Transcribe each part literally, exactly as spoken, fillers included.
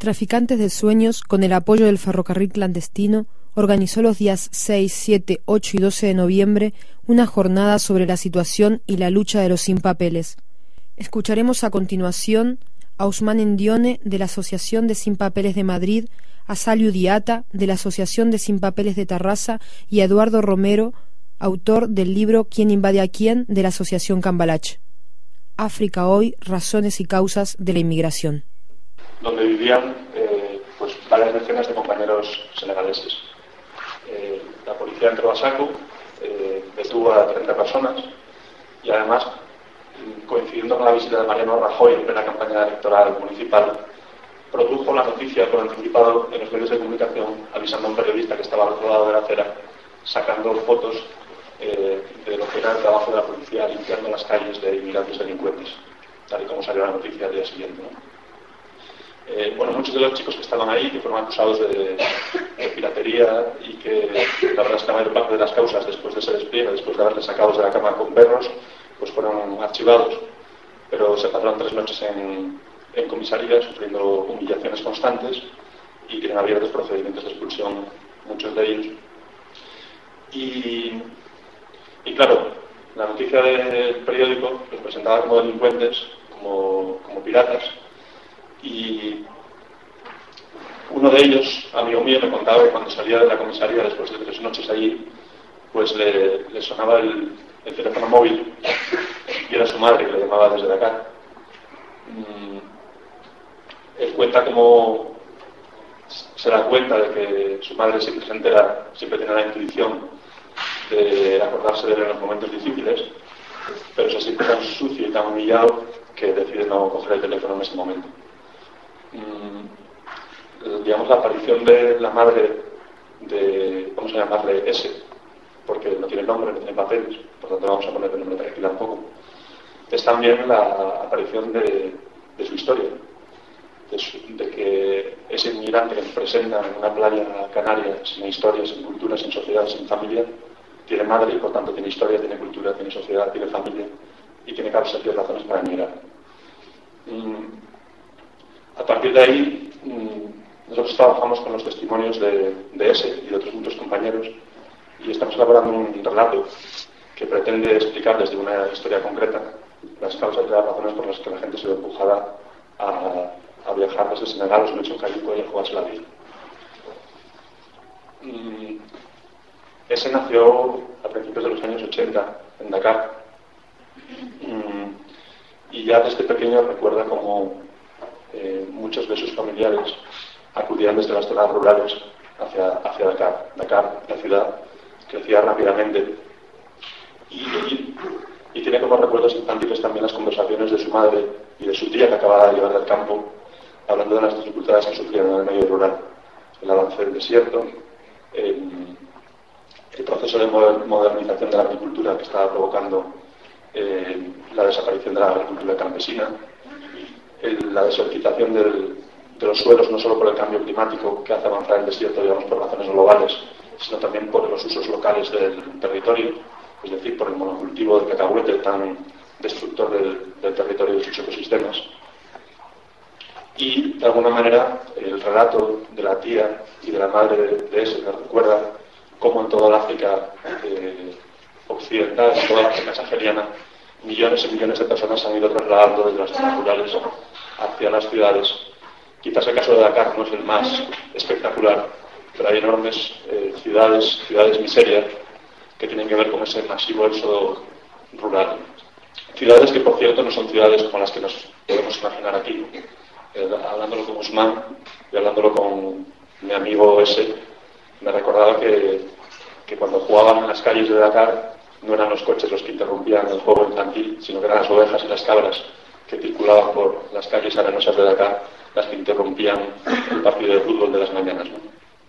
Traficantes de Sueños, con el apoyo del ferrocarril clandestino, organizó los días seis, siete, ocho y doce de noviembre una jornada sobre la situación y la lucha de los sin papeles. Escucharemos a continuación a Ousmane Ndione, de la Asociación de Sin Papeles de Madrid, a Saliu Diata, de la Asociación de Sin Papeles de Tarrasa, y a Eduardo Romero, autor del libro ¿Quién invade a quién?, de la Asociación Cambalache. África hoy, razones y causas de la inmigración. Donde vivían eh, pues varias decenas de compañeros senegaleses. Eh, la policía entró a saco, eh, detuvo a treinta personas y además, coincidiendo con la visita de Mariano Rajoy en la campaña electoral municipal, produjo la noticia por anticipado en los medios de comunicación, avisando a un periodista que estaba al otro lado de la acera, sacando fotos eh, de lo que era el trabajo de la policía limpiando las calles de inmigrantes delincuentes, tal y como salió la noticia al día siguiente, ¿no? Eh, bueno, muchos de los chicos que estaban ahí, que fueron acusados de, de piratería y que la verdad es que la mayor parte de las causas, después de ese despliegue, después de haberles sacados de la cama con perros, pues fueron archivados, pero se pasaron tres noches en, en comisaría sufriendo humillaciones constantes y tienen abiertos procedimientos de expulsión, muchos de ellos. Y, y claro, la noticia del periódico los presentaba como delincuentes, como, como piratas. Y uno de ellos, amigo mío, me contaba que cuando salía de la comisaría después de tres noches allí, pues le, le sonaba el, el teléfono móvil y era su madre que le llamaba desde Dakar. Mm, él cuenta cómo se da cuenta de que su madre siempre se entera, siempre tiene la intuición de acordarse de él en los momentos difíciles, pero se siente tan sucio y tan humillado que decide no coger el teléfono en ese momento. Digamos, la aparición de la madre de, vamos a llamarle S, porque no tiene nombre, no tiene papeles, por tanto vamos a ponerle nombre para alquilar un poco, es también la aparición de, de su historia, de, su, de que ese inmigrante que nos presenta en una playa canaria, sin historia, sin cultura, sin sociedad, sin familia, tiene madre y por tanto tiene historia, tiene cultura, tiene sociedad, tiene familia y tiene causas y razones para emigrar. A partir de ahí, nosotros trabajamos con los testimonios de, de ese y de otros muchos compañeros y estamos elaborando un relato que pretende explicar desde una historia concreta las causas y las razones por las que la gente se ve empujada a, a viajar desde Senegal o Suecho Carico y a jugarse la vida. Ese nació a principios de los años ochenta en Dakar y ya desde pequeño recuerda cómo Eh, muchos de sus familiares acudían desde las zonas rurales hacia, hacia Dakar. Dakar, la ciudad, crecía rápidamente y, y, y tiene como recuerdos infantiles también las conversaciones de su madre y de su tía que acababa de llegar del campo, hablando de las dificultades que sufrían en el medio rural, el avance del desierto, el, el proceso de modernización de la agricultura que estaba provocando eh, la desaparición de la agricultura campesina, la desertización del, de los suelos, no solo por el cambio climático que hace avanzar el desierto, digamos, por razones globales, sino también por los usos locales del territorio, es decir, por el monocultivo de cacahuete tan destructor del, del territorio y de sus ecosistemas. Y, de alguna manera, el relato de la tía y de la madre de, de ese me recuerda cómo en toda la África eh, occidental, en toda la África sahariana, millones y millones de personas se han ido trasladando desde las zonas rurales hacia las ciudades. Quizás el caso de Dakar no es el más espectacular, pero hay enormes eh, ciudades, ciudades miseria, que tienen que ver con ese masivo éxodo rural. Ciudades que, por cierto, no son ciudades como las que nos podemos imaginar aquí. Eh, hablándolo con Ousmane y hablándolo con mi amigo ese, me recordaba que, que cuando jugaban en las calles de Dakar, no eran los coches los que interrumpían el juego infantil, sino que eran las ovejas y las cabras que circulaban por las calles arenosas de Dakar las que interrumpían el partido de fútbol de las mañanas, ¿no?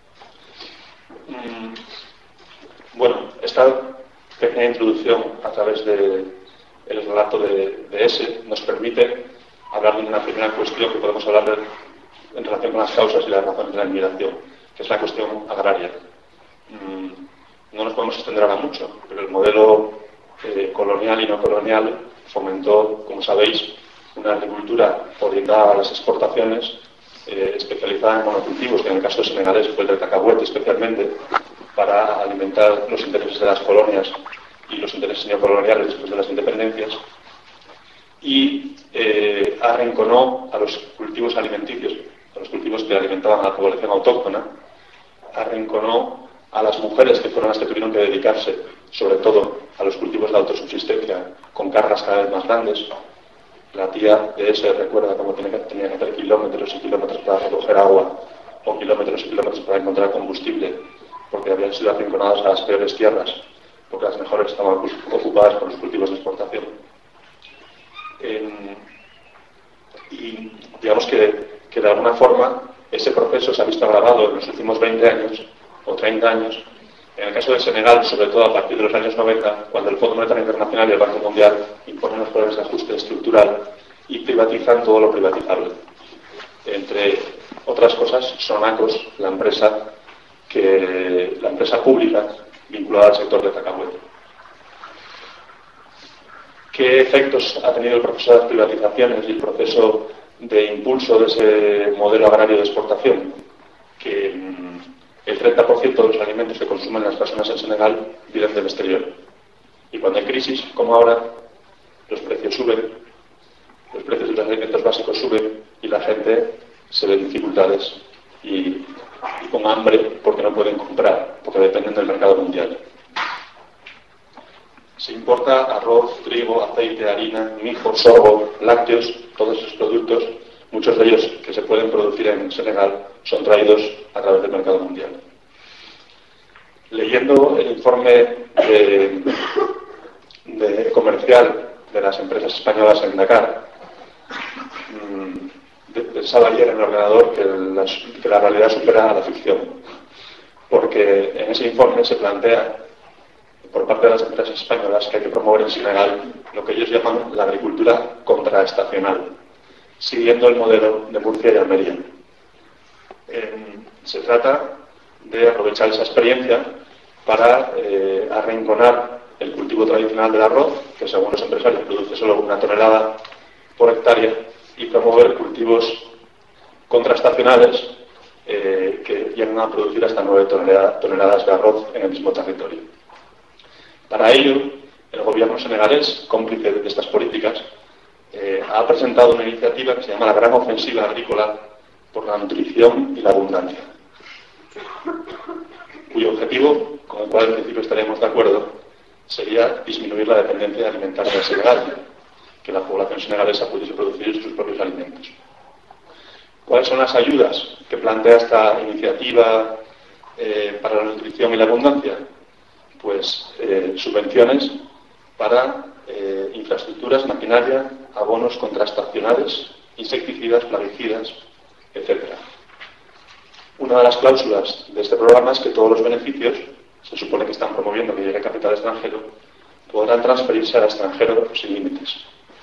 Mm, bueno, esta pequeña introducción a través del relato de, de ese nos permite hablar de una primera cuestión que podemos hablar de, en relación con las causas y las razones de la inmigración, que es la cuestión agraria. Mm, No nos podemos extender ahora mucho, pero el modelo eh, colonial y no colonial fomentó, como sabéis, una agricultura orientada a las exportaciones, eh, especializada utilizaban monocultivos, que en el caso de senegalés fue el del cacahuete especialmente, para alimentar los intereses de las colonias y los intereses neocoloniales después de las independencias, y eh, arrinconó a los cultivos alimenticios, a los cultivos que alimentaban a la población autóctona, arrinconó a las mujeres, que fueron las que tuvieron que dedicarse sobre todo a los cultivos de autosubsistencia con cargas cada vez más grandes. La tía de ese recuerda cómo tenía que, tenía que hacer kilómetros y kilómetros para recoger agua, o kilómetros y kilómetros para encontrar combustible, porque habían sido arrinconadas a las peores tierras, porque las mejores estaban ocupadas por los cultivos de exportación. Eh, y digamos que, que de alguna forma ese proceso se ha visto agravado en los últimos veinte años o treinta años, en el caso de Senegal, sobre todo a partir de los años noventa, cuando el Fondo Monetario Internacional y el Banco Mundial imponen los planes de ajuste estructural y privatizan todo lo privatizable. Entre otras cosas, Sonacos, la empresa, que, la empresa pública vinculada al sector del cacahuete. ¿Qué efectos ha tenido el proceso de las privatizaciones y el proceso de impulso de ese modelo agrario de exportación? Que mmm, el treinta por ciento de los alimentos que consumen las personas en Senegal vienen del exterior. Y cuando hay crisis, como ahora, los precios suben, los precios de los alimentos básicos suben y la gente se ve en dificultades y, y con hambre porque no pueden comprar, porque dependen del mercado mundial. Se importa arroz, trigo, aceite, harina, mijo, sorgo, lácteos, todos esos productos, muchos de ellos que se pueden producir en Senegal, son traídos a través del mercado mundial. Leyendo el informe de, de comercial de las empresas españolas en Dakar, pensaba ayer en el ordenador que la, que la realidad supera a la ficción, porque en ese informe se plantea por parte de las empresas españolas que hay que promover en Senegal lo que ellos llaman la agricultura contraestacional, siguiendo el modelo de Murcia y Almería. Eh, se trata de aprovechar esa experiencia para eh, arrinconar el cultivo tradicional del arroz, que según los empresarios produce solo una tonelada por hectárea, y promover cultivos contraestacionales eh, que llegan a producir hasta nueve toneladas de arroz en el mismo territorio. Para ello, el gobierno senegalés, cómplice de estas políticas, eh, ha presentado una iniciativa que se llama la Gran Ofensiva Agrícola por la Nutrición y la Abundancia, cuyo objetivo, con el cual en principio estaríamos de acuerdo, sería disminuir la dependencia alimentaria de Senegal, que la población senegalesa pudiese producir sus propios alimentos. ¿Cuáles son las ayudas que plantea esta iniciativa eh, para la nutrición y la abundancia? Pues eh, subvenciones para eh, infraestructuras, maquinaria, abonos contraestacionales, insecticidas, plaguicidas, etcétera. Una de las cláusulas de este programa es que todos los beneficios, se supone que están promoviendo que llegue capital extranjero, podrán transferirse al extranjero sin límites.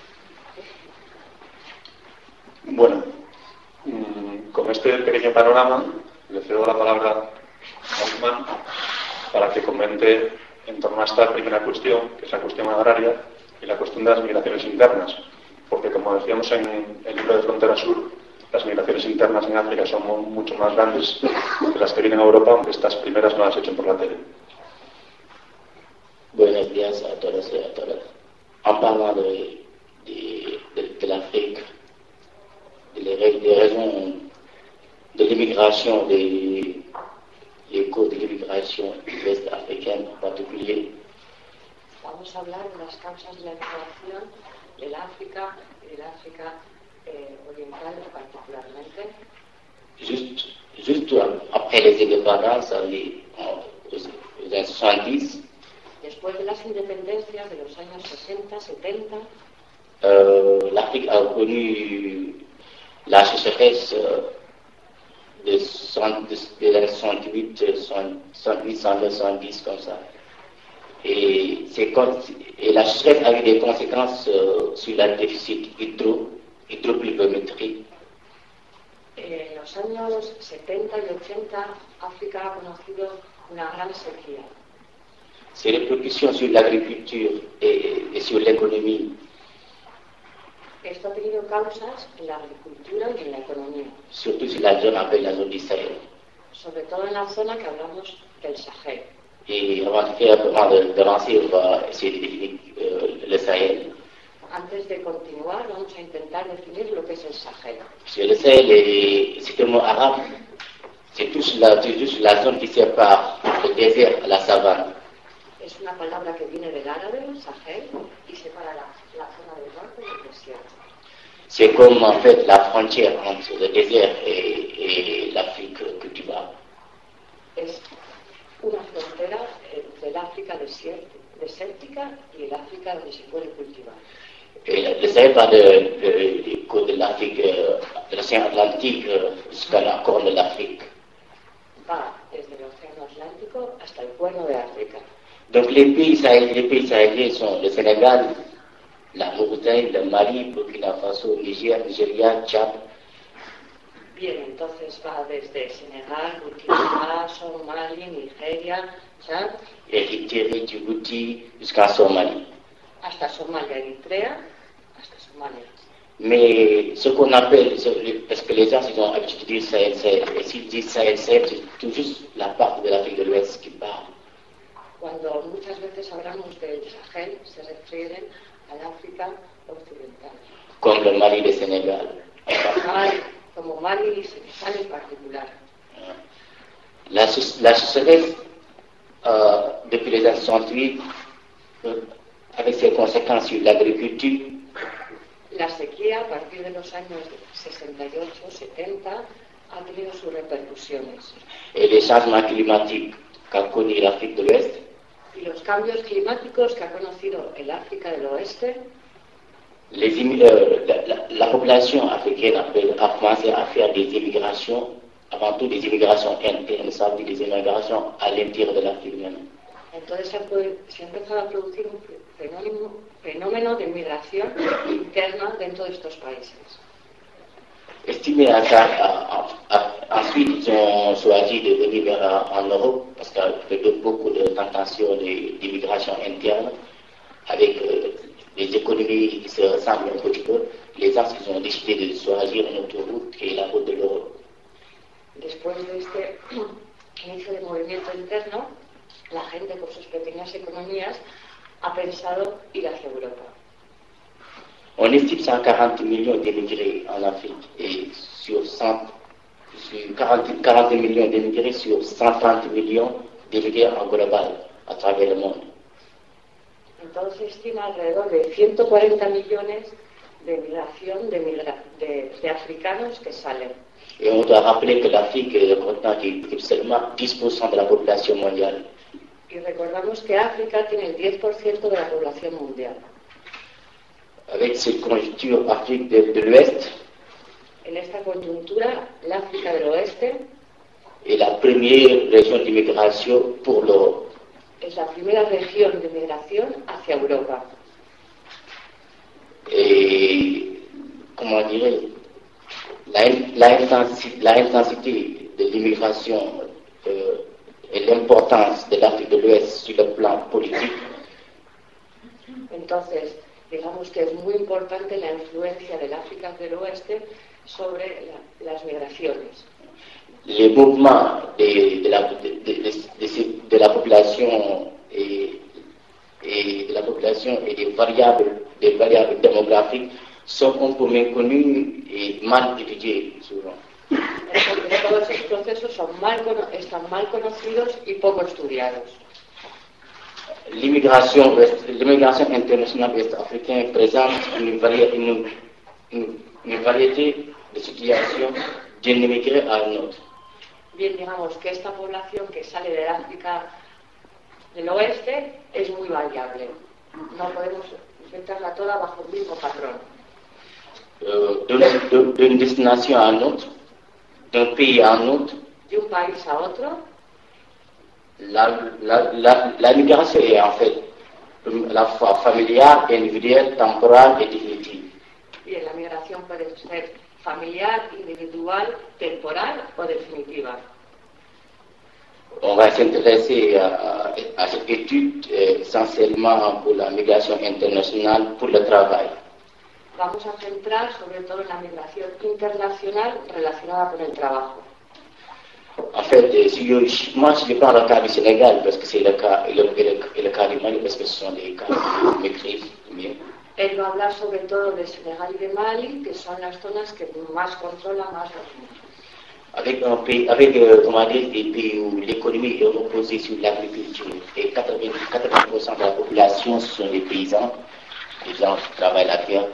Bueno, con este pequeño panorama le cedo la palabra a Osman para que comente en torno a esta primera cuestión, que es la cuestión agraria y la cuestión de las migraciones internas, porque como decíamos en el libro de Frontera Sur, las migraciones internas en África son mucho más grandes que las que vienen a Europa, aunque estas primeras no las echen por la tele. Buenos días a todos y a todas. En parlant de, de, de, de l'Afrique, des de raisons de l'immigration, des les causes de l'immigration ouest africaine en particulier. Vamos a hablar de las causas de la migración del África y del África eh, oriental particularmente. Juste, juste après les indépendances, les, les années soixante-dix, después de las independencias de los años sesenta, setenta, euh, l'Afrique a connu la sécheresse euh, de, de, de l'année soixante-huit, soixante-huit, soixante-neuf, soixante-dix, comme ça. Et, et la sécheresse a eu des conséquences euh, sur le déficit hydro, hydropluviométrique. En los años setenta y ochenta, África ha conocido una gran sequía. Ses répercussions sur l'agriculture et, et sur l'économie Esto ha tenido causas en la agricultura y en la economía. Surtout sur la zone appelée la zone du Sahel. Sobre todo en la zona que hablamos del Sahel. Et avant de faire d'avancer, on va essayer de définir euh, le Sahel. Antes de continuar, vamos a intentar definir lo que es el Sahel. Parce que le Sahel, c'est un mot arabe. C'est toute la, la zone qui sépare le désert à la savane. Es una palabra que viene del árabe, Sahel, y separa la, la zona del norte del desierto. C'est comme en fait la frontière entre le désert et, et l'Afrique cultivable. Es una frontera entre el África desértica y el África donde se puede cultivar. Et le Sahel va de, de, des côtes de l'Afrique, euh, de l'océan Atlantique euh, jusqu'à la corne de l'Afrique. Va desde el océano Atlántico hasta el cuerno de África. Donc les pays sahéliens, les pays sahéliens sont le Sénégal, la Mauritanie, le Mali, Burkina Faso, Niger, Nigeria, Tchad. Bien, entonces va desde Senegal, Burkina Faso, Mali, Nigeria, Tchad. Érythrée, Djibouti, jusqu'à Somalie. Hasta Somalia, Eritrea, hasta Somalia. Mais ce qu'on appelle, parce que les gens ils ont l'habitude de dire Sahel, Sahel, et s'ils disent Sahel, Sahel, c'est tout juste la partie de l'Afrique de l'Ouest qui parle. Cuando muchas veces hablamos del Sahel, se refieren al África occidental. Comme le Mali, le Sénégal. Mali, como Mali y Senegal en particular. La, la sécheresse, euh, depuis les années soixante-huit, euh, avec ses conséquences sur l'agriculture. La sequía, a partir de los años sesenta y ocho setenta, ha tenido sus repercusiones. Et les changements climatiques qu'a connu l'Afrique de l'Ouest. Y los cambios climáticos que ha conocido el África del Oeste. Les, euh, la, la, la population africaine a, a commencé à faire des immigrations, avant tout des immigrations internes, ça veut dire des immigrations à l'intérieur de l'Afrique même. Entonces se ha empezado a producir un fenómeno, fenómeno de migración interna dentro de estos países. Estimé à ça, à, à, à, ensuite ils ont choisi de venir vers, en Europe parce qu'il y a beaucoup de tentations d'immigration interne avec euh, les économies qui se ressemblent un petit peu. Les gens ils ont décidé de choisir une autre route qui est la route de l'Europe. Después de este inicio de movimiento interno, la gente con sus pequeñas economías ha pensado ir hacia Europa. On estime cent quarante millions d'émigrés en Afrique et sur, cent, sur quarante, quarante millions d'émigrés sur cent trente millions d'émigrés en global à travers le monde. Entonces se estima alrededor de ciento cuarenta millones de migración de, migra de, de africanos que salen. Et on doit rappeler que l'Afrique est le continent qui occupe seulement dix pour cent de la population mondiale. Y recordamos que África tiene el diez por ciento de la población mundial. Avec cette conjoncture Afrique de, de l'Ouest, en esta coyuntura, l'África del Oeste est la première région d'immigration pour l'Europe. Es la primera región de migración hacia Europa. Et comment dire, la, la, intensité, la intensité de l'immigration euh, et l'importance de l'Afrique de l'Ouest sur le plan politique. Entonces, digamos que es muy importante la influencia del África del Oeste sobre la, las migraciones. Les mouvements de, de, la, de, de, de, de la population et, et de la population et des variables, des variables démographiques sont un peu méconnus et mal étudiés souvent. Entonces, todos esos procesos son mal, están mal conocidos y poco estudiados. L'immigration internationale ouest-africaine présente une, vari une, une, une variété de situations d'un immigré à un autre. Bien, digamos que esta población que sale del África del Oeste es muy variable. No podemos enfrentarla toda bajo el mismo patrón. Euh, D'une destination à un autre, d'un pays à un autre. De un país a otro. La, la, la, la migration est en fait la fois familiale, individuelle, temporale et définitive. Bien, la migración puede ser familiar, individual, temporal o definitiva. On va s'intéresser à, à cette étude euh, essentiellement pour la migration internationale pour le travail. vamos a centrar sobre todo en la migración internacional relacionada con el trabajo. En fait, si je, moi je parle d'un cas du Sénégal parce que c'est le cas, et le, et le, et le cas du Mali parce que ce sont des cas que je maîtrise mieux. Él va a hablar sobre todo de Senegal y de Mali, que son las zonas que más controla más los niños. Avec, un pays, avec euh, comment dire, des pays où l'économie est reposée sur l'agriculture et quatre-vingts pour cent de la population sont des paysans, des gens qui travaillent la terre.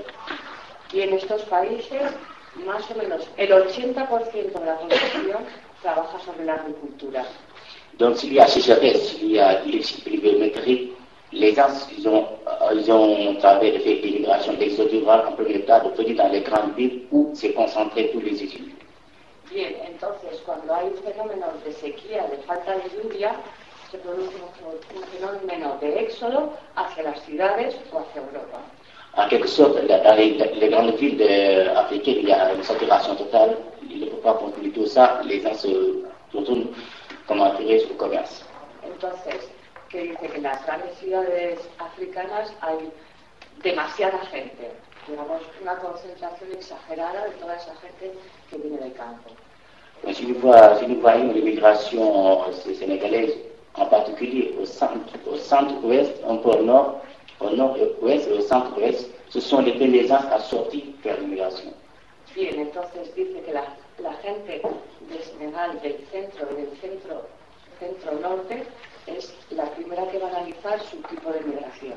Y en estos países, más o menos el ochenta por ciento de la población trabaja sobre la agricultura. Donc s'il y a sécheresse, s'il y a l'électricité pluviométrique, les gens ils ont, ils ont travaillé de faire des migrations d'exode rural en premier temps, de venir dans les grandes villes où se concentrent tous les études. Bien, entonces cuando hay fenómenos de sequía, de falta de lluvia, se produce un fenómeno de éxodo hacia las ciudades o hacia Europa. En quelque sorte, dans les, les grandes villes de, africaines, il y a une saturation totale. Il ne peut pas contrôler tout ça. Les gens se retournent comme intérêt sur le commerce. Entonces, que dice que en las grandes ciudades africanas hay demasiada gente, digamos, una concentración exagerada de toda esa gente que viene del campo. Si nous, voyons, si nous voyons l'immigration sénégalaise, en particulier au centre, au centre-ouest, un peu au nord, au nord-ouest et au centre-ouest, ce sont les premiers gens à sortir vers l'immigration. Bien, entonces dice que la, la gente de Senegal, del centro, del centro, centro-norte, es la primera que va a analizar su tipo de migración.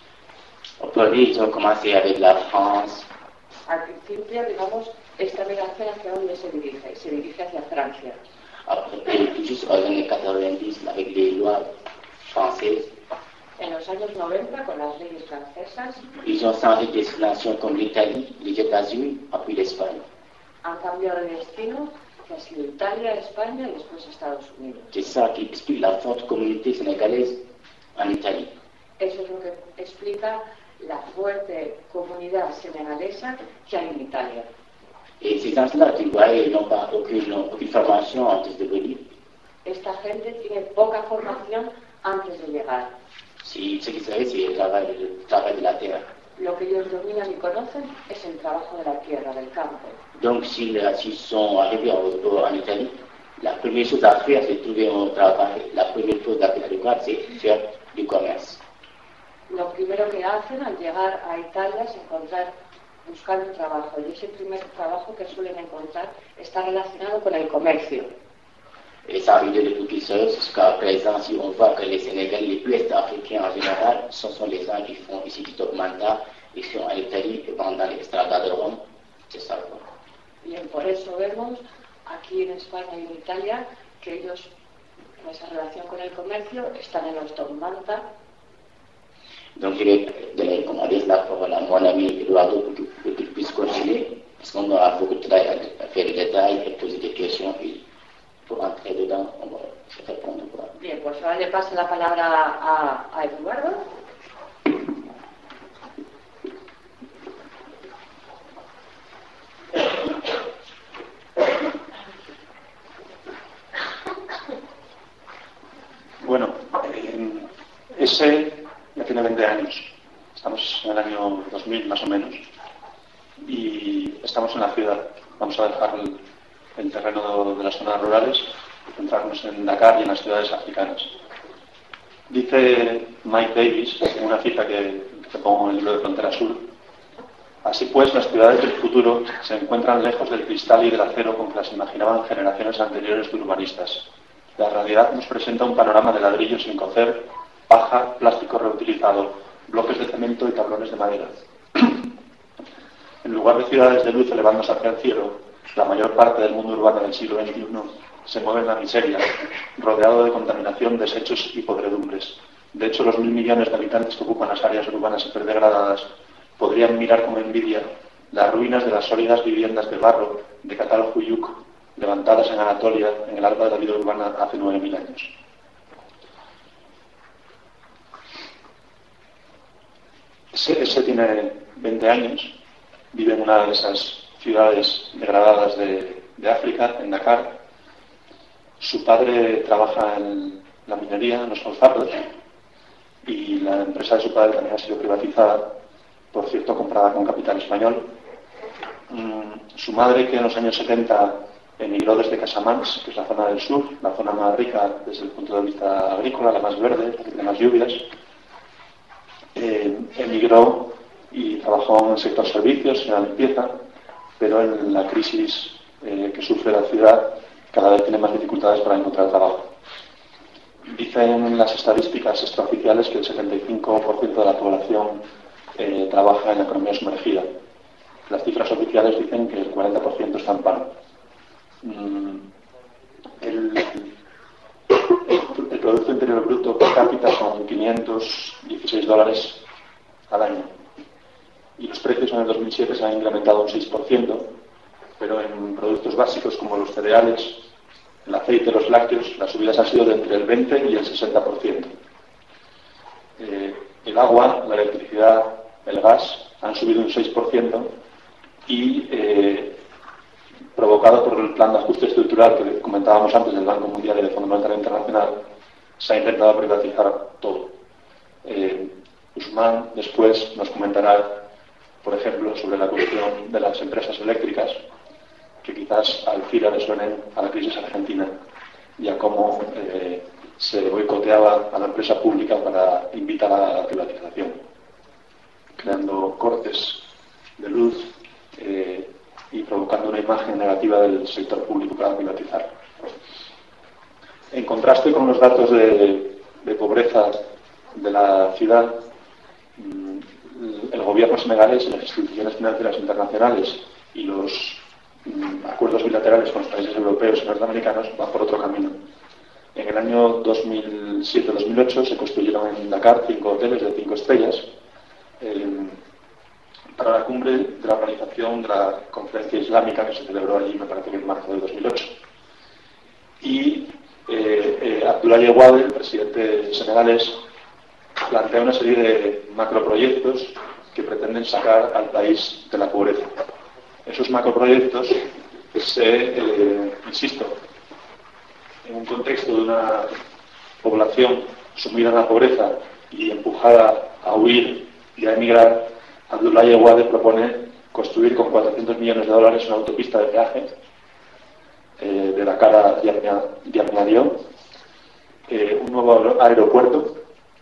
Au premier, ils ont commencé avec la France. Al principio, digamos, esta migración hacia dónde se dirige, se dirige hacia Francia. Après, juste aux années quatre-vingt-dix, avec les lois françaises. En los años noventa, con las leyes francesas, ils ont changé de destination comme l'Italie, les États-Unis, puis l'Espagne. Han cambiado de destino, que ha sido Italia, España y después Estados Unidos. C'est ça qui explique la forte communauté sénégalaise en Italie. Eso es lo que explica la fuerte comunidad senegalesa que hay en Italia. Et ces gens-là, tu vois, ils n'ont pas aucune, aucune formation antes de venir. Esta gente tiene poca formación antes de llegar. Si, ce qu'ils savent, c'est le travail, le travail de la terre. Lo que ellos dominan y conocen es el trabajo de la tierra, del campo. Donc, s'ils, s'ils sont arrivés en, en Italie, la première chose à faire, c'est trouver un travail. La première chose à faire, c'est faire du commerce. Lo primero que hacen al llegar a Italia es encontrar, buscar un trabajo. Y ese primer trabajo que suelen encontrar está relacionado con el comercio. Et ça arrive depuis qu'ils sont jusqu'à présent, si on voit que les Sénégalais, les plus est-africains en général, ce sont les gens qui font ici du top mandat, ils sont en Italie et vont dans les Estrada de Rome. C'est ça. Bien, por eso vemos aquí en España y en Italia que ellos, en esa relación con el comercio, están en los top manta. Donc je vais donner comment dire là pour la, mon ami Eduardo pour qu'il puisse continuer, parce qu'on aura beaucoup de travail à faire des détails et poser des questions. Et pour entrer dedans, on va répondre. Bien, pues ahora le paso la palabra a, a Eduardo. Bueno, eh, ese ya tiene veinte años. Estamos en el año dos mil más o menos. Y estamos en la ciudad. Vamos a dejar el, el terreno de las zonas rurales y centrarnos en Dakar y en las ciudades africanas. Dice Mike Davis, en una cita que, que pongo en el libro de Frontera Sur: así pues, las ciudades del futuro se encuentran lejos del cristal y del acero con que las imaginaban generaciones anteriores de urbanistas. La realidad nos presenta un panorama de ladrillos sin cocer, paja, plástico reutilizado, bloques de cemento y tablones de madera. En lugar de ciudades de luz elevándose hacia el cielo, la mayor parte del mundo urbano del siglo veintiuno se mueve en la miseria, rodeado de contaminación, desechos y podredumbres. De hecho, los mil millones de habitantes que ocupan las áreas urbanas hiperdegradadas podrían mirar con envidia las ruinas de las sólidas viviendas de barro de Catal Huyuk, levantadas en Anatolia en el alba de la vida urbana hace nueve mil años. Ese, ese tiene veinte años, vive en una de esas ciudades degradadas de, de África, en Dakar. Su padre trabaja en la minería, en los fosfatos, y la empresa de su padre también ha sido privatizada. por cierto comprada con capital español. Mm, su madre, que en los años setenta emigró desde Casamance, que es la zona del sur, la zona más rica desde el punto de vista agrícola, la más verde, la que tiene más lluvias, eh, emigró y trabajó en el sector servicios, en la limpieza, pero en la crisis eh, que sufre la ciudad cada vez tiene más dificultades para encontrar trabajo. Dicen las estadísticas extraoficiales que el setenta y cinco por ciento de la población eh, trabaja en la economía sumergida. Las cifras oficiales dicen que el cuarenta por ciento está en paro. Mm, el, el Producto Interior Bruto per cápita son quinientos dieciséis dólares al año. Y los precios en el dos mil siete se han incrementado un seis por ciento, pero en productos básicos como los cereales, el aceite, los lácteos, las subidas han sido de entre el veinte y el sesenta por ciento. Eh, el agua, la electricidad, el gas han subido un seis por ciento y, eh, provocado por el plan de ajuste estructural que comentábamos antes del Banco Mundial y del Fondo Monetario Internacional, se ha intentado privatizar todo. Eh, Usman después nos comentará, por ejemplo, sobre la cuestión de las empresas eléctricas, que quizás al FIRA le suenen a la crisis argentina y a cómo eh, se boicoteaba a la empresa pública para invitar a la privatización, creando cortes de luz eh, y provocando una imagen negativa del sector público para privatizar. En contraste con los datos de, de pobreza de la ciudad, el gobierno senegalés y las instituciones financieras internacionales y los mm, acuerdos bilaterales con los países europeos y norteamericanos van por otro camino. En el año dos mil siete dos mil ocho se construyeron en Dakar cinco hoteles de cinco estrellas eh, para la cumbre de la organización de la conferencia islámica que se celebró allí, me parece que en marzo de dos mil ocho. Y eh, eh, Abdoulaye Wade, el presidente senegalés, plantea una serie de macroproyectos que pretenden sacar al país de la pobreza. Esos macroproyectos se, eh, insisto, en un contexto de una población sumida en la pobreza y empujada a huir y a emigrar, Abdoulaye Wade propone construir con cuatrocientos millones de dólares una autopista de peaje eh, de Dakar a Diamniadio, eh, un nuevo aeropuerto,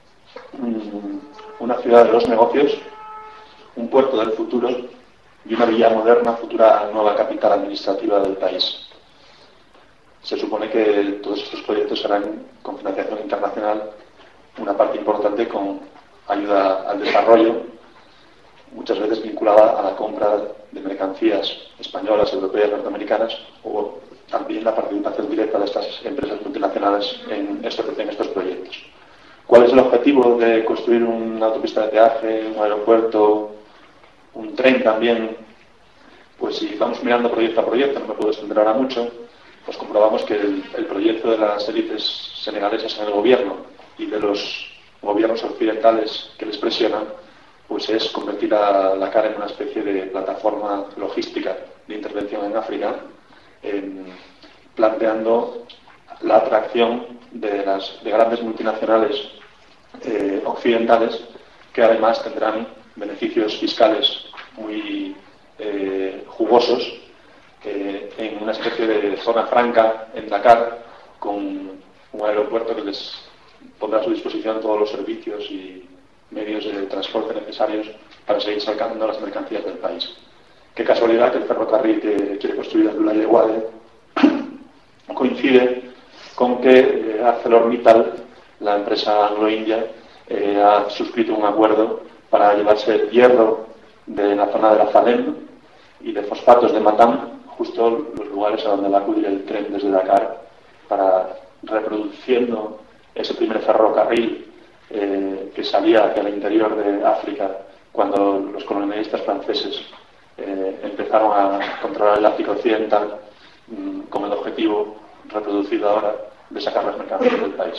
una ciudad de los negocios, un puerto del futuro y una villa moderna, futura nueva capital administrativa del país. Se supone que todos estos proyectos serán con financiación internacional, una parte importante con ayuda al desarrollo, muchas veces vinculada a la compra de mercancías españolas, europeas, norteamericanas, o también la participación directa de estas empresas multinacionales en estos, en estos proyectos. ¿Cuál es el objetivo de construir una autopista de peaje, un aeropuerto, un tren también? Pues si vamos mirando proyecto a proyecto, no me puedo extender ahora mucho, pues comprobamos que el, el proyecto de las élites senegalesas en el gobierno y de los gobiernos occidentales que les presionan, pues es convertir a Dakar en una especie de plataforma logística de intervención en África, en, planteando la atracción de las de grandes multinacionales eh, occidentales que además tendrán beneficios fiscales muy eh, jugosos eh, en una especie de zona franca en Dakar, con un aeropuerto que les pondrá a su disposición todos los servicios y medios de transporte necesarios para seguir sacando las mercancías del país. Qué casualidad que el ferrocarril que quiere construir Abdoulaye Wade coincide con que eh, ArcelorMittal, la empresa anglo-india, eh, ha suscrito un acuerdo para llevarse el hierro de la zona de la Falem y de fosfatos de Matam, justo los lugares a donde va a acudir el tren desde Dakar, para reproduciendo ese primer ferrocarril eh, que salía hacia el interior de África cuando los colonialistas franceses eh, empezaron a controlar el África Occidental, mmm, con el objetivo reproducido ahora de sacar las mercancías del país.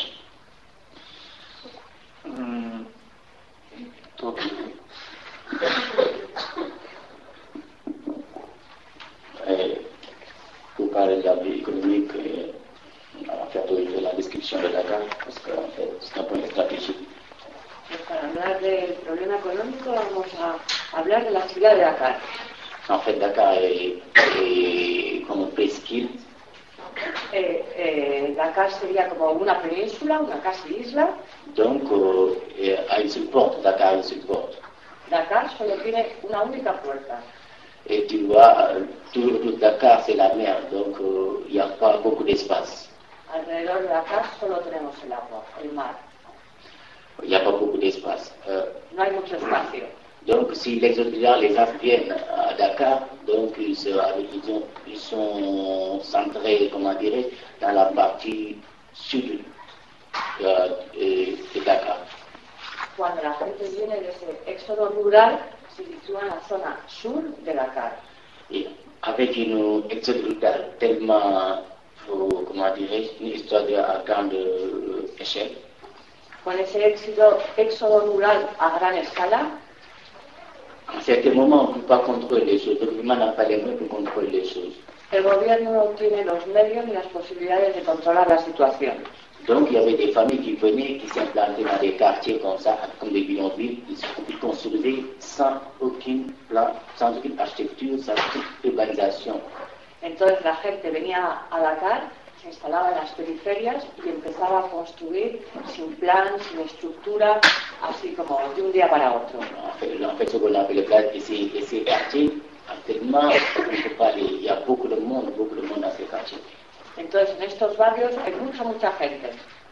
Mm, todo. Eh, vous parlez de la vie économique, et on va faire de la description de Dakar, parce que c'est un point stratégique. Pues para hablar del problema económico vamos a hablar de la ciudad de Dakar. En fait, Dakar est, est comme une presqu'île. Eh, eh, Dakar sería como una península, una casi isla. Donc, euh, à une seule porte, Dakar a une seule porte. Dakar solo tiene una única puerta. Et tu vois, tout autour de Dakar, c'est la mer, donc il euh, n'y a pas beaucoup d'espace. Alrededor de Dakar solo tenemos el agua, el mar. Il n'y a pas beaucoup d'espace. Euh, no hay mucho espacio. Donc, si les étudiants, les gens viennent à Dakar, donc ils, se, ils, ont, ils sont centrés, comment dirais, dans la partie sud euh, de Dakar. Cuando la gente viene de ese éxodo rural, se sitúa en la zona sur de Dakar. Et avec une exode rural tellement, comment dirais, une histoire de, à grande échelle. Con ese éxodo, éxodo rural a gran escala. À un certain moment, on ne peut pas contrôler les choses. Le gouvernement n'a pas les moyens pour contrôler les choses. El gobierno no tiene los medios ni las posibilidades de controlar la situación. Donc, il y avait des familles qui venaient, qui s'implantaient dans des quartiers comme ça, comme des bidonvilles. Ils construisaient sans aucun plan, sans aucune architecture, sans aucune urbanisation. Entonces, la gente venía a Dakar, se instalaba en las periferias y empezaba a construir sin plan, sin estructura, así como de un día para otro. En fait, en fait ce qu'on appelle le plan, et ces, et ces quartiers, actuellement, on ne peut pas aller. Il y a beaucoup de monde, beaucoup de monde dans ces quartiers. Entonces, en estos barrios hay mucha, mucha gente.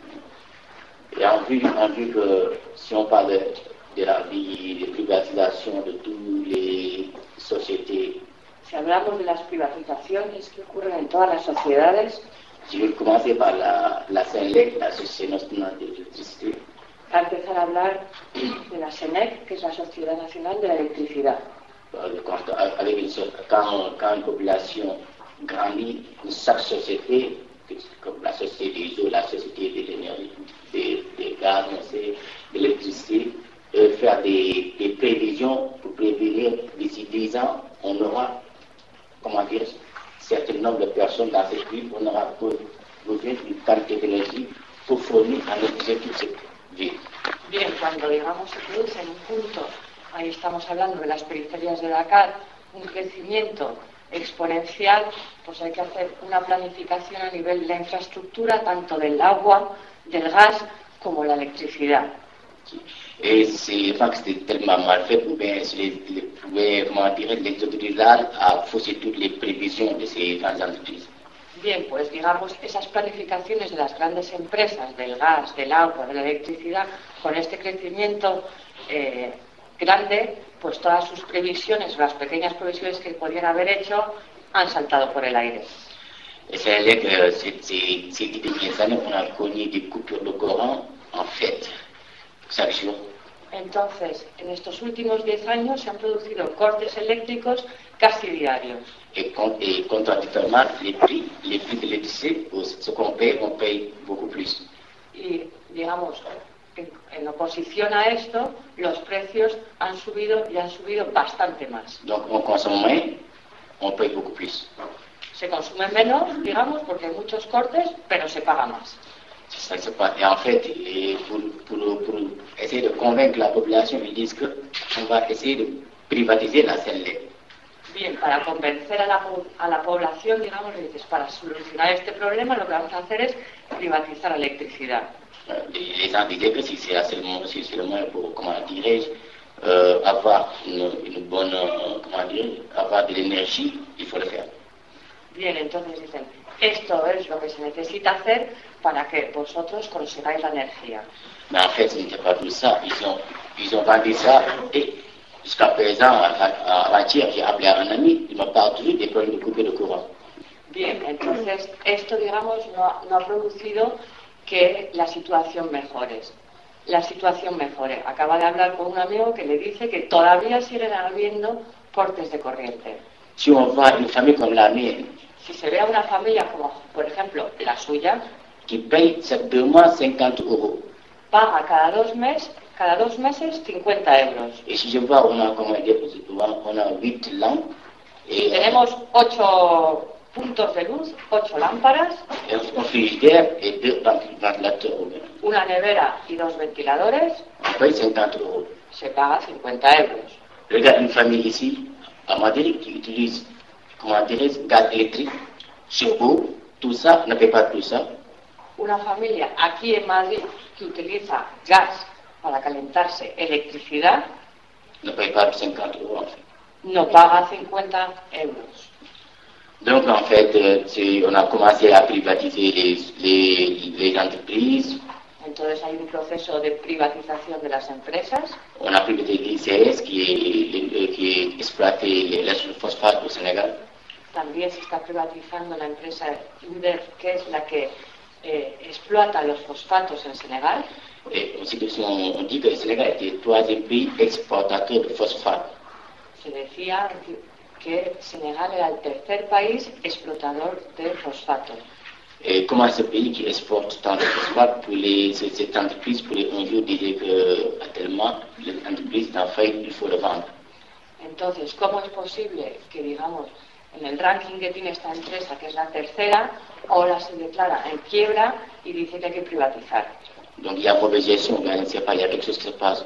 Et en vue, en vue que, si on parle de, de la vie, de privatisation de toutes les sociétés. Si hablamos de las privatizaciones que ocurren en todas las sociedades. Je vais commencer par la, la SENELEC, la Société Nationale d'Électricité. A empezar a hablar de la SENEC, que es la Sociedad Nacional de la Electricidad. Quand, avec une, quand, quand une population grandit, chaque société, comme la société des eaux, la société de l'énergie, des, des gaz, de l'électricité, euh, faire des, des prévisions pour prévenir d'ici dix ans, on aura, comment dire, un certain nombre de personnes dans cette ville, on aura besoin d'une quantité d'énergie pour fournir à électrifier toute cette ville. Bien, cuando digamos se produce en un punto, ahí estamos hablando de las periferias de Dakar, un crecimiento exponencial, pues hay que hacer una planificación a nivel de la infraestructura, tanto del agua, del gas, como la electricidad. Et c'est pas que c'était tellement mal fait, ou bien les, comment dire, l'exode rural a faussé toutes les prévisions de ces grandes entreprises. Bien, pues digamos, esas planificaciones de las grandes empresas, del gas, del agua, de la electricidad, con este crecimiento eh, grande, pues todas sus previsiones, las pequeñas previsiones que podían haber hecho, han saltado por el aire. C'est vrai que ces dix dernières années, on a connu des coupures de courant, en fait, chaque jour. Entonces, en estos últimos diez años se han producido cortes eléctricos casi diarios. Et, et contradictoirement, les prix, les prix de l'électricité, ce qu'on paye, on paye beaucoup plus. Y, digamos, en, en oposición a esto, los precios han subido y han subido bastante más. Donc, on consomme moins, on paye beaucoup plus. Se consume menos, digamos, porque hay muchos cortes, pero se paga más. Ça se passe. Et en fait, et pour, pour, pour essayer de convaincre la population, ils disent qu'on va essayer de privatiser la SENELEC. Bien, para convencer a la, a la población, digamos, le dices, para solucionar este problema, lo que vamos a hacer es privatizar la electricidad. Les, les gens disaient que si c'est seulement, si c'est seulement pour, comment dirais-je, euh, avoir une, une bonne, euh, comment dirais-je, avoir de l'énergie, il faut le faire. Bien, entonces dicen, esto es lo que se necesita hacer para que vosotros consigáis la energía. Mais en fait, ce n'était pas tout ça. Ils ont, ils ont vendu ça et jusqu'à présent, avant-hier, j'ai appelé un ami, il m'a parlé toujours des problèmes de coupure de courant. Bien, entonces esto, digamos, no, no ha producido que la situación mejore. La situación mejore. Acaba de hablar con un amigo que le dice que todavía siguen habiendo cortes de corriente. Si on va a une famille comme la mienne, si se ve a una familia como, por ejemplo, la suya, qui paye chaque deux mois cinquante euros, paga cada dos meses, cada dos meses cincuenta euros. Et si je vois, on a, comment dire, on a huit lampes. Et tenemos ocho puntos de luz, ocho lámparas, un frigidaire et deux ventilateurs. Una nevera y dos ventiladores. On paye cinquante euros. Se paga cincuenta euros. Regarde une famille ici, à Madrid, qui utilise, comment dirais-je, gaz électrique, chauffe-eau, tout ça, ne paie pas tout ça. Una familia aquí en Madrid que utiliza gas para calentarse, electricidad, ne paye pas cinquante euros en fait. No paga cincuenta euros. Donc en fait, euh, on a commencé à privatiser les, les, les entreprises. Entonces hay un proceso de privatización de las empresas. On a privatisé l'I C S qui, qui exploite les, les phosphates au Sénégal. También se está privatizando la empresa U D E R, que es la que eh, exploita los fosfatos en Senegal. Et aussi, on dit que le Sénégal était le troisième pays exportateur de phosphate. Se decía que Senegal era el tercer país explotador de fosfato. Et comment ce pays qui exporte tant de phosphate, pour les, cette entreprise pourrait un jour dire qu'actuellement, l'entreprise est en faillite, il faut le vendre. Entonces, ¿cómo es posible que, digamos, en el ranking que tiene esta empresa, que es la tercera, ahora se declara en quiebra y dice que hay que privatizar? Donc il y a mauvaise gestion, mais on ne sait pas, il y a quelque chose qui se passe.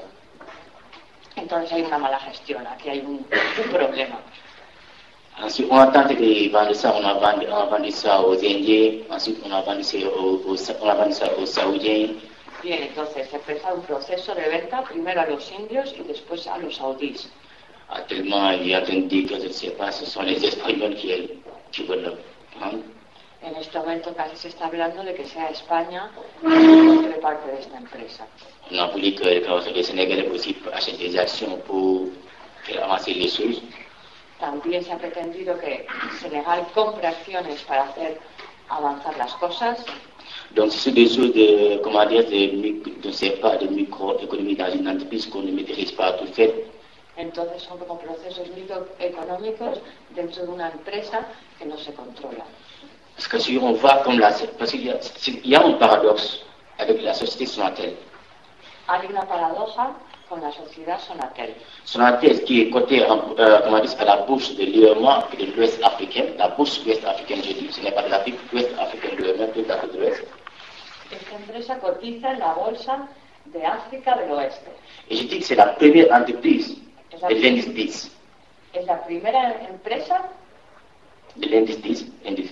Entonces hay una mala gestión, aquí hay un, un problema. Ensuite, on a tenté de vendre ça, on a vendu, on a vendu ça aux Indiens, ensuite on a vendu ça aux, aux, on a vendu ça aux Saoudiens. Bien, entonces se empieza un proceso de venta primero a los indios y después a los saudíes. Actuellement, il y a des dit que je ne sais pas, ce sont les Espagnols qui, qui veulent le prendre. En este momento casi se está hablando de que sea España que de parte de esta empresa. On a voulu que les Sénégalais aussi achètent des actions pour faire avancer les choses. También se ha pretendido que Senegal compre acciones para hacer avanzar las cosas. Donc, ce sont des choses de, comment dire, de, de, sais pas, de microéconomie dans une entreprise qu'on ne maîtrise pas tout fait. Entonces son como procesos microeconómicos dentro de una empresa que no se controla. Parce que si on voit comme la, parce qu'il y a, il y a un paradoxe avec la société Sonatel. Hay una paradoja con la sociedad Sonatel. Sonatel qui est cotée euh, comment dire, à la bourse de l'U E M A et de l'Ouest africain, la bourse ouest africaine, je dis, ce n'est pas de l'Afrique, l'Ouest africaine, de l'U E M A, tout l'Afrique de l'Ouest. Esta empresa cotiza en la bolsa de África del Oeste. Et je dis que c'est la première entreprise de l'indice dix. Es la primera empresa de l'indice dix.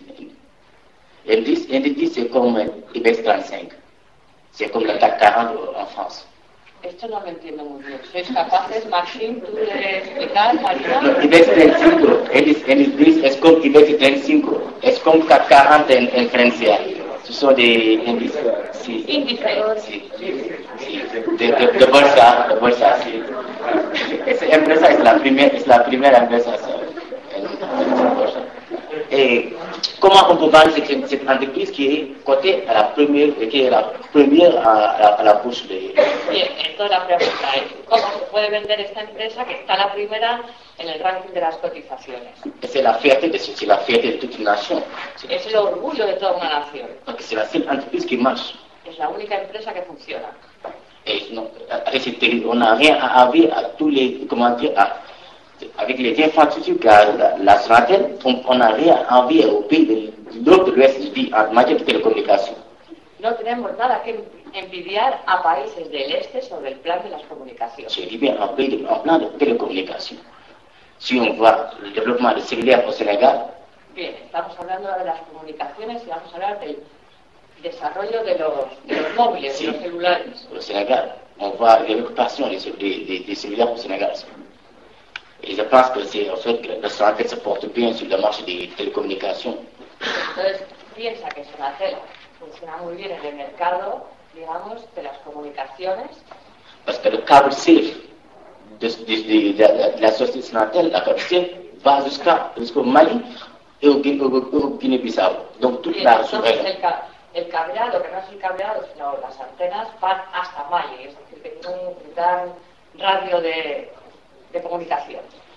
L'indice dix, c'est comme IBEX treinta-cinq. C'est comme le C A C quarante en France. Esto no lo entiendo muy bien. ¿Sois capaces, Maxime, tú de explicar, Marina? No, IBEX treinta y cinco, l'indice dix es como IBEX treinta y cinco, es como C A C cuarenta en, en Francia. Ce sont des indices. Sí. Índices. Sí, sí, sí. De, de, de bolsa, de bolsa, sí. Esa empresa es la primera, es la primera empresa en, en bolsa. Et comment on peut vendre cette, cette entreprise qui est cotée à la première, qui est la première à, à, à la bourse de... Bien, entonces la pregunta es, ¿cómo se puede vender esta empresa que está la primera en el ranking de las cotizaciones? C'est la fierté de, c'est la fierté de toute une nation. Es el orgullo de toda una nación. Parce que c'est la seule entreprise qui marche. Es la única empresa que funciona. Et non, on n'a rien à envier à tous les, comment dire, à, avec les infrastructures qu'a la, la Sonatel, on n'a rien à envier au pays de l'autre de l'Ouest, je dis, en matière de télécommunications. No tenemos nada que envidiar a países del este sobre el plan de las comunicaciones. Je dis bien en, pays de, en plan de télécommunications. Si on voit le développement de cellulaire au Sénégal, bien, estamos hablando de las comunicaciones y vamos a hablar del desarrollo de los, de los móviles, sí, de los celulares. Au Sénégal, on voit les récupérations des, des, des cellulaires au Sénégal. Et je pense que c'est en fait que la Sonatel se porte bien sur le marché des télécommunications. Entonces, piensa que Sonatel funciona muy bien en el mercado, digamos, de las comunicaciones. Parce que le câble safe de, de, de, de, de la société Sonatel, la câble safe, va jusqu'à, jusqu'au Mali et au, au, au Guinée-Bissau. Donc toute bien, la entonces el, ca el cableado, que no es el cableado, sino las antenas, van hasta Mali, es decir, que tiene un gran radio de, de comunicación.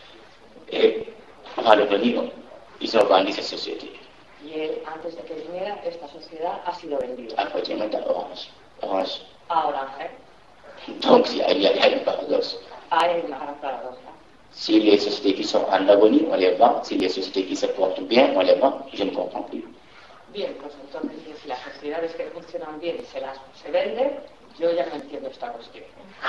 Et avant de venir, ils ont vendu cette société. Y él, antes de que viniera, esta sociedad ha sido vendida. Actuellement à Orange. Orange. A Orange. Donc il y a, il y a un paradoxe. Hay una gran paradoja. Si les sociétés qui sont en agonie, on les vend. Si les sociétés qui se portent bien, on les vend. Je ne comprends plus. Bien, pues entonces si las sociedades que funcionan bien se las se venden Yo ya no entiendo esta cuestión.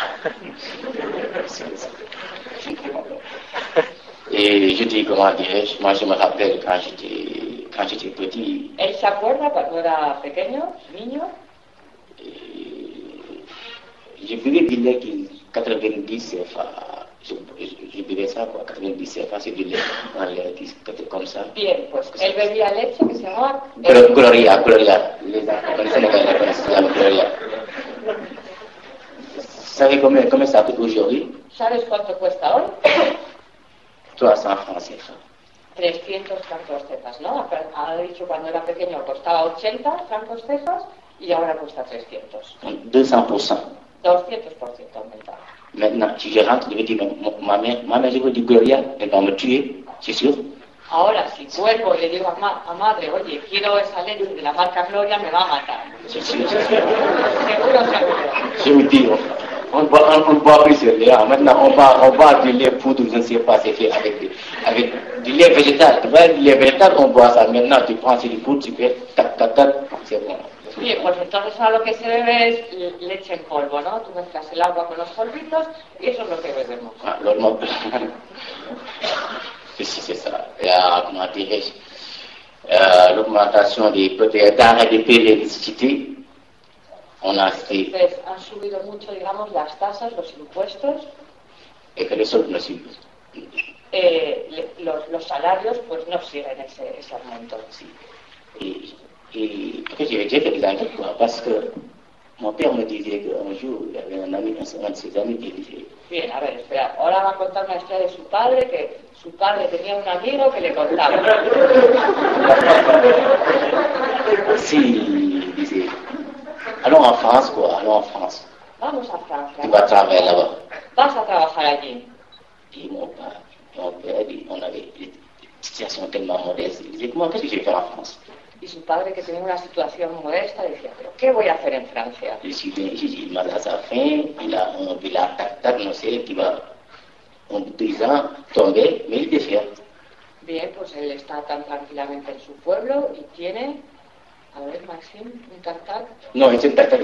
Et je dis, comment dirais-je, moi je me rappelle quand j'étais, quand j'étais petit. Él se acuerda cuando era pequeño, niño. Je buvais du lait qui quatre-vingt-dix C F A. Je, je, je buvais ça, quoi, quatre-vingt-dix C F A, c'est du lait en lait qui était comme ça. Bien, pues él bebía leche que se llamaba... Glo- Gloria, Gloria. Les enfants sénégalais connaissent la Gloria. Vous savez combien, combien ça coûte aujourd'hui? ¿Sabes cuánto cuesta hoy? trois cents francs C F A. trescientos francos cefas, ¿no? Ha dicho cuando era pequeño costaba ochenta francos cefas y ahora cuesta trescientos. deux cents pour cent. doscientos por ciento aumentado. Maintenant, si je rentre, je vais dire, ma mère, ma mère, je veux du Gloria, elle va me tuer, c'est sûr. Ahora, si vuelvo y le digo a, ma a madre, oye, quiero esa leche de la marca Gloria, me va a matar. C'est sûr. Seguro, seguro. Je vous dis, on ne boit, on, on boit plus ce lait. Maintenant, on va, on boit du lait poudre, je ne sais pas, c'est fait avec, des, avec du lait végétal. Tu vois, du lait végétal, on boit ça. Maintenant, tu prends c'est du poudre, tu fais tac, tac, tac, c'est bon. Bien, pues entonces ahora lo que se bebe es leche en polvo, ¿no? Tú mezclas el agua con los polvitos y eso es lo que bebemos. Ah, l'homme, c'est ça. Et, euh, comment dirais-je, euh, l'augmentation des denrées de périodicité. On a fait. Entonces, han subido mucho, digamos, las tasas, los impuestos. Et que les soldes ne suivent. Eh, le, los, los salarios, pues no siguen ese, ese aumento. Sí. Et, et après, j'ai déjà fait des enquêtes, quoi, parce que mon père me disait qu'un jour, il y avait un ami, un de ses amis qui disait. Bien, a ver, espera. Ahora va a contar una historia de su padre, que su padre tenía un amigo que le contaba. Si, il disait, allons en France, quoi, allons en France. Vamos a Francia. Tu vas travailler là-bas. Vas a trabajar allí. Et mon père, mon père, on avait une situation tellement modeste. Il disait, comment, qu'est-ce que je vais faire en France? Y su padre, que tenía una situación modesta, decía, ¿pero qué voy a hacer en Francia? Je suis venu ici, il m'a à sa fin, il a un villa tac-tac, no sé, qui va en deux ans tomber, mais il était fier. Bien, pues él está tan tranquilamente en su pueblo y tiene, a ver, Maxim, un tac-tac. No, es un tac-tac.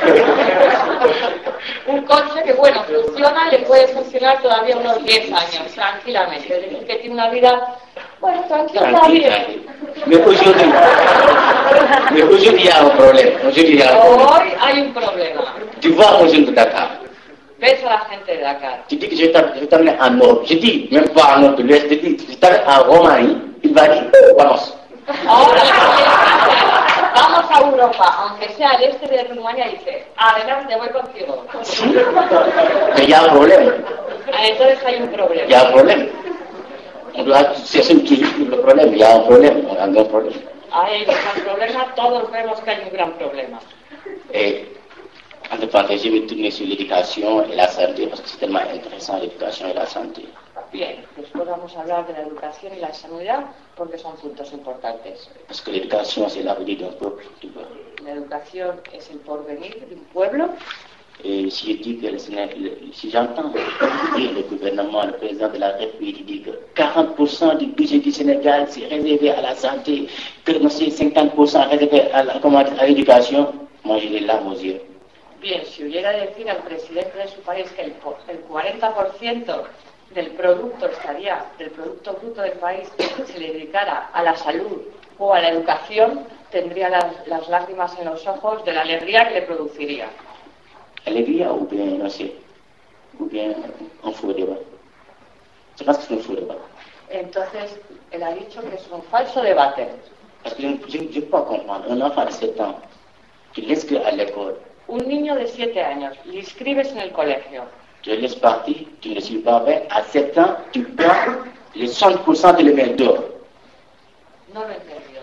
Un coche que, bueno, funciona, le puede funcionar todavía unos diez años, tranquilamente. Es decir, que tiene una vida, bueno, tranquila, Tranquille, bien. tranquille. Mais aujourd'hui, mais aujourd'hui, il y a un problème. Aujourd'hui, il y a un problème. Hoy hay un problema. Tu vois un jeune de Dakar. Ves a la gente de Dakar. Tu dis que je vais t'amener en Europe. Je dis, même pas en Europe de l'Ouest, je dis, je t'amène en Roumanie. Il va dire, vamos. Ahora, vamos a Europa, aunque sea al este de Rumania, dice, adelante, voy contigo. Mais il y a un problème. Entonces hay un Il y problema. a un problème. On doit chercher le problème. Il y a un problème. On a un grand problème. Hay un gran problema, todos vemos que hay un gran problema. Et, entre parenthèses, je vais tourner sur l'éducation et la santé parce que c'est tellement intéressant l'éducation et la santé. Bien, después vamos a hablar de la educación y la sanidad porque son puntos importantes. Parce que l'éducation, c'est l'avenir d'un peuple. Tu vois. La educación es el porvenir de un pueblo. Et si je dis que le Sénégal, le- si j'entends dire le gouvernement, le président de la République dit que quarante pour cent du budget du Sénégal c'est réservé à la santé, que non, c'est cinquante pour cent réservé à la- comment dire, à l'éducation, moi j'ai les larmes aux yeux. Bien, si oyera decir al presidente de su país que el, po- el cuarenta por ciento del producto estaría, del producto bruto del país se le dedicara a la salud o a la educación, tendría las, las lágrimas en los ojos de la alegría que le produciría. Alegría ou bien, non c'est, ou bien un faux débat. Je pense que c'est un faux débat. Entonces, él ha dicho que es un falso debate. Parce que je ne peux pas comprendre un enfant de sept ans qui l'inscrit à l'école, Un niño de siete años, le inscribes en el colegio, tu le laisses partir, tu ne le suis pas bien, à sept ans, tu prends les soixante pour cent de les mains d'or. no lo he entendido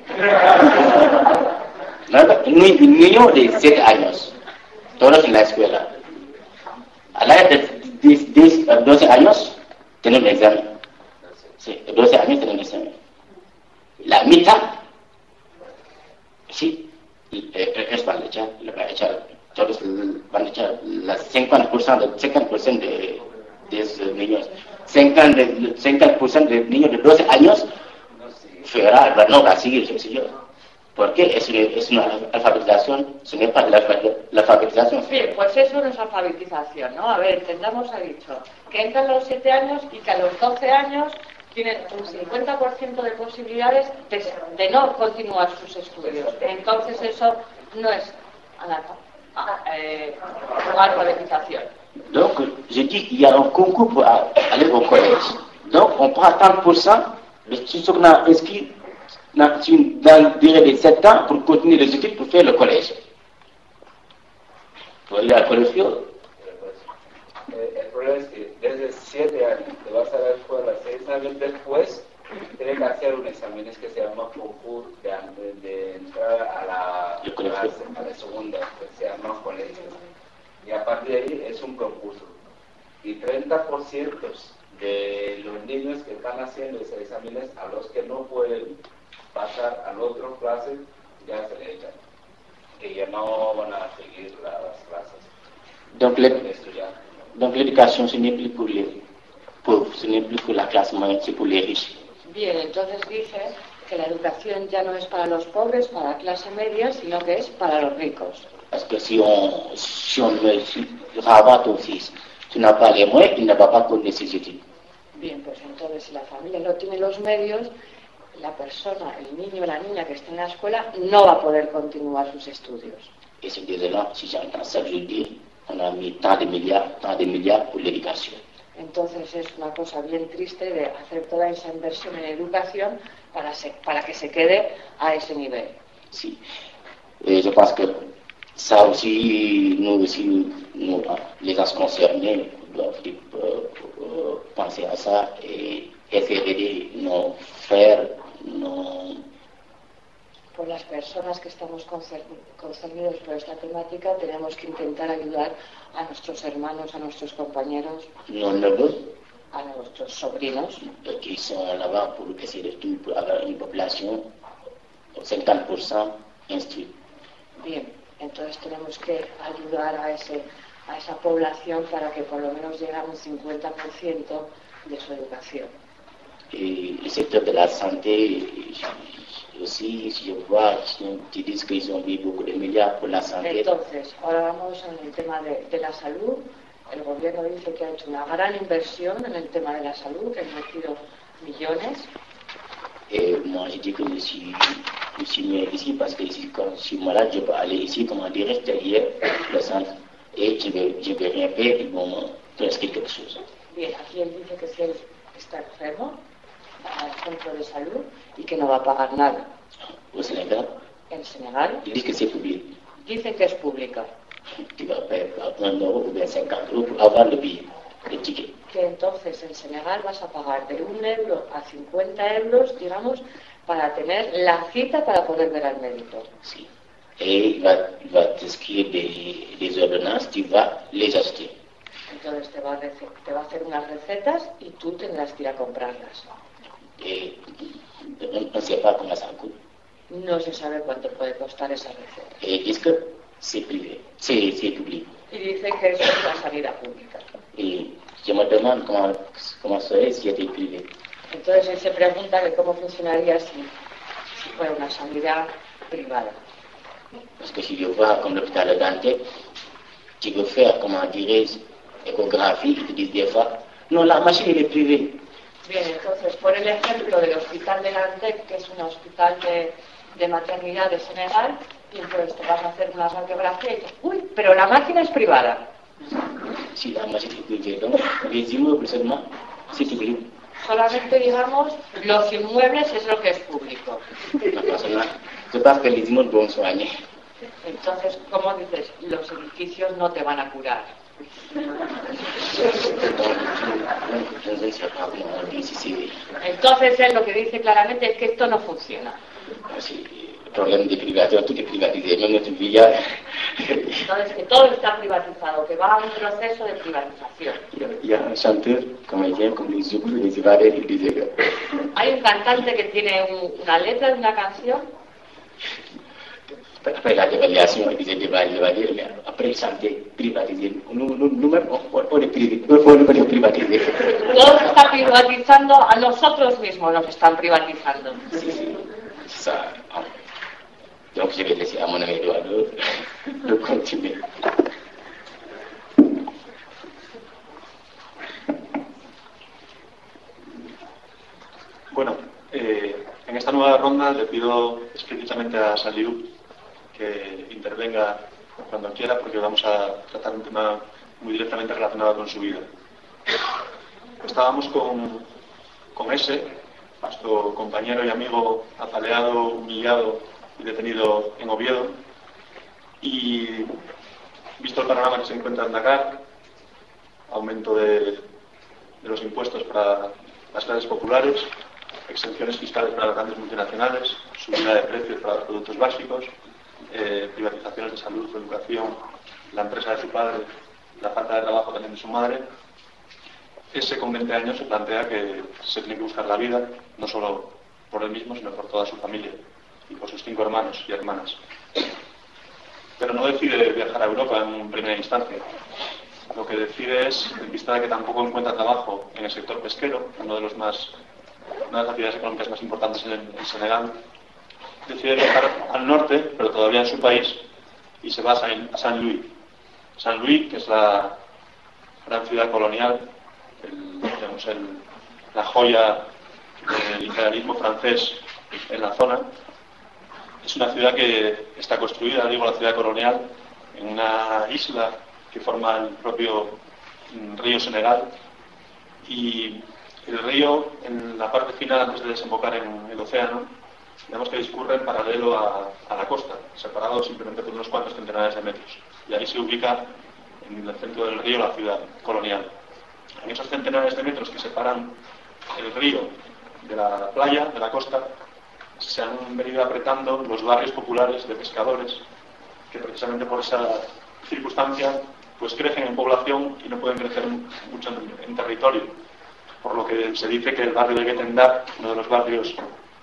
más. ¿No? Un ni- un niño de siete años, todos en la escuela. A la edad de diez, diez, doce años, tienen un examen. Sí, doce años tienen un examen. La mitad, sí, eh, es van a echar, le van a echar, todos van a echar las cincuenta por ciento de, cincuenta por ciento de, de esos niños. cincuenta, cincuenta por ciento de niños de doce años, fuera, no va a seguir, qué sé yo. Porque es una, es una alfabetización, ce n'est pas la, la alfabetización. Bien, pues eso no es alfabetización, ¿no? A ver, entendamos, ha dicho que entran a los siete años y que a los doce años tienen un cincuenta por ciento de posibilidades de, de no continuar sus estudios. Entonces eso no es eh, alfabetización. Donc, je dis qu'il y a un concours pour aller au collège. Donc, on prend trente pour cent de ceux qu'on a inscrits dans une durée de sept ans pour continuer les études pour faire le collège. Pour ir al colegio. El problema es que desde siete años te vas a la escuela, seis años después tienes que hacer un examen que se llama concurso de, de entrar a la, a la, a la segunda, que se llama colegio. Y a partir de ahí es un concurso. Y treinta por ciento de los niños que están haciendo esos exámenes, a los que no pueden pasar a la otra clase, ya se le echan. Que ya no van a seguir las clases. Donc, donc l'éducation, ce n'est plus pour les pauvres, ce n'est plus pour la classe moyenne, c'est pour les riches. Bien, entonces dice que la educación ya no es para los pobres, para la clase media, sino que es para los ricos. Parce que si on, si on me rabat ton fils, tu n'as pas les moyens, il ne va pas connaître ses études. Bien, pues entonces si la familia no tiene los medios, la persona, el niño o la niña que está en la escuela no va a poder continuar sus estudios. Et c'est désolant, si j'entends ça, je dis, on a mis tant de milliards, tant de milliards pour l'éducation. Entonces es una cosa bien triste de hacer toda esa inversión en educación para, se, para que se quede a ese nivel. Sí. Et je pense que ça aussi, nous aussi, nous, les gens concernés doivent euh, euh, penser à ça et essayer d'aider nos frères, nos... Por las personas que estamos concernidos por esta temática, tenemos que intentar ayudar a nuestros hermanos, a nuestros compañeros, nos neveux, a nuestros sobrinos, qui sont là-bas pour essayer de tout, pour avoir une population cinquante pour cent instruite. Bien, entonces tenemos que ayudar a, ese, a esa población para que por lo menos llegue a un cincuenta por ciento de su educación. Et le secteur de la santé, aussi, si je vois, ils disent qu'ils ont mis beaucoup de milliards pour la santé. Entonces, ahora vamos en el tema de, de la salud. El gobierno dice que ha hecho una gran inversión en el tema de la salud, que ha invertido millones. Et moi, je dis que je suis, je suis né ici parce que ici, quand je suis malade, je peux aller ici, comment dire, extérieur, le centre, et je vais, je vais rien payer, ils vont me prescrire quelque chose. Bien, aquí él dice que si él está enfermo, va al centro de salud y que no va a pagar nada. Au Sénégal, en Senegal, ils disent que c'est public. Dicen que es pública. Tu vas payer un euro ou bien cinquante euros pour avoir le billet, le ticket. Que entonces en Senegal vas a pagar de un euro a cincuenta euros, digamos, para tener la cita para poder ver al médico. Sí. Et il va, il va t'inscrire des, des ordonnances, tu vas les acheter. Entonces te va, a te va a hacer unas recetas y tú tendrás que ir a comprarlas. Et on ne sait pas comment ça coûte. No se sabe cuánto puede costar esa receta. Et ils disent que c'est privé, c'est, c'est public. Y dice que eso es la sanidad pública. Et je me demande comment, comment serait si c'était privé. Entonces él se pregunta que cómo funcionaría si, si fuera una sanidad privada. Parce que si je vois comme l'hôpital de Dantec, tu veux faire, comment dirais-je, échographie, ils te disent des fois, non, la machine elle est privée. Bien, entonces por el ejemplo del hospital de Dantec, que es un hospital de, de maternidad de Senegal, y entonces te vas a hacer una radiografía y dices, uy, pero la máquina es privada. Si la machine est privée, donc les immeubles seulement, c'est public. Solamente, digamos, los inmuebles es lo que es público. Je pense que les immeubles vont soigner. Entonces, ¿cómo dices? Los edificios no te van a curar. Entonces él lo que dice claramente es que esto no funciona. El problema de privatización, tout est privatisé, même notre village. Entonces que todo está privatizado, que va a un proceso de privatización. Il y a un chanteur, comédien, comme les Zouk, les Ivarés, il disait que... Hay un cantante que tiene un, una letra de una canción. Après la dévaluation, il disait dévaluer, après il chantait privatiser. Nous, nous, nous-mêmes, on, on est privé, on est privatisé. Todo se está privatizando, a nosotros mismos nos están privatizando. Sí, sí. Ça, Donc je vais laisser à mon ami Eduardo de continuer. Bueno, eh, en esta nueva ronda le pido explícitamente a Saliu que intervenga cuando quiera, porque vamos a tratar un tema muy directamente relacionado con su vida. Estábamos con, con ese, nuestro compañero y amigo apaleado, humillado y detenido en Oviedo, y visto el panorama que se encuentra en Dakar, aumento de, de los impuestos para las clases populares, exenciones fiscales para las grandes multinacionales, subida de precios para los productos básicos, eh, privatizaciones de salud o educación, la empresa de su padre, la falta de trabajo también de su madre. Ese con veinte años se plantea que se tiene que buscar la vida, no solo por él mismo, sino por toda su familia y por sus cinco hermanos y hermanas. Pero no decide viajar a Europa en primera instancia. Lo que decide es, en vista de que tampoco encuentra trabajo en el sector pesquero, uno de los más una de las actividades económicas más importantes en, en Senegal, decide viajar al norte, pero todavía en su país, y se va a San, a San Louis. San Louis, que es la gran ciudad colonial, el, digamos, el, la joya del imperialismo francés en la zona. Es una ciudad que está construida, digo, la ciudad colonial, en una isla que forma el propio río Senegal, y el río, en la parte final, antes de desembocar en el océano, vemos que discurre en paralelo a, a la costa, separado simplemente por unos cuantos centenares de metros. Y ahí se ubica, en el centro del río, la ciudad colonial. En esos centenares de metros que separan el río de la playa, de la costa, se han venido apretando los barrios populares de pescadores, que precisamente por esa circunstancia pues crecen en población y no pueden crecer mucho en, en territorio. Por lo que se dice que el barrio de Guet-Ndar, uno de los barrios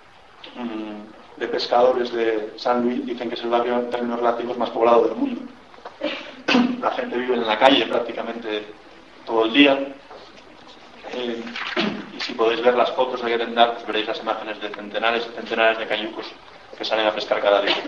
mmm, de pescadores de San Luis, dicen que es el barrio en términos relativos más poblado del mundo. La gente vive en la calle prácticamente todo el día. Eh, y si podéis ver las fotos de Guet-Ndar, pues veréis las imágenes de centenares y centenares de cayucos que salen a pescar cada día.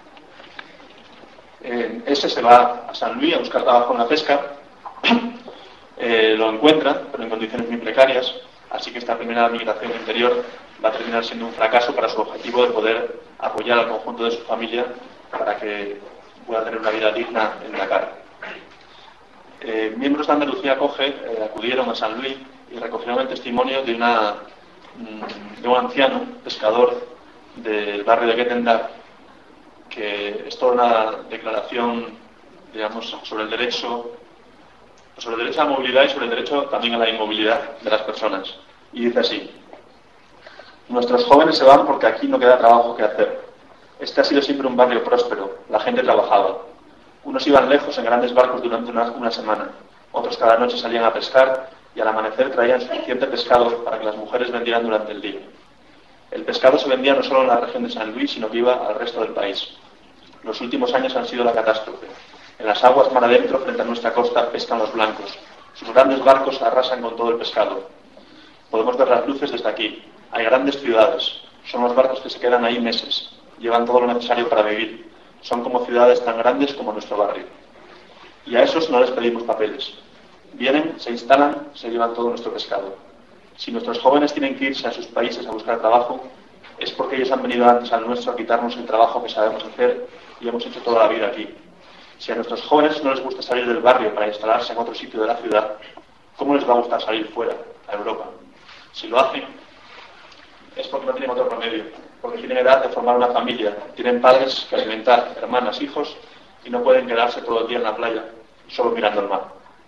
Eh, ese se va a San Luis a buscar trabajo en la pesca. Eh, lo encuentra, pero en condiciones muy precarias, así que esta primera migración interior va a terminar siendo un fracaso para su objetivo de poder apoyar al conjunto de su familia para que pueda tener una vida digna en Dakar. Eh, miembros de Andalucía Acoge eh, acudieron a San Luis y recogieron el testimonio de, una, de un anciano pescador del barrio de Guet-Ndar, que es toda una declaración, digamos, sobre el derecho sobre el derecho a la movilidad y sobre el derecho también a la inmovilidad de las personas. Y dice así: nuestros jóvenes se van porque aquí no queda trabajo que hacer. Este ha sido siempre un barrio próspero, la gente trabajaba. Unos iban lejos en grandes barcos durante una, una semana, otros cada noche salían a pescar y al amanecer traían suficiente pescado para que las mujeres vendieran durante el día. El pescado se vendía no solo en la región de San Luis, sino que iba al resto del país. Los últimos años han sido la catástrofe. En las aguas mar adentro, frente a nuestra costa, pescan los blancos. Sus grandes barcos arrasan con todo el pescado. Podemos ver las luces desde aquí. Hay grandes ciudades. Son los barcos que se quedan ahí meses. Llevan todo lo necesario para vivir. Son como ciudades tan grandes como nuestro barrio. Y a esos no les pedimos papeles. Vienen, se instalan, se llevan todo nuestro pescado. Si nuestros jóvenes tienen que irse a sus países a buscar trabajo, es porque ellos han venido antes al nuestro a quitarnos el trabajo que sabemos hacer y hemos hecho toda la vida aquí. Si a nuestros jóvenes no les gusta salir del barrio para instalarse en otro sitio de la ciudad, ¿cómo les va a gustar salir fuera, a Europa? Si lo hacen, es porque no tienen otro remedio, porque tienen edad de formar una familia, tienen padres que alimentar, hermanas, hijos, y no pueden quedarse todo el día en la playa, solo mirando el mar.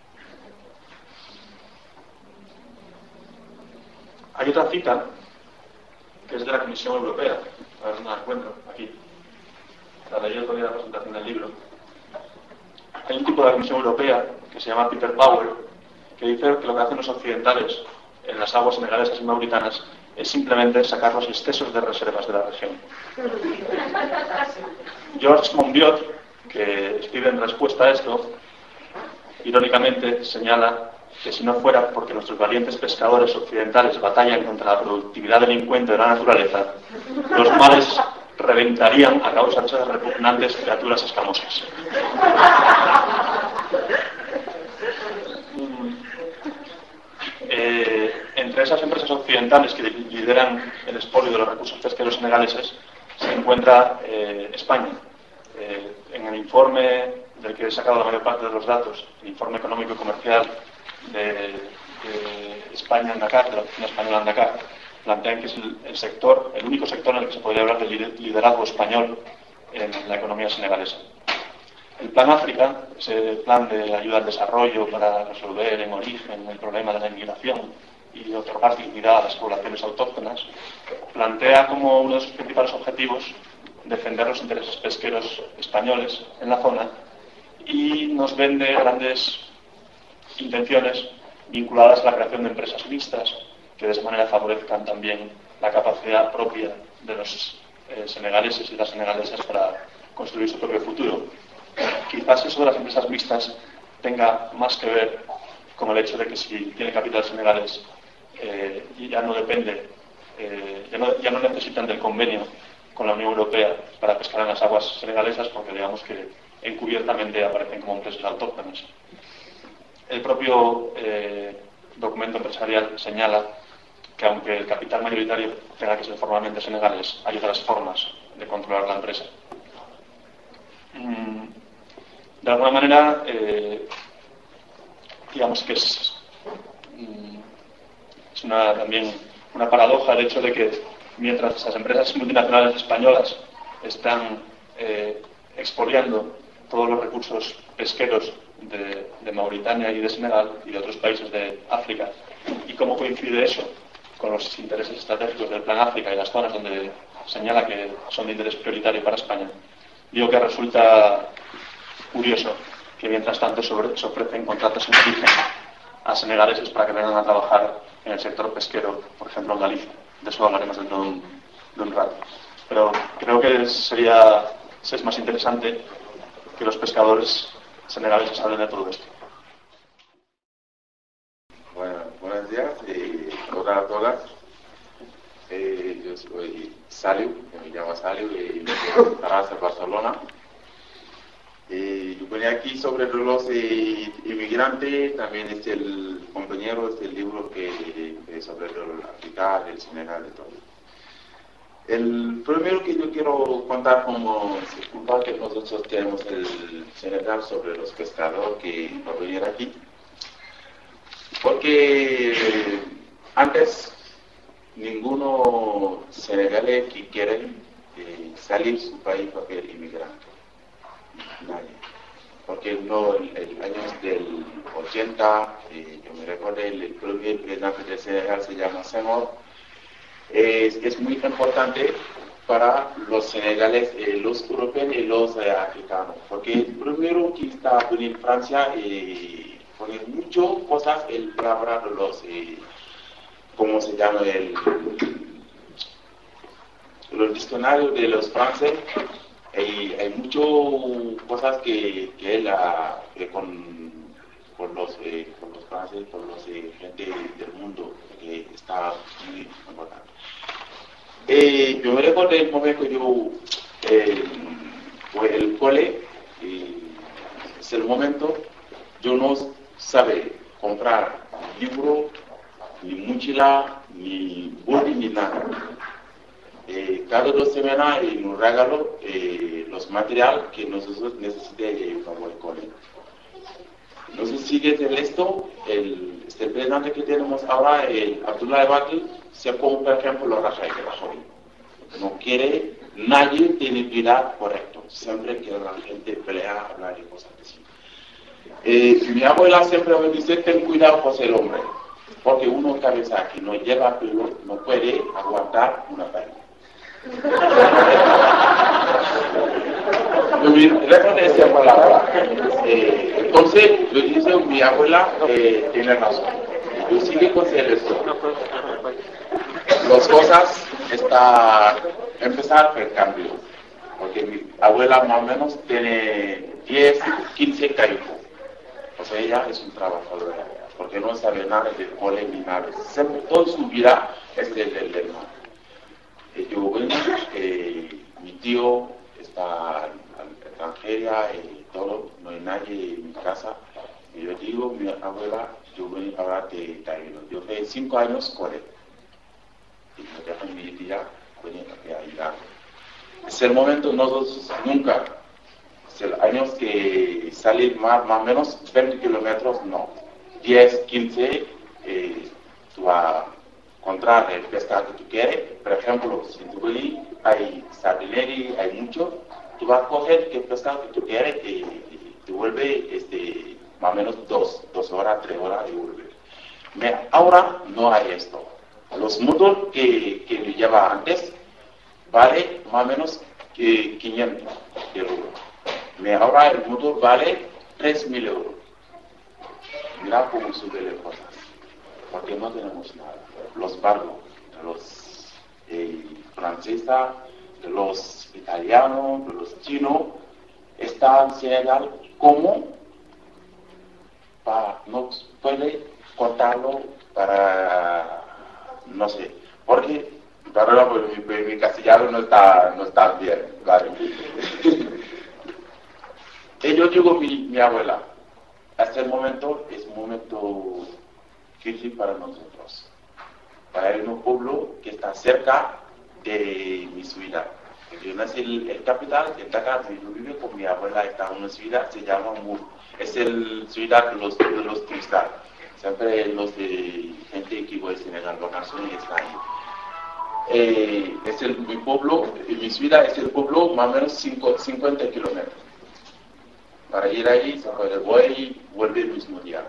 Hay otra cita, que es de la Comisión Europea, a ver si me la encuentro, aquí. La leí el otro día de la presentación del libro. Hay un tipo de la Comisión Europea que se llama Peter Power, que dice que lo que hacen los occidentales en las aguas senegalesas y mauritanas es simplemente sacar los excesos de reservas de la región. Georges Monbiot, que escribe en respuesta a esto, irónicamente señala que si no fuera porque nuestros valientes pescadores occidentales batallan contra la productividad delincuente de la naturaleza, los mares reventarían a causa de esas repugnantes criaturas escamosas. Eh, entre esas empresas occidentales que lideran el expolio de los recursos pesqueros senegaleses se encuentra eh, España. Eh, en el informe del que he sacado la mayor parte de los datos, el informe económico y comercial de, de España en Dakar, de la Oficina Española en Dakar, plantean que es el, el sector, el único sector en el que se podría hablar de liderazgo español en la economía senegalesa. El Plan África, ese plan de ayuda al desarrollo para resolver en origen el problema de la inmigración y otorgar dignidad a las poblaciones autóctonas, plantea como uno de sus principales objetivos defender los intereses pesqueros españoles en la zona y nos vende grandes intenciones vinculadas a la creación de empresas mixtas que de esa manera favorezcan también la capacidad propia de los eh, senegaleses y las senegalesas para construir su propio futuro. Quizás eso de las empresas mixtas tenga más que ver con el hecho de que si tiene capital senegales eh, ya no depende, eh, ya, no, ya no necesitan del convenio con la Unión Europea para pescar en las aguas senegalesas, porque digamos que encubiertamente aparecen como empresas autóctonas. El propio eh, documento empresarial señala que aunque el capital mayoritario tenga que ser formalmente senegales, hay otras formas de controlar la empresa. De alguna manera, eh, digamos que es, es una, también una paradoja el hecho de que mientras esas empresas multinacionales españolas están eh, expoliando todos los recursos pesqueros de, de Mauritania y de Senegal y de otros países de África, y cómo coincide eso con los intereses estratégicos del Plan África y las zonas donde señala que son de interés prioritario para España, digo que resulta curioso que mientras tanto se ofrecen contratos en origen a senegaleses para que vengan a trabajar en el sector pesquero, por ejemplo en Galicia. De eso hablaremos dentro de un, de un rato. Pero creo que sería es más interesante que los pescadores senegaleses hablen de todo esto. Bueno, buenos días y hola a todas. Eh, yo soy Saliu, me llamo Saliu y me llamo Tarrasa, Barcelona. Eh, yo ponía aquí sobre los eh, inmigrantes, también es el compañero, es el libro que, que sobre el África, el Senegal y todo. El primero que yo quiero contar como disculpa que nosotros tenemos el Senegal sobre los pescadores que va a venir aquí. Porque antes ninguno senegalés que quiere eh, salir de su país para ser inmigrante. Nadie. Porque no, el, el año del ochenta, eh, yo me recuerdo, el, el primer presidente de Senegal se llama Senghor. Es, es muy importante para los senegales, eh, los europeos y los eh, africanos. Porque el primero que está en Francia, eh, poner muchas cosas, el palabra de los, eh, ¿cómo se llama? El, los diccionarios de los franceses. Hay, hay muchas cosas que, que él ha, que con, con, los, eh, con los franceses, con los eh, gente del mundo, que está muy importante. Eh, yo me recuerdo el momento que yo eh, fue el cole, eh, es el momento, yo no sabe comprar libro, ni mochila, ni boli, ni nada. Eh, cada dos semanas eh, nos regaló eh, los materiales que nosotros necesitamos para el colegio. No sé si desde esto, el, este presidente que tenemos ahora, el Abdoulaye Wade, se como por ejemplo los Rajoy de Rajoy. No quiere, nadie tiene vida correcta. Siempre que la gente pelea, hablar de cosas así. Eh, mi abuela siempre me dice, ten cuidado con el hombre, porque uno cabeza que no lleva pelo no puede aguantar una paella. Yo me recuerdo esa palabra. Eh, entonces, yo dice, mi abuela eh, tiene razón. Yo sigo con esto. Las cosas están empezar a hacer cambio. Porque mi abuela más o menos tiene diez, quince caicos. O sea, ella es un trabajador, porque no sabe nada de cole ni nada. Siempre, toda su vida es del hermano. Yo, bueno, eh, mi tío está al, al extranjera y todo, no hay nadie en mi casa. Y yo digo, mi abuela, yo voy a hablar de Taíno. Yo hace cinco años con él. Y me dejo en mi día, venir a ayudar. Es el momento, nosotros nunca, es el año que sale más, más o menos veinte kilómetros, no. diez, quince, eh, tú vas a encontrar el pescado que tú quieres. Por ejemplo, si tú ves, hay sardineri, hay mucho, tú vas a coger el pescado que tú quieres y, y te vuelve este, más o menos dos, dos horas, tres horas y vuelve. Me, ahora no hay esto. Los motos que, que me lleva antes vale más o menos que quinientos euros. Me, ahora el motor vale tres mil euros. Mira cómo suben las cosas. Porque no tenemos nada. Los barcos, de los eh, franceses, de los italianos, de los chinos, están en Senegal como para no puede cortarlo para no sé, porque perdón, pues, mi, mi castellano no está no está bien, ¿vale? Y yo digo mi, mi abuela, hasta el momento es un momento difícil para nosotros, para ir a un pueblo que está cerca de mi ciudad. Yo nací en el capital, en Dakar, yo vivo con mi abuela, está en una ciudad, se llama Mur. Es el ciudad de los, de los turistas. Siempre los de gente que va a Senegal, vacaciones, están ahí. Eh, es el, mi pueblo, mi ciudad es el pueblo más o menos cincuenta kilómetros. Para ir ahí, se puede voy y vuelve el mismo día.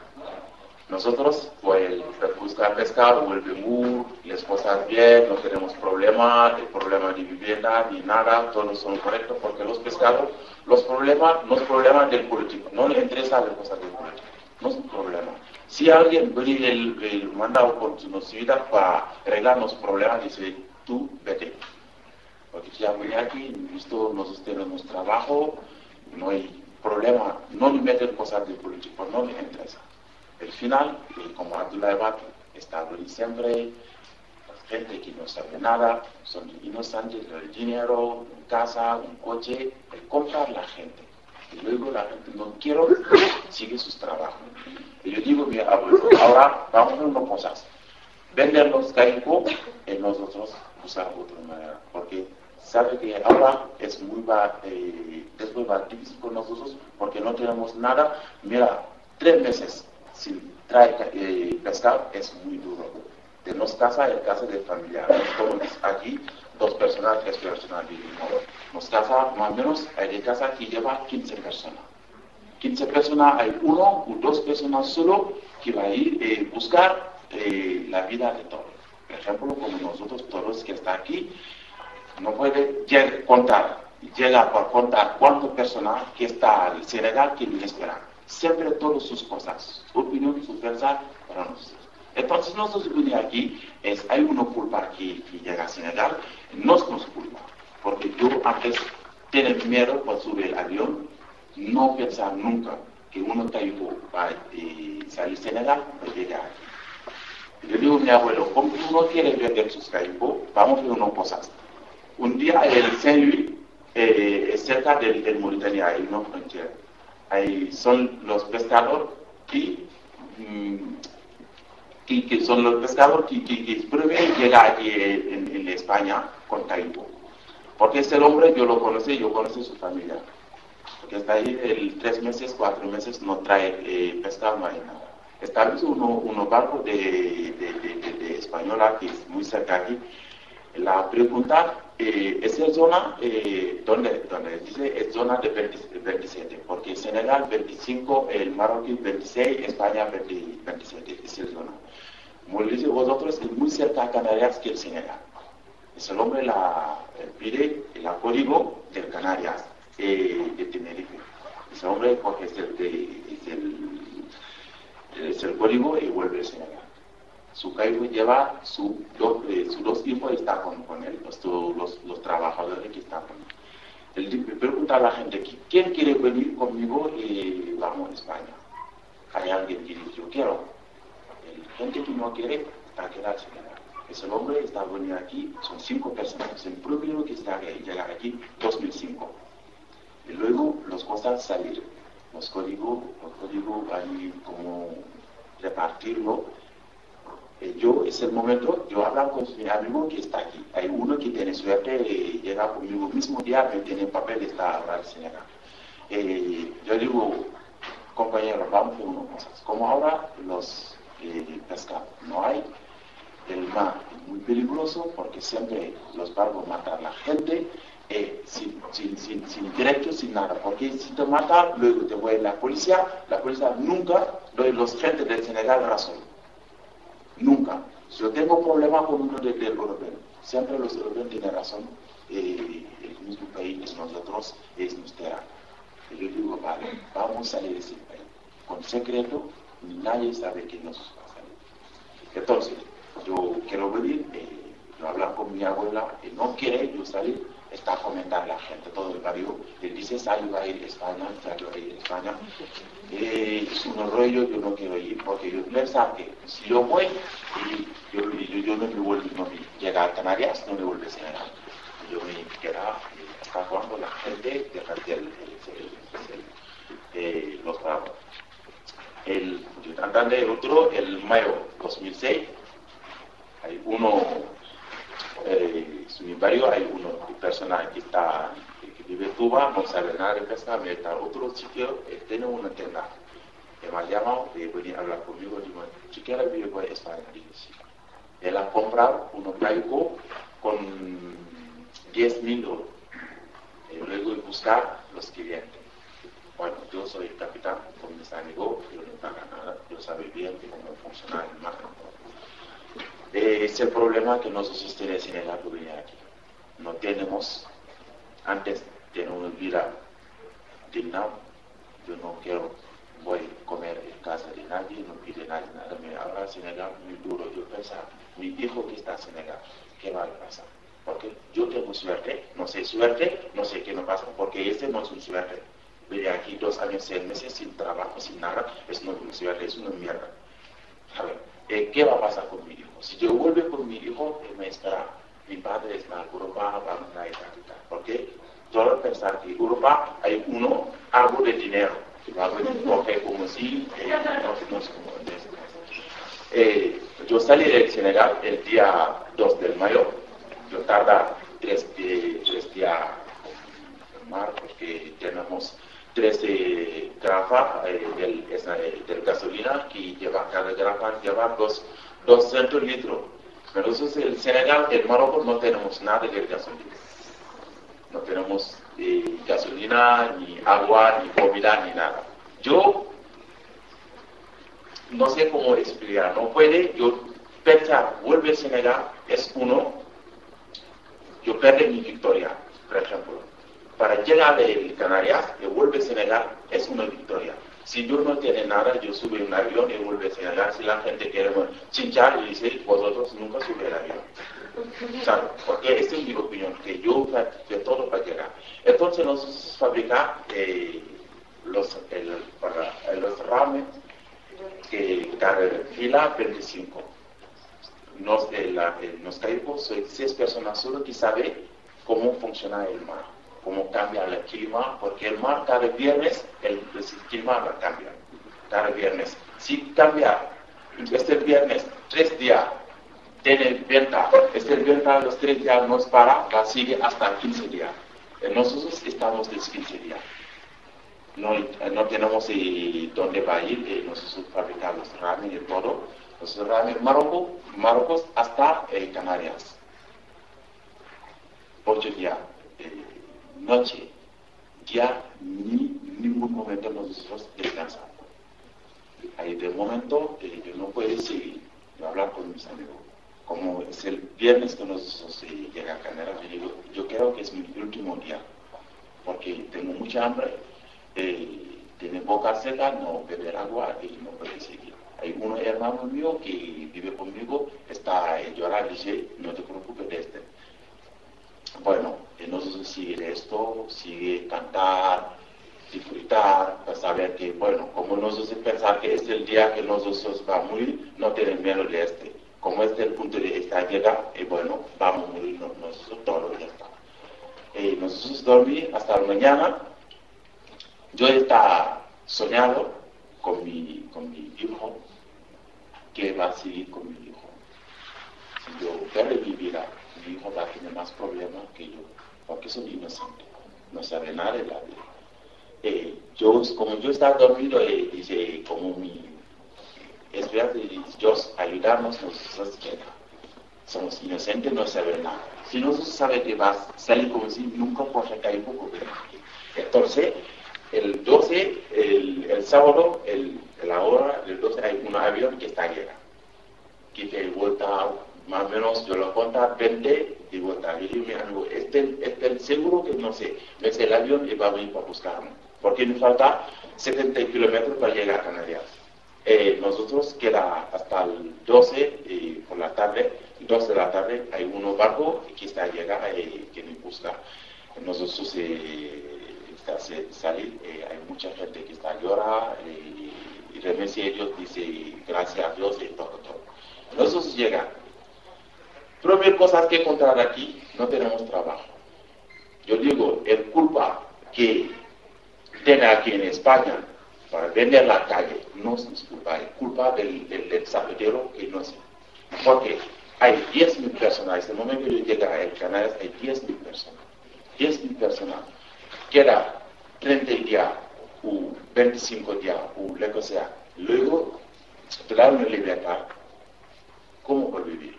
Nosotros, pues, buscar pescado, volvemos, las cosas bien, no tenemos problemas, el problema de vivienda ni nada, todos son correctos, porque los pescados, los problemas, no es problema del político, no le interesa las cosas del político, no es un problema. Si alguien viene el, el mandado con su nocividad para arreglar los problemas, dice, tú vete. Porque si ya voy aquí, visto, nosotros tenemos trabajo, no hay problema, no le meten cosas del político, no le interesa. El final, como Abdullah Abad está siempre, la gente que no sabe nada, son inocentes, el dinero, una casa, un coche, el comprar la gente. Y luego la gente no quiere, sigue sus trabajos. Y yo digo, mira, ahora vamos a hacer unas cosas. Vender los caicos y nosotros usar otra manera. Porque sabe que ahora es muy, eh, es muy difícil con nosotros porque no tenemos nada. Mira, tres meses. Si trae eh, pescado es muy duro. De nos casa en casa de familia. Nosotros aquí, dos personas, tres personas vivimos. Nos casa más o menos, hay de casa que lleva quince personas. quince personas, hay uno o dos personas solo que va a ir a eh, buscar eh, la vida de todos. Por ejemplo, como nosotros todos que están aquí, no puede llegar, contar, llega por contar cuántas personas que está en Senegal que viene esperando. Siempre todas sus cosas, su opinión, su pensar para nosotros. Entonces nosotros venimos aquí, es, hay una culpa que, que llega a Senegal, no es nuestra culpa, porque yo antes tenía miedo por subir el avión, no pensar nunca que uno caigo va a eh, salir de Senegal, pues llega aquí. Yo digo a mi abuelo, como uno quiere vender sus caicos, vamos a hacer unas cosas. Un día el Saint-Louis, eh, cerca del, del Mauritania, hay una frontera. Ahí son los pescadores que, que, que son los pescadores que, que, que primero llega aquí en, en España con caipo. Porque este hombre yo lo conocí, yo conocí su familia. Porque está ahí el tres meses, cuatro meses, no trae eh, pescado, no hay nada. Está uno, uno barco de, de, de, de, de española que es muy cerca aquí. La pregunta eh, es la zona eh, donde, donde dice es zona de veintisiete, porque Senegal veinticinco, el Marroquí veintiséis, España veintisiete, es la zona. Como le dice vosotros, es muy cerca a Canarias que el Senegal. Es el hombre la pide el código del Canarias eh, de Tenerife. Ese hombre coge es el, de, es el, es el código y vuelve al Senegal. Su caigo lleva su, do, eh, sus dos hijos y está con, con él, los, los, los trabajadores que están con él. Él pregunta a la gente, ¿quién quiere venir conmigo y vamos a España? Hay alguien que dice, yo quiero. La gente que no quiere, está quedarse. Ese hombre está venido aquí, son cinco personas. El primero que está llegar aquí, dos mil cinco. Y luego los cosas salir. Los códigos, los códigos hay como repartirlo. Eh, yo, es el momento, yo hablo con mi amigo que está aquí. Hay uno que tiene suerte, eh, llega conmigo el mismo día, me tiene papel, está ahora en Senegal. Eh, yo digo, compañero, vamos a unas cosas. Como ahora los eh, pescados no hay, el mar es muy peligroso porque siempre los barcos matan a la gente eh, sin, sin, sin, sin derecho, sin nada. Porque si te matan, luego te vuelve la policía. La policía nunca doy los gente del Senegal razón. Nunca. Si yo tengo problema con uno del, del europeo, siempre los europeos tienen razón. Eh, el mismo país es nosotros, es nuestra. Y yo digo, vale, vamos a salir de ese país. Con secreto, nadie sabe que nos va a salir. Entonces, yo quiero venir, eh, yo hablar con mi abuela, y no quiere yo salir, está comentando a la gente, todo el barrio, le dice, ah, yo voy a ir a España, yo voy a ir a España. Eh, es un rollo, yo no quiero ir, porque yo pienso que si yo voy, y yo, yo, yo no me vuelvo, no me llega a Canarias, no me vuelvo a Senegal. Yo me quedo hasta cuando la gente deja de el, el, el, eh, los trabajos. El, yo tratando de otro, el mayo dos mil seis, hay uno, eh, en mi barrio hay uno de personas que está, que vive en Cuba, no sabe nada de pesca, me está en otro sitio, eh, tiene una tienda. Me ha llamado, de venir a hablar conmigo, digo, si quieres vivir en España, digo, sí. Él ha comprado un caico con diez mil dólares. Y luego buscar los clientes. Bueno, yo soy el capitán con mis amigos, yo no pago nada, yo sabía bien cómo funciona el mar. Eh, es el problema que nosotros tenemos en el venir aquí. No tenemos, antes de una vida digna, yo no quiero, voy a comer en casa de nadie, no pide nadie nada, me habla Senegal muy duro. Yo pensaba, mi hijo que está en Senegal, ¿qué va a pasar? Porque yo tengo suerte, no sé suerte, no sé qué me pasa, porque este no es un suerte. Vine aquí dos años, seis meses sin trabajo, sin nada, es una suerte, es una mierda. A ver, eh, ¿qué va a pasar con mi hijo? Si yo vuelvo con mi hijo, él me espera. Mi padre está en Europa, va a una y tal y tal. Porque solo pensar que en Europa hay uno, algo de dinero, que va a venir porque como si, eh, no, no sé cómo es. Eh, yo salí del Senegal el día dos de mayo. Yo tarda tres, eh, tres días en mar porque tenemos trece grafas eh, del, eh, del gasolina que lleva cada grafa lleva dos, doscientos litros. Pero eso es el Senegal, el Marruecos no tenemos nada de gasolina. No tenemos eh, gasolina, ni agua, ni comida, ni nada. Yo no sé cómo explicar, no puede, yo pensar, vuelve a Senegal, es uno, yo perdí mi victoria, por ejemplo. Para llegar de Canarias, y vuelve a Senegal, es una victoria. Si yo no tiene nada, yo subo en un avión y vuelve a Senegal. Si la gente quiere chinchar y dice, vosotros nunca sube el avión. ¿Sabe? Porque esta es mi opinión, que yo de todo para llegar. Entonces nosotros fabricamos eh, los, el, para, los ramen que cada fila veinticinco. Nos, el, el, nos caímos, soy seis personas solo que saben cómo funciona el mar, cómo cambia el clima, porque el mar cada viernes, el, el clima va a cambiar, cada viernes. Si cambia, este viernes, tres días, tiene venta, este venta los tres días nos para, va, sigue hasta quince días. Nosotros estamos de quince días. No, no tenemos eh, dónde va a ir, eh, nosotros fabricamos ramen y todo. Los ramen Marruecos, Marruecos hasta eh, Canarias. Ocho días. Eh, noche, día, ni ningún momento nosotros descansamos. Ahí de momento eh, yo no puedo seguir, yo hablar con mis amigos. Como es el viernes que nosotros eh, llega a Canarias, yo digo, yo creo que es mi último día, porque tengo mucha hambre, eh, tiene boca seca, no beber agua y no puedo seguir. Hay un hermano mío que vive conmigo, está eh, llorando y dice, no te preocupes de este. Bueno, nosotros sigue esto, sigue cantar, disfrutar, para saber que, bueno, como nosotros pensar que es el día que nosotros vamos a morir, no tener miedo de este. como este es el punto de esta llega, eh, bueno, vamos a morir nosotros todos, ya está. Eh, nosotros dormí hasta la mañana. Yo estaba soñado con mi, con mi hijo, que va a seguir con mi hijo. Si yo pierde mi vida, mi hijo va a tener más problemas que yo, porque soy inocente, no sabe nada de la vida. Eh, yo, como yo estaba dormido, eh, dice, como mi esperanza de Dios ayudarnos, nosotros que somos inocentes, no sabemos nada. Si nosotros sabemos que va a salir como si nunca puede caer un poco de aquí. Entonces, el doce, el, el sábado, el, la hora del doce, hay un avión que está lleno, que de vuelta, más o menos, yo lo cuento, veinte de vuelta. Y yo me digo, este, este seguro que no sé, es el avión y va a venir para buscarme, porque me falta setenta kilómetros para llegar a Canarias. Eh, nosotros queda hasta el doce eh, por la tarde, doce de la tarde, hay un barco que está llegando eh, que nos busca. Nosotros eh, está, se, salir, eh, hay mucha gente que está llorando eh, y realmente ellos dicen gracias a Dios y todo, todo. Nosotros llegamos. Primera cosa que encontrar aquí, no tenemos trabajo. Yo digo, el culpa que tiene aquí en España para vender la calle, no es culpa, es culpa del, del, del zapatero que no sé. Porque hay diez mil personas, en este momento que yo llegué a El Canarias, hay diez mil personas. diez mil personas. Queda treinta días, o veinticinco días, o lo que sea. Luego, te dan una libertad. ¿Cómo por vivir?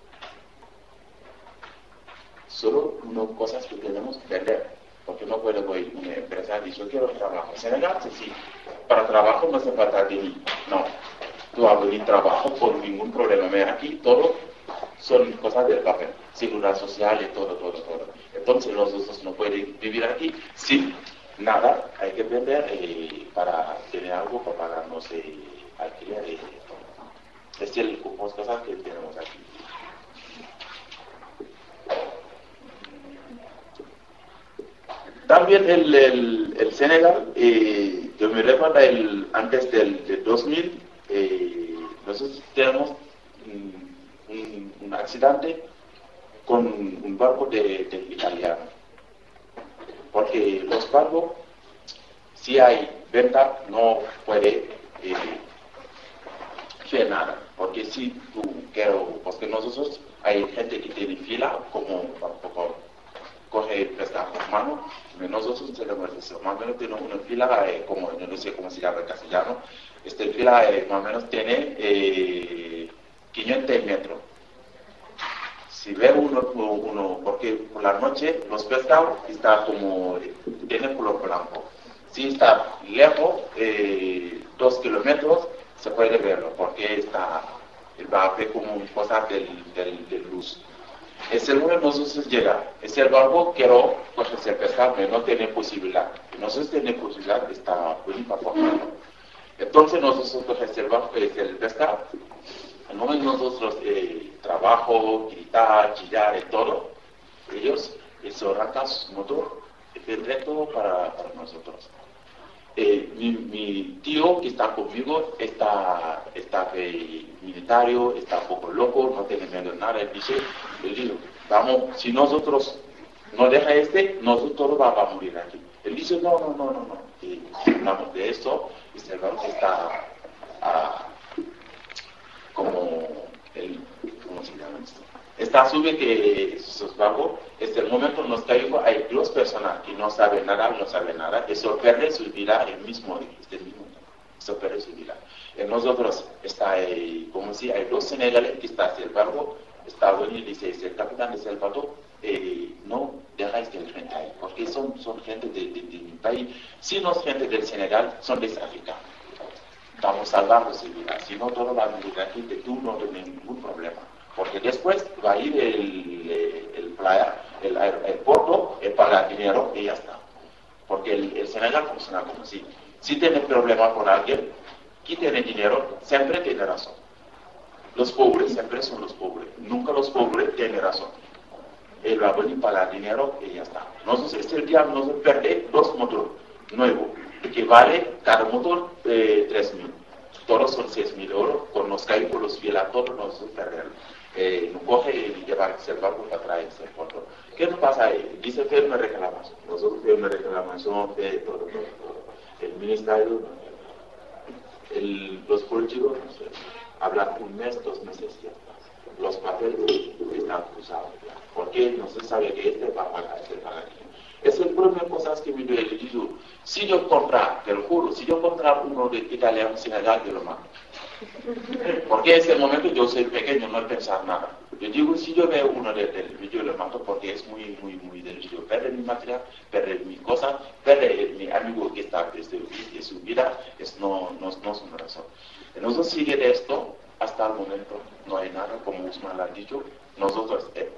Solo unas cosas que tenemos que vender. Porque no puedo ir a una empresa y decir, yo quiero trabajo. Senegal, sí, para trabajo no se falta de mí. No, tú vas a venir trabajo por ningún problema. Mira, aquí todo son cosas del papel, seguridad social y todo, todo, todo. Entonces nosotros no podemos vivir aquí sin nada. Hay que vender eh, para tener algo para pagarnos eh, alquiler y todo. Es el las cosas que tenemos aquí. También el, el, el Senegal, eh, yo me recuerdo el, antes del, del dos mil, eh, nosotros tenemos un, un, un accidente con un barco de, de italiano. Porque los barcos, si hay venta, no puede eh, hacer nada. Porque si tú quieres, porque nosotros hay gente que tiene fila, como tampoco coge prestado con mano, nosotros tenemos eso, más o menos tiene una fila, eh, como yo no sé cómo se llama en castellano, esta fila eh, más o menos tiene eh, quinientos metros. Si ve uno, uno, porque por la noche los pescados está como, tiene color blanco. Si está lejos, eh, dos kilómetros, se puede verlo, porque está, va a ver como cosas del, del, de luz. Es el momento nosotros llega, es el barco que no puede ser pescado, pero no tiene posibilidad. Nosotros tenemos posibilidad, está muy para Entonces nosotros cogemos el barco, es el pescado. No es nosotros eh, trabajo, gritar, chillar y todo. Ellos, eso arrancan su motor, es directo para, para nosotros. Eh, mi, mi tío que está conmigo está, está eh, militario, está un poco loco, no tiene miedo de nada. Él dice, él dice, vamos, si nosotros no deja este, nosotros vamos a morir aquí. Él dice, no, no, no, no, no. Y hablamos de esto, y se ve que está ah, como el, ¿cómo se llama esto? Está sube que esos barcos, este momento nos caigo, hay dos personas que no saben nada, no saben nada, eso pierde su vida el mismo, este mismo, eso pierde su vida. En nosotros está, eh, como si hay dos senegales que está hacia el barco, está bueno y dice, el capitán de el barco, eh, no dejáis que el gente ahí, porque son, son gente de, de, de mi país, si no es gente del Senegal, son desafricanos. Estamos salvando su vida, si no todo va a venir aquí, de tú no tienes ningún problema. Porque después va a ir el, el, playa, el aeropuerto, el pagar dinero y ya está. Porque el, el Senegal funciona como si. Si tiene problema con alguien, que tiene dinero, siempre tiene razón. Los pobres siempre son los pobres. Nunca los pobres tienen razón. Él va a venir pagar dinero y ya está. Nosotros este día nos perdemos dos motores nuevos, que vale cada motor eh, tres mil. todos son seis mil euros, con los cálculos y la todos nos perder. Eh, no coge y llevar el barco para traer ese puerto. ¿Qué nos pasa ahí? Dice que una reclamación. Nosotros tenemos una reclamación de todo, todo, todo. El ministerio, el, los políticos, no sé, hablan un mes, dos meses ya. Los papeles están cruzados. Porque no se sabe que este va a pagar, este va a pagar. Es el problema de cosas que me duele. Digo, si yo comprar, te lo juro, si yo comprar uno de italiano Senegal, yo lo mando. Porque en ese momento yo soy pequeño, no he pensado nada. Yo digo, si yo veo uno de él, yo lo mato porque es muy, muy, muy delicioso. Perder mi material, perder mi cosa, perder mi amigo que está desde de su vida, es no, no, no es una razón. Nosotros sigue de esto, hasta el momento no hay nada, como Usman lo ha dicho. Nosotros, eh,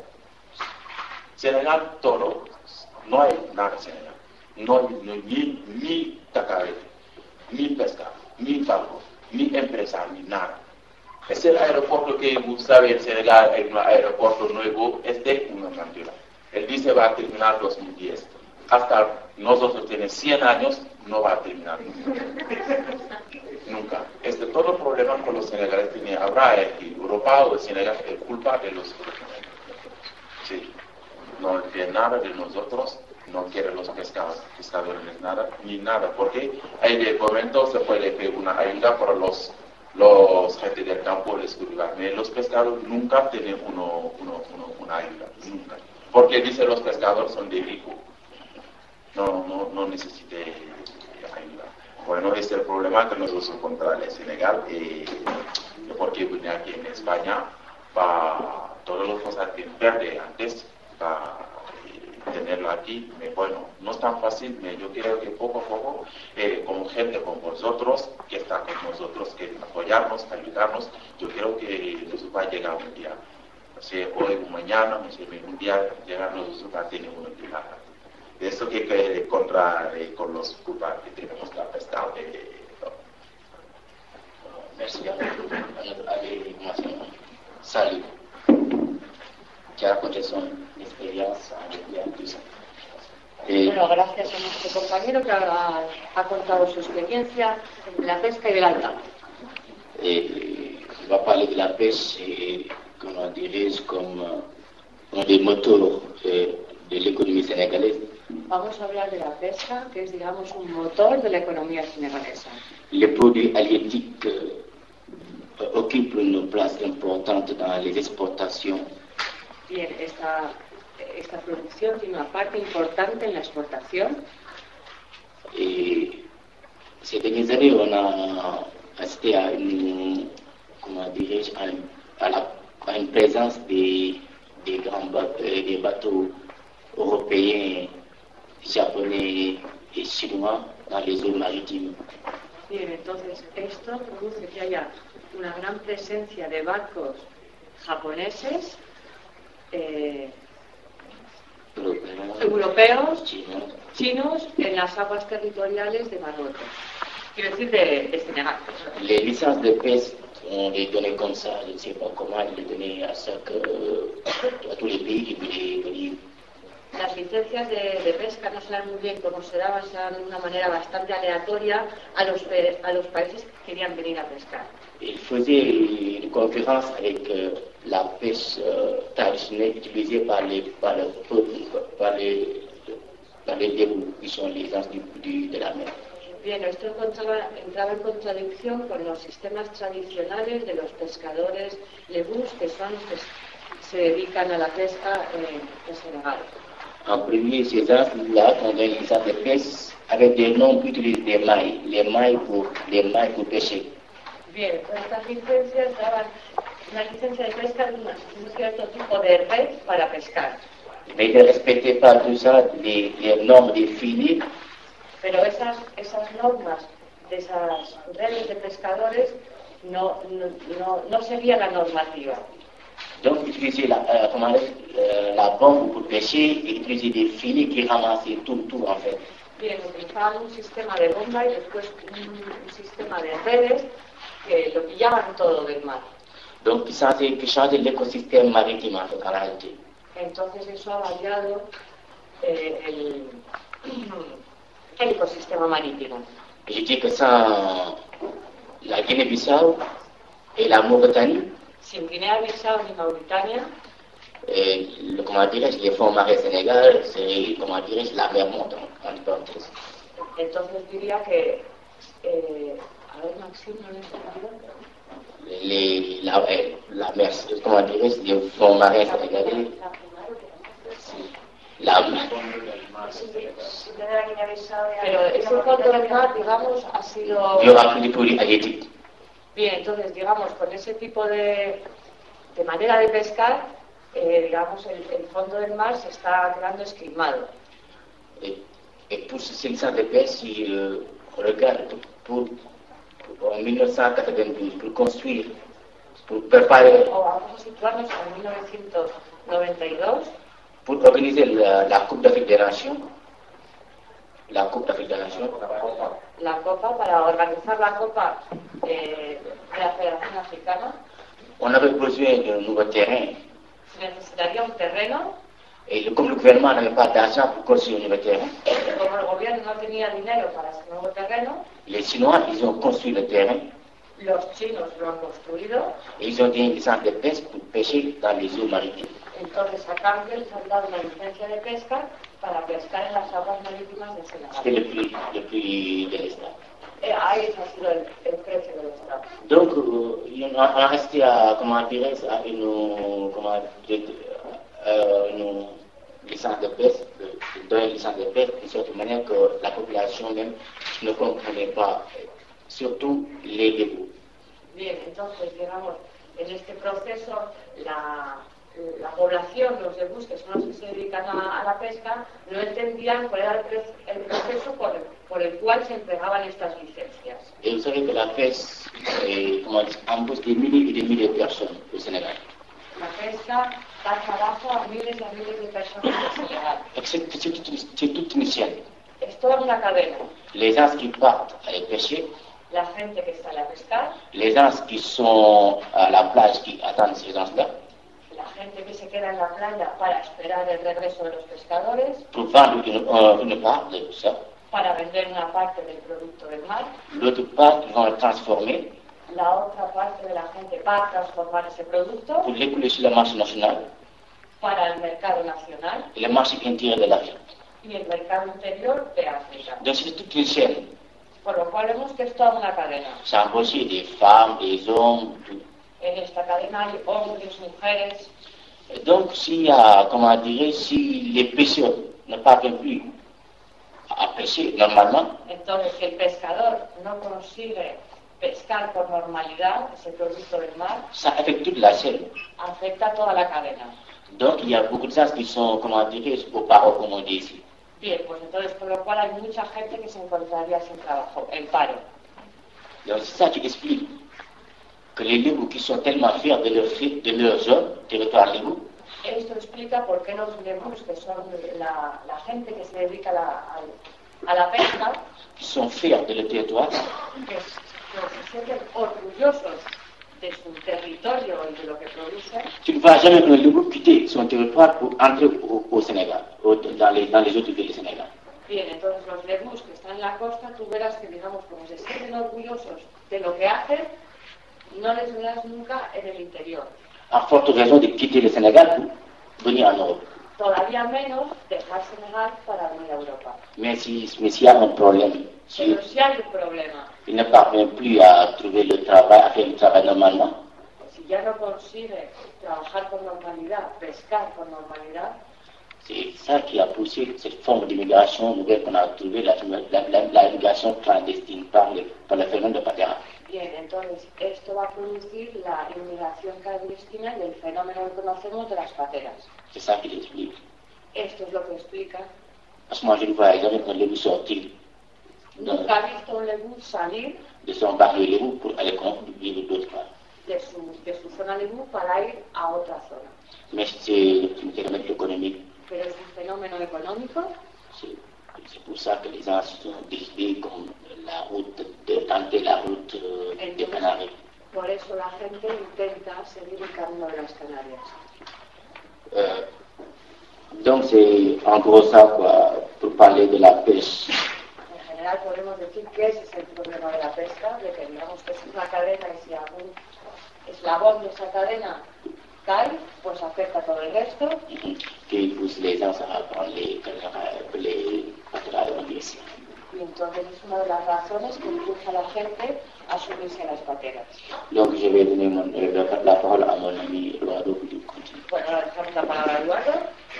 Senegal, todo, no hay nada en Senegal. No hay, no hay ni, ni tacarete, ni pescado, ni barco, ni empresa, ni nada. Es el aeropuerto que usted en Senegal, el aeropuerto nuevo, es de una cantidad. Él dice va a terminar dos mil diez. Hasta nosotros tenemos cien años, no va a terminar nunca. Nunca. Este todo el problema con los senegaleses tiene, habrá aquí, Europa o Senegal, es culpa de los europeos. Sí. No tiene nada de nosotros, no quiere los pescadores, pescadores nada, ni nada, porque en el momento se puede pedir una ayuda para los los gente del campo les cultivan. Los pescadores nunca tienen uno, uno, uno, una ayuda, nunca. Porque dicen los pescadores son de rico. No, no, no necesita ayuda. Bueno, este es el problema que nosotros encontramos en Senegal, eh, porque vine aquí en España para todas las cosas que perdí antes, para tenerlo aquí. Bueno, no es tan fácil, yo creo que poco a poco, eh, como gente como vosotros, que está con nosotros, que apoyarnos, ayudarnos, yo creo que nos va a llegar un día. O sea, hoy o mañana, no sé, un día llegar nosotros a tener una ayuda. De eso que hay que encontrar eh, con los culpables que tenemos la pescado de todo. Merci. Allez, salut. Que ha contado su experiencia en el Eh, bueno, gracias a nuestro compañero que ha, ha contado su experiencia en la pesca y el alta. Eh, va a parler de la pêche et, comment dirais-je, comme un des moteurs eh, de l'économie sénégalaise. Vamos a hablar de la pesca, que es, digamos, un motor de la economía senegalesa. Les produits halieutiques euh, occupent une place importante dans les exportations. Bien, esta, esta producción tiene una parte importante en la exportación. Et ces dernières années, on a assisté à une, comment dirais-je, à, une, à, la, à une présence des, des grands bateaux, des bateaux européens, japonais et chinois dans les eaux maritimes. Bien, entonces esto produce que haya una gran presencia de barcos japoneses, eh, europeos, chinos. chinos en las aguas territoriales de Marruecos. Quiero decir de, de Senegal. Les licences de pêche, on les donnait comme ça, je ne sais pas comment, on les donnait à, chaque, à tous les pays qui voulaient venir. Las licencias de, de pesca no saben muy bien cómo se daban, se daban de una manera bastante aleatoria a los, a los países que querían venir a pescar. Il faisait une conférence avec euh, la pêche euh, traditionnelle utilisée par les, par le peuple, par les, par les débouts, qui sont les gens du, du, de la mer. Bien, esto encontraba, entraba en contradicción con los sistemas tradicionales de los pescadores lebús, que son los que se dedican a la pesca en, en Senegal. En premier, ces gens-là ont des licences de pêche avec des noms qui utilisent des mailles, les mailles pour, les mailles pour pêcher. Bien, estas licencias daban una licencia de pesca de un cierto tipo de red para pescar. Mais ils ne respectaient pas tout ça, les, les normes des filets. Pero esas, esas normas de esas redes de pescadores no, no, no, no seguían la normativa. Donc, utiliser la, euh, comment, euh, la bombe pour pêcher et utiliser des filets qui ramassaient tout, tout en fait. Bien, utilizaban un sistema de bomba y después un, un sistema de redes que lo pillaban todo del mar. Donc, qui changeait, qui changeait l'écosystème maritime en fait, en réalité. Entonces eso ha variado eh, el, el ecosistema marítimo. Je dis que sans, la Guinée-Bissau et la Mauritanie. Sin Guinea-Bissau ni Mauritania. Et le, comment dirais-je, les fonds marins Sénégal, c'est, comment dirais-je, la mer montante, entre parenthèses. Entonces diría que, eh, a ver, Maxime, no le he entendido. Les, la, eh, la mer, comment dirais-je, les fonds marins sénégalais. La mer. Pero ese fondo del mar, digamos, ha sido... Il y aura plus de produits halieutiques. Bien, entonces, digamos, con ese tipo de, de manera de pescar, eh, digamos, el, el fondo del mar se está quedando esquilmado. Et, et pour ce centre de pêche, si euh, on regarde pour, pour, en mille neuf cent quatre-vingt-douze, pour construire, pour préparer, O vamos a situarnos en mil novecientos noventa y dos, pour organiser la, la Coupe d'Afrique des Nations, la Coupe d'Afrique des Nations, la Copa, para organizar la Copa eh, de la Federación Africana, on avait besoin d'un nouveau terrain. se necesitaría un terreno. Et comme le gouvernement n'avait pas d'argent pour construire un nouveau terrain, Como el gobierno no tenía dinero para ese nuevo terreno, les Chinois, ils ont construit le terrain los chinos lo han construido. et ils ont donné une licence de pêche pour pêcher dans les eaux maritimes. Entonces, a cambio les han dado una licencia de pesca para pescar en las aguas marítimas de C'était Senegal. le prix, le prix de l'État. Eh, ahí ha sido el, el precio del Estado. Donc, euh, on a resté à, comment dirais-je, à une, comment dire, euh, une licence de pêche, de donner une licence de pêche, de sorte manière que la population même ne comprenait pas, surtout les débouts. Bien, entonces, digamos, en este proceso, la, la población, los debús, que son los que se dedican a, a la pesca, no entendían cuál era el, pre- el proceso por el, por el cual se entregaban estas licencias. Et vous savez que la pêche, eh, comment dire, embauche des milliers et des milliers de personnes au Sénégal. La pesca da trabajo a miles y a miles de personas en Senegal. Donc, C'est c'est toute, une- c'est toute une chaîne. Es toda una cadena. Les gens qui partent à aller pêcher, La gente que sale a pescar, les gens qui sont à la plage qui attendent ces gens-là, la gente que se queda en la playa para esperar el regreso de los pescadores, pour vendre une, euh, une part de tout ça. para vender una parte del producto del mar, L'autre part, ils vont le transformer la otra parte de la gente va a transformar ese producto pour l'écouler sur le marché national para el mercado nacional et le marché intérieur de l'Afrique. y el mercado interior de África. Donc c'est toute une chaîne. Por lo cual vemos que es toda una cadena. C'est embauché des femmes, des hommes, tout. En esta cadena hay hombres, mujeres. Et donc s'il y a, comment dirais si les pêcheurs ne parviennent plus à pêcher normalement, Entonces, si el pescador no consigue pescar por normalidad ese producto del mar, ça affecte toute la chaîne. afecta a toda la cadena. Donc il y a beaucoup de gens qui sont, comment dirais au paro, comme on dit ici. Bien, pues entonces, por lo cual hay mucha gente que se encontraría sin trabajo, en paro. Donc c'est ça qui explique que les Lébous qui sont tellement fiers de leur, de leur zone, territoire Lébou, Esto explica por qué los lebús, que son la, la gente que se dedica a la, a, a la pesca, qui sont fiers de leur territoire, que, s- que se sienten orgullosos de su territorio y de lo que producen. tu ne vas jamais un Lébou quitter son territoire pour entrer au, au Sénégal, au, dans, les, dans les autres villes du Sénégal. Bien, entonces los lebús que están en la costa, tú verás que, digamos, como se sienten orgullosos de lo que hacen, no les verás nunca en el interior. À forte raison de quitter le Sénégal pour venir en Europe. Todavía menos dejar Senegal para venir a Europa. Mais si- mais s'il y a un problème, si Pero si hay un problema, il ne parvient plus à trouver le travail, à faire le travail normalement, si ya no consigue trabajar con normalidad, pescar con normalidad, c'est ça qui a poussé cette forme d'immigration nouvelle qu'on a trouvée, la, la, la, la immigration clandestine par le, par le phénomène de Patera. bien, entonces esto va a producir la inmigración clandestina y el fenómeno que conocemos de las pateras. C'est ça qui l'explique. Esto es lo que explica. Parce que moi, je ne vois jamais un Lébou sortir de, Nunca he visto un lebú salir de son barrio Lébou pour aller vivre d'autre part. de su, de su zona lebú para ir a otra zona. Mais c'est un phénomène économique. Pero es un fenómeno económico. C'est c'est pour ça que les gens se sont décidés comme la route, de tenter la route euh, des Canaries. Por eso la gente intenta seguir el camino de las Canarias. Euh, donc c'est en gros ça quoi, pour parler de la pêche. En general, podemos decir que ese es el problema de la pesca, de que digamos que es una cadena y si algún eslabón de esa cadena cae, pues afecta a todo el resto. Que pues les vamos a ponerle les y entonces es una de las razones que impulsa a la gente a subirse a las pateras. Donc je vais donner mon, euh, la parole à mon ami Eduardo pour continuer. Bueno, ahora dejamos la palabra a Eduardo.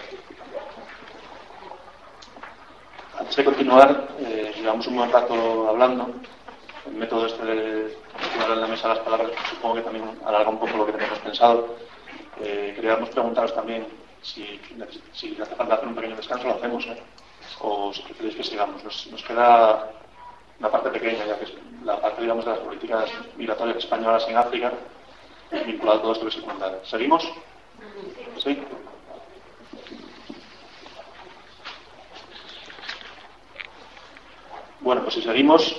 Antes de continuar, eh, llevamos un buen rato hablando. El método este de poner en la mesa las palabras, supongo que también alarga un poco lo que teníamos pensado. Eh, queríamos preguntaros también si, si hace falta hacer un pequeño descanso, lo hacemos, ¿eh? O si preferís que sigamos. Nos, nos queda una parte pequeña, ya que es la parte, digamos, de las políticas migratorias españolas en África, vinculado a todo esto que se cuenta. ¿Seguimos? ¿Sí? Bueno, pues si seguimos,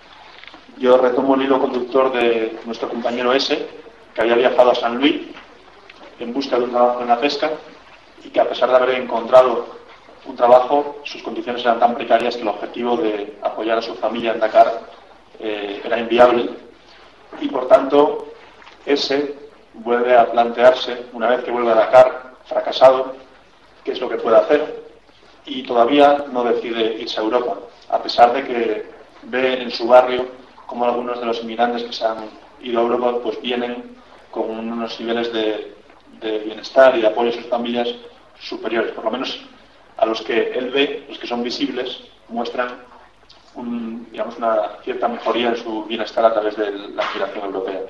yo retomo el hilo conductor de nuestro compañero S, que había viajado a San Luis en busca de un trabajo en la pesca y que a pesar de haber encontrado un trabajo, sus condiciones eran tan precarias que el objetivo de apoyar a su familia en Dakar eh, era inviable y por tanto ese vuelve a plantearse, una vez que vuelve a Dakar fracasado, qué es lo que puede hacer y todavía no decide irse a Europa, a pesar de que ve en su barrio como algunos de los inmigrantes que se han ido a Europa pues vienen con unos niveles de, de bienestar y de apoyo a sus familias superiores, por lo menos a los que él ve, los que son visibles, muestran un, digamos, una cierta mejoría en su bienestar a través de la migración europea.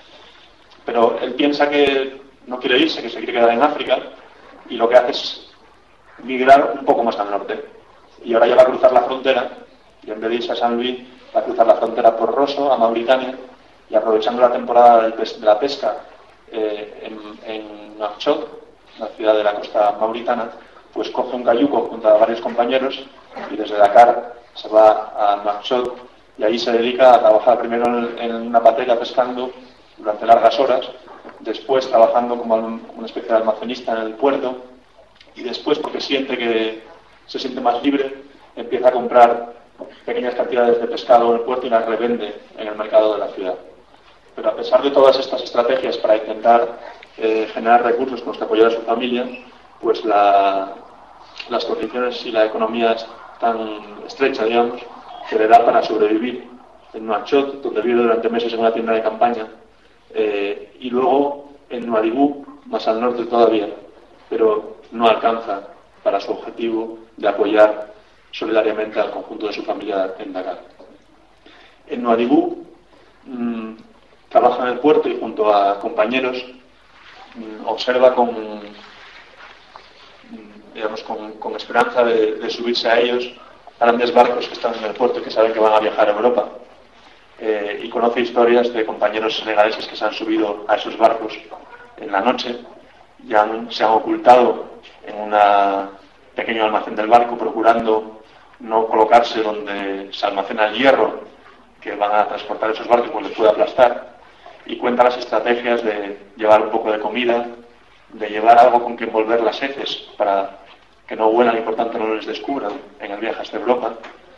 Pero él piensa que no quiere irse, que se quiere quedar en África, y lo que hace es migrar un poco más al norte. Y ahora ya va a cruzar la frontera, y en vez de irse a San Luis, va a cruzar la frontera por Rosso, a Mauritania, y aprovechando la temporada de la pesca eh, en, en Nouakchott, la ciudad de la costa mauritana, pues coge un cayuco junto a varios compañeros y desde Dakar se va a Nouakchott y ahí se dedica a trabajar primero en, en una patera pescando durante largas horas, después trabajando como un, una especie de almacenista en el puerto y después, porque siente que se siente más libre, empieza a comprar pequeñas cantidades de pescado en el puerto y las revende en el mercado de la ciudad. Pero a pesar de todas estas estrategias para intentar eh, generar recursos con los que apoyar a su familia, pues la, las condiciones y la economía es tan estrecha, digamos, que le da para sobrevivir en Nouakchott, donde vive durante meses en una tienda de campaña, eh, y luego en Nouadhibou, más al norte todavía, pero no alcanza para su objetivo de apoyar solidariamente al conjunto de su familia en Dakar. En Nouadhibou mmm, trabaja en el puerto y junto a compañeros mmm, observa con digamos, con, con esperanza de, de subirse a ellos grandes barcos que están en el puerto y que saben que van a viajar a Europa. Eh, y conoce historias de compañeros senegaleses que se han subido a esos barcos en la noche y han, se han ocultado en un pequeño almacén del barco procurando no colocarse donde se almacena el hierro que van a transportar esos barcos porque les puede aplastar, y cuenta las estrategias de llevar un poco de comida, de llevar algo con que envolver las heces para que no huelan y por tanto no les descubran en el viaje hasta Europa.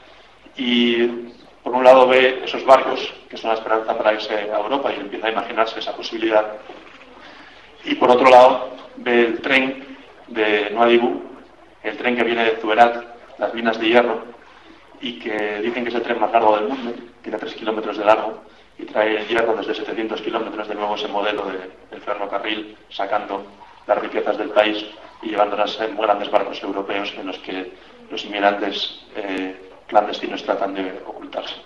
Y por un lado ve esos barcos que son la esperanza para irse a Europa y empieza a imaginarse esa posibilidad. Y por otro lado ve el tren de Nouadhibou, el tren que viene de Zuerat, las minas de hierro, y que dicen que es el tren más largo del mundo, tiene tres kilómetros de largo y trae el hierro desde setecientos kilómetros, de nuevo ese modelo de, del ferrocarril, sacando las riquezas del país y llevándolas en grandes barcos europeos en los que los inmigrantes eh, clandestinos tratan de ocultarse.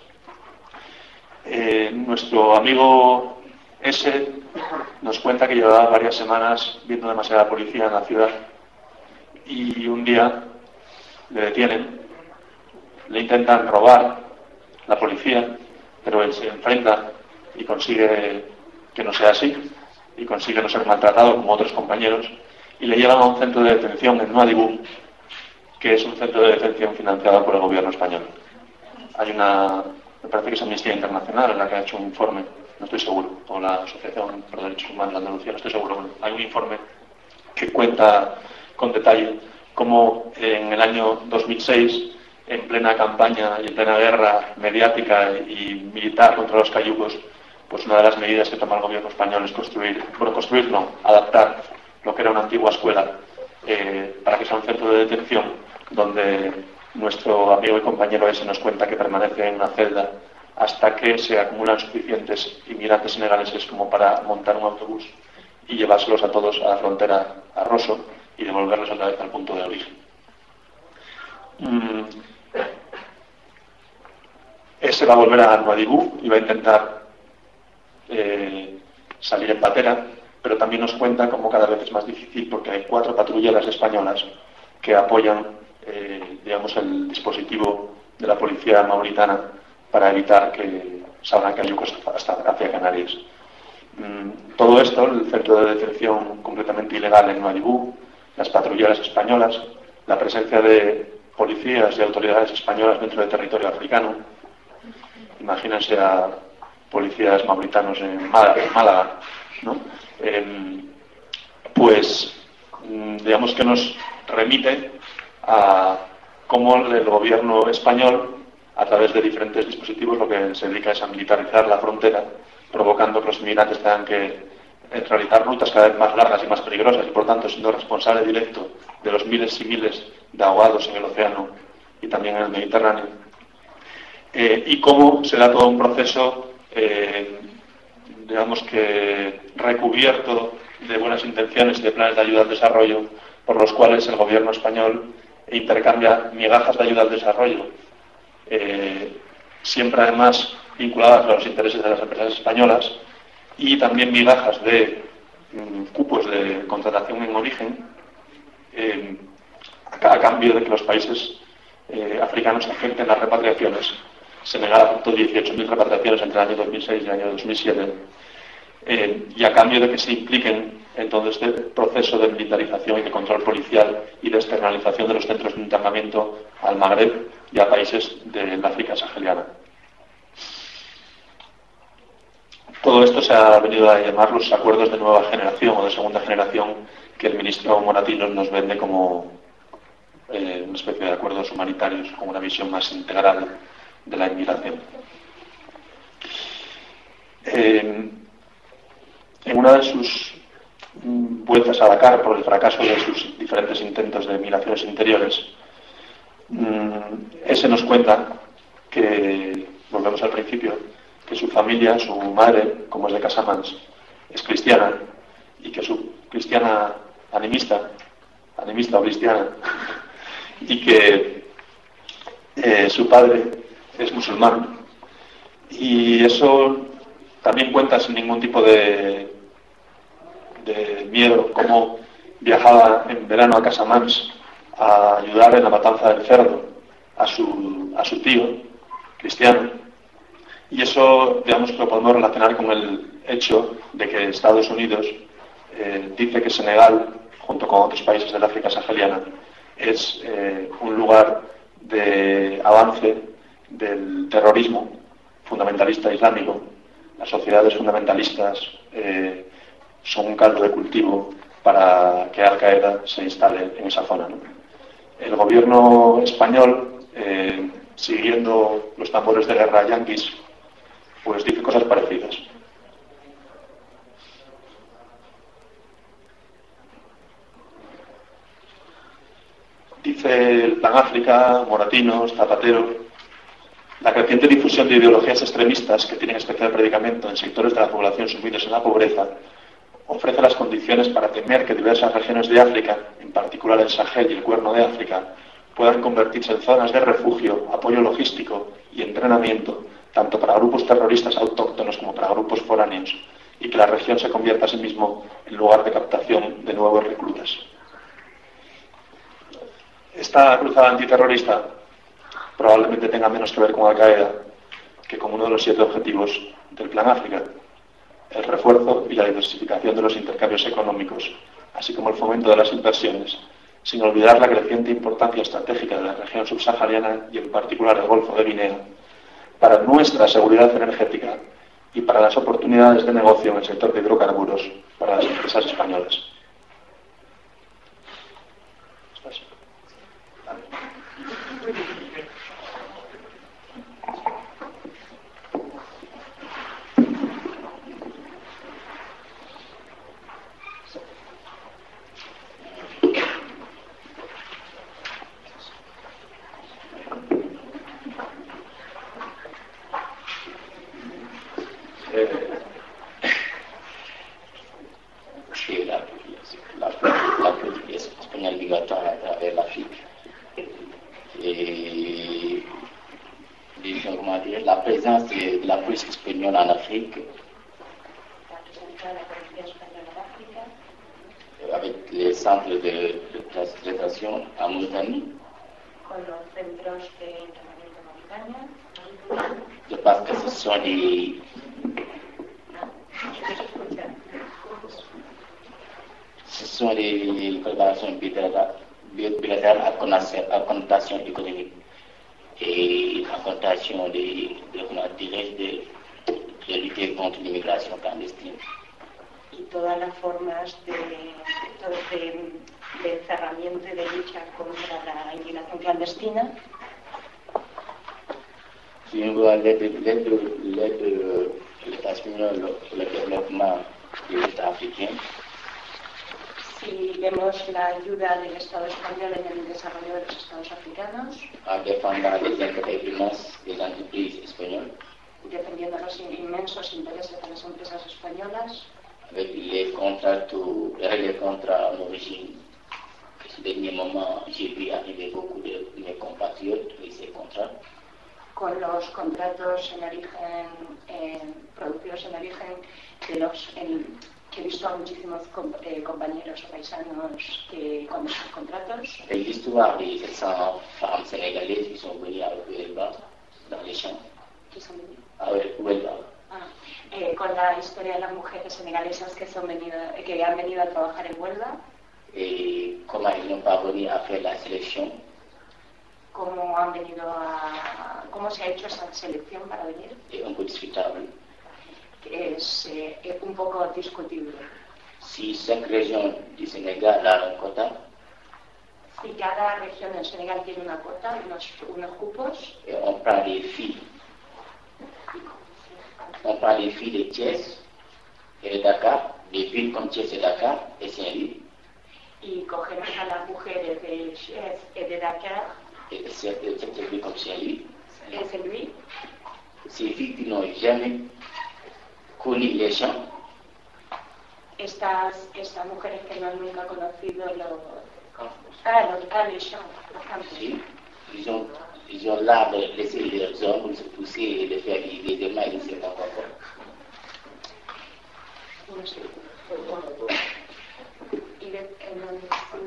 Eh, nuestro amigo S nos cuenta que llevaba varias semanas viendo demasiada policía en la ciudad y un día le detienen, le intentan robar la policía, pero él se enfrenta y consigue que no sea así y consigue no ser maltratado como otros compañeros y le llevan a un centro de detención en Nouadhibou, que es un centro de detención financiado por el gobierno español. Hay una, me parece que es Amnistía Internacional en la que ha hecho un informe, no estoy seguro, o la Asociación por Derechos Humanos de Andalucía, no estoy seguro, hay un informe que cuenta con detalle cómo en el año dos mil seis en plena campaña y en plena guerra mediática y militar contra los cayucos, pues una de las medidas que toma el gobierno español es construir, bueno, construir no, adaptar lo que era una antigua escuela eh, para que sea un centro de detención donde nuestro amigo y compañero ese nos cuenta que permanece en una celda hasta que se acumulan suficientes inmigrantes senegaleses como para montar un autobús y llevárselos a todos a la frontera a Rosso y devolverlos otra vez al punto de origen. Mm. Ese va a volver a Nuadhibou y va a intentar eh, salir en patera, pero también nos cuenta cómo cada vez es más difícil porque hay cuatro patrulleras españolas que apoyan eh, digamos, el dispositivo de la policía mauritana para evitar que salgan cayucos hasta hacia Canarias. Mm, todo esto, el centro de detención completamente ilegal en Nuadhibou, las patrulleras españolas, la presencia de policías y autoridades españolas dentro del territorio africano. Imagínense a policías mauritanos en Málaga, Málaga ¿no? Eh, pues digamos que nos remite a cómo el gobierno español, a través de diferentes dispositivos, lo que se dedica es a militarizar la frontera, provocando que los inmigrantes tengan que realizar rutas cada vez más largas y más peligrosas y por tanto siendo responsable directo de los miles y miles de ahogados en el océano y también en el Mediterráneo. Eh, y cómo se da todo un proceso, eh, digamos que recubierto de buenas intenciones y de planes de ayuda al desarrollo, por los cuales el gobierno español intercambia migajas de ayuda al desarrollo, eh, siempre además vinculadas a los intereses de las empresas españolas, y también migajas de mm, cupos de contratación en origen, eh, a, a cambio de que los países eh, africanos acepten las repatriaciones. Senegal aceptó dieciocho mil repatriaciones entre el año dos mil seis y el año dos mil siete, eh, y a cambio de que se impliquen en todo este proceso de militarización y de control policial y de externalización de los centros de internamiento al Magreb y a países del África sahariana. Todo esto se ha venido a llamar los acuerdos de nueva generación o de segunda generación, que el ministro Moratinos nos vende como eh, una especie de acuerdos humanitarios con una visión más integral de la inmigración. Eh, en una de sus vueltas a Dakar por el fracaso de sus diferentes intentos de migraciones interiores, ese nos cuenta que, volvemos al principio, que su familia, su madre, como es de Casamance, es cristiana y que su cristiana animista, animista o cristiana, y que eh, su padre es musulmán. Y eso también cuenta sin ningún tipo de, de miedo, cómo viajaba en verano a Casamance a ayudar en la matanza del cerdo a su, a su tío cristiano. Y eso, digamos, que lo podemos relacionar con el hecho de que Estados Unidos eh, dice que Senegal, junto con otros países del África sahariana, es eh, un lugar de avance del terrorismo fundamentalista islámico. Las sociedades fundamentalistas eh, son un caldo de cultivo para que Al-Qaeda se instale en esa zona, ¿no? El gobierno español, eh, siguiendo los tambores de guerra yanquis, pues dice cosas parecidas. Dice el Plan África, Moratinos, Zapatero: la creciente difusión de ideologías extremistas que tienen especial predicamento en sectores de la población sumidos en la pobreza ofrece las condiciones para temer que diversas regiones de África, en particular el Sahel y el Cuerno de África, puedan convertirse en zonas de refugio, apoyo logístico y entrenamiento, tanto para grupos terroristas autóctonos como para grupos foráneos, y que la región se convierta a sí mismo en lugar de captación de nuevos reclutas. Esta cruzada antiterrorista probablemente tenga menos que ver con Al-Qaeda que con uno de los siete objetivos del Plan África: el refuerzo y la diversificación de los intercambios económicos, así como el fomento de las inversiones, sin olvidar la creciente importancia estratégica de la región subsahariana y en particular el Golfo de Guinea, para nuestra seguridad energética y para las oportunidades de negocio en el sector de hidrocarburos para las empresas españolas. Euh, c'est la, la, la politique espagnole migratoire à travers l'Afrique. Et comment dire, la présence de la police espagnole en Afrique, avec les centres de, de transplantation en Mauritanie, je pense que ce sont des ce sont des collaborations bilatérales à connotation économique et à connotation de, de, de, de lutter contre l'immigration clandestine. Y todas las formas de, de, de encerramiento y de lucha contra la inmigración clandestina. Si on voit l'aide de l'État espagnol pour le développement de l'État africain, si vemos la ayuda del Estado español en el desarrollo de los Estados africanos, en défendant les intérêts immenses des entreprises espagnoles, defendiendo los inmensos intereses de las empresas españolas, avec les contrats, tout, les contrats en origine. Ce dernier moment, j'ai vu arriver beaucoup de mes compatriotes avec ces contrats. Con los contratos en origen, eh, producidos en origen de los, en, que he visto a muchísimos com, eh, compañeros o paisanos que con esos contratos. Et l'histoire des sept cents femmes sénégalaises qui sont venues à Huelva, dans les champs. ¿Qui sont venues? À Huelva. Ah, eh, con la historia de las mujeres senegalesas que, son venido, que han venido a trabajar en Huelva. Et comment ils n'ont pas venu à faire la sélection. Cómo han venido a, cómo se ha hecho esa selección para venir. Et un peu discutable. Que es eh, un poco discutible. Si cinq régions du Sénégal ont un quota. Si cada región del Senegal tiene una cuota, unos, unos cupos. Et on prend les filles. On prend les filles de Thiès et de Dakar, des villes comme Thiès et Dakar et Saint-Louis. Y cogemos a las mujeres de Thiès et de Dakar. Et de cette villes comme Saint-Louis. Et Saint-Louis. Ces filles qui n'ont jamais connu les champs. Estas, estas mujeres que no han nunca conocido los campos. Ah, los, ah, les champs, los campos. Sí, ils ont, ils ont l'art de laisser leurs hommes se pousser et de faire des, des mains, je ne sais pas quoi. No sé. Y de, en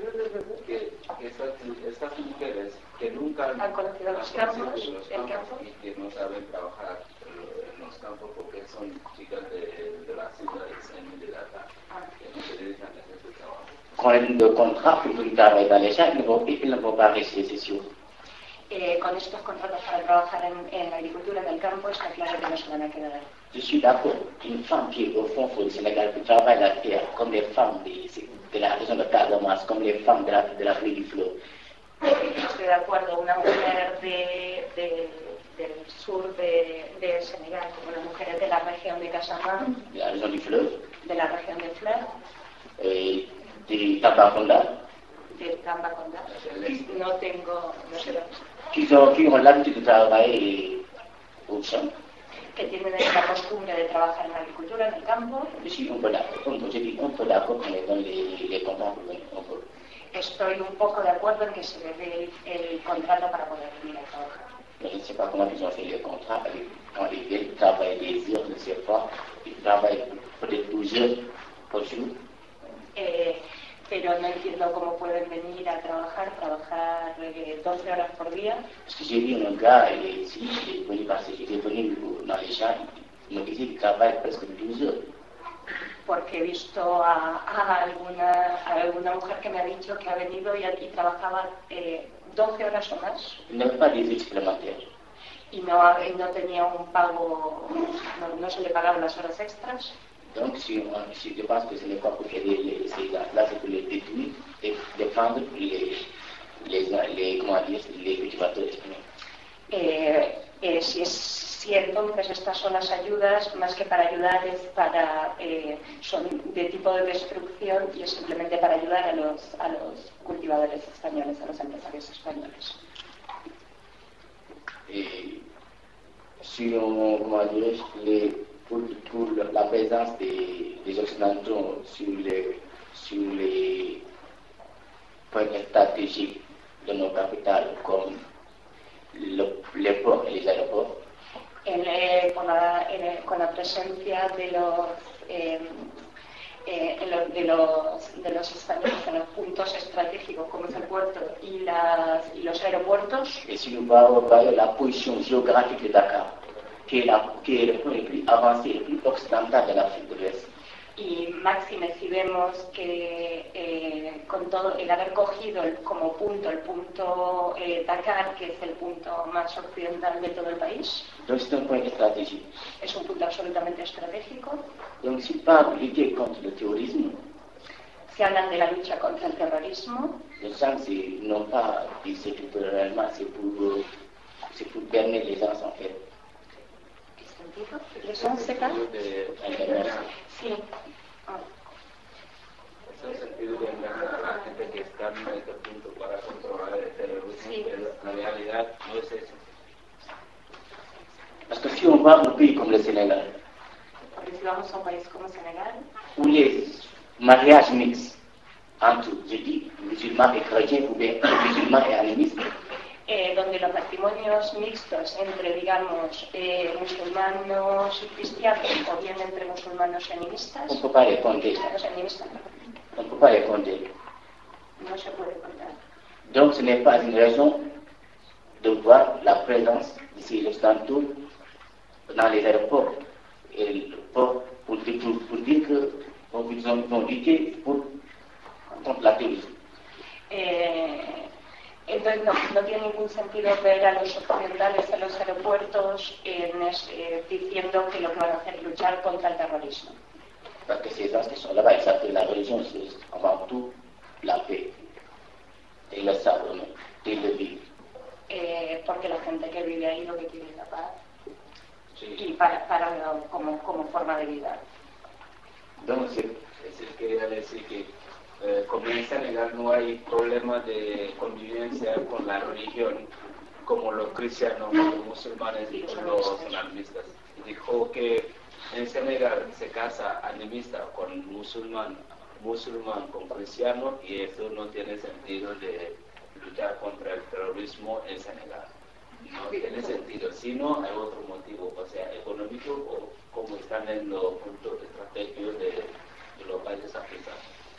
que estas, estas mujeres que nunca han, han conocido los campos, los el campos campo, y que no saben trabajar en los campos porque son chicas de, de las ciudades en de Dakar, que no se dedican a ese trabajo. Quand le contrat pour travailler dans les champs, ils ne vont, ils ne vont pas rester, c'est sûr. Eh, con estos contratos para trabajar en, en la agricultura, en el campo, está claro que no se van a quedar. Je suis d'accord. Une femme qui est au fond du Sénégal qui travaille la terre comme les femmes de, de la région de Casamance, comme les femmes de la, de la Vallée du Fleuve. Estoy de acuerdo. Una mujer de, de, del sur de, de Senegal, como las mujeres de la región de Casamance, de la région du Fleuve, de la región de Fleuve, eh, de Tambacounda, de Tambacounda, no tengo, no sé dónde. Qui ont, qui ont l'habitude de travailler au champ. Que tienen la costumbre de trabajar en la agricultura, en el campo. Je suis un peu d'accord, je dis un peu d'accord qu'on les donne les, les contrats pour venir. Estoy un poco de acuerdo en que se le dé el, el contrato para poder venir a trabajar. Mais je ne sais pas comment ils ont fait les contrats, quand ils viennent travailler des heures, je ne sais pas, ils travaillent peut-être douze heures par jour. Eh, pero no entiendo cómo pueden venir a trabajar, trabajar eh, doce horas por día. Parce que j'ai vu un gars, il est ici, il est venu parce qu'il est venu dans les champs, il me disait qu'il travaille presque douze heures. Porque he visto a, a, alguna, a alguna mujer que me ha dicho que ha venido y, y trabajaba eh, doce horas o más. Il n'avait pas des heures supplémentaires. Y no, y no tenía un pago, no, no se le pagaban las horas extras. Donc, si, on, si je pense que ce n'est pas pour aider les, ces gars-là, c'est pour les détruire et défendre les, les, les, comment dire, les cultivateurs espagnols. Eh, eh, si, es, si entonces estas son las ayudas, más que para ayudar, es para, eh, son de tipo de destrucción y es simplemente para ayudar a los, a los cultivadores españoles, a los empresarios españoles. Et si on, comment dire, les pour, pour la présence des, des Occidentaux sur les, sur les points stratégiques de nos capitales, comme le, les ports et les aéroports. En, eh, con, la, en, con la presencia de los, eh, eh, en lo, de, los, de los españoles en los puntos estratégicos como es el puerto y, las, y los aeropuertos. Et si nous parlons de la position géographique de Dakar, qui est, la, qui est le point le plus avancé, le plus occidental de l'Afrique de l'Ouest. Y máxime si vemos que eh, con todo el haber cogido el, como punto el punto eh, Dakar, que es el punto más occidental de todo el país. Donc c'est un point stratégique. Es un punto absolutamente estratégico. Donc si on parle de lutter contre le terrorisme, se hablan de la lucha contra el terrorismo. Les gens c'est non pas du réellement, c'est pour, c'est pour permettre les gens en fait. ¿Les gens c'est pas? Sí. Ah. Es el sentido de engañar a la gente que está en este punto para controlar el terrorismo, sí. Pero la realidad no es eso. Parce que si on va à un pays comme le Sénégal, porque si vamos a un país como Senegal, où les mariages mixtes entre, je dis, musulmans et chrétiens ou bien musulmans et animistes, Eh, donde los matrimonios mixtos entre, digamos, eh, musulmanos y cristianos o bien entre musulmanos y animistas, on ne peut pas les compter. Los animistas, On ne peut pas les compter. No se puede contar. Donc ce n'est pas une raison de voir la présence de ces occidentaux dans les aéroports. Et pour, pour, pour, pour dire qu'ils ont, ont lutté pour, contre la terrorisme. Eh, Entonces no, no tiene ningún sentido ver a los occidentales en los aeropuertos en es, eh, diciendo que lo que van a hacer es luchar contra el terrorismo. Parce que ces gens qui sont là-bas, ils savent que la religion, c'est avant tout la paix. Et ils le savent, ils le vivent. Eh, porque la gente que vive ahí lo que quiere es la paz. Sí. Y para, para como, como forma de vida. Donc, c'est, c'est quería decir que Eh, como en Senegal no hay problema de convivencia con la religión como los cristianos, los musulmanes y los animistas. Dijo que en Senegal se casa animista con musulmán, musulmán con cristiano y eso no tiene sentido de luchar contra el terrorismo en Senegal. No tiene sentido, sino hay otro motivo, o sea, económico o como están en los puntos estratégicos de, de los países africanos.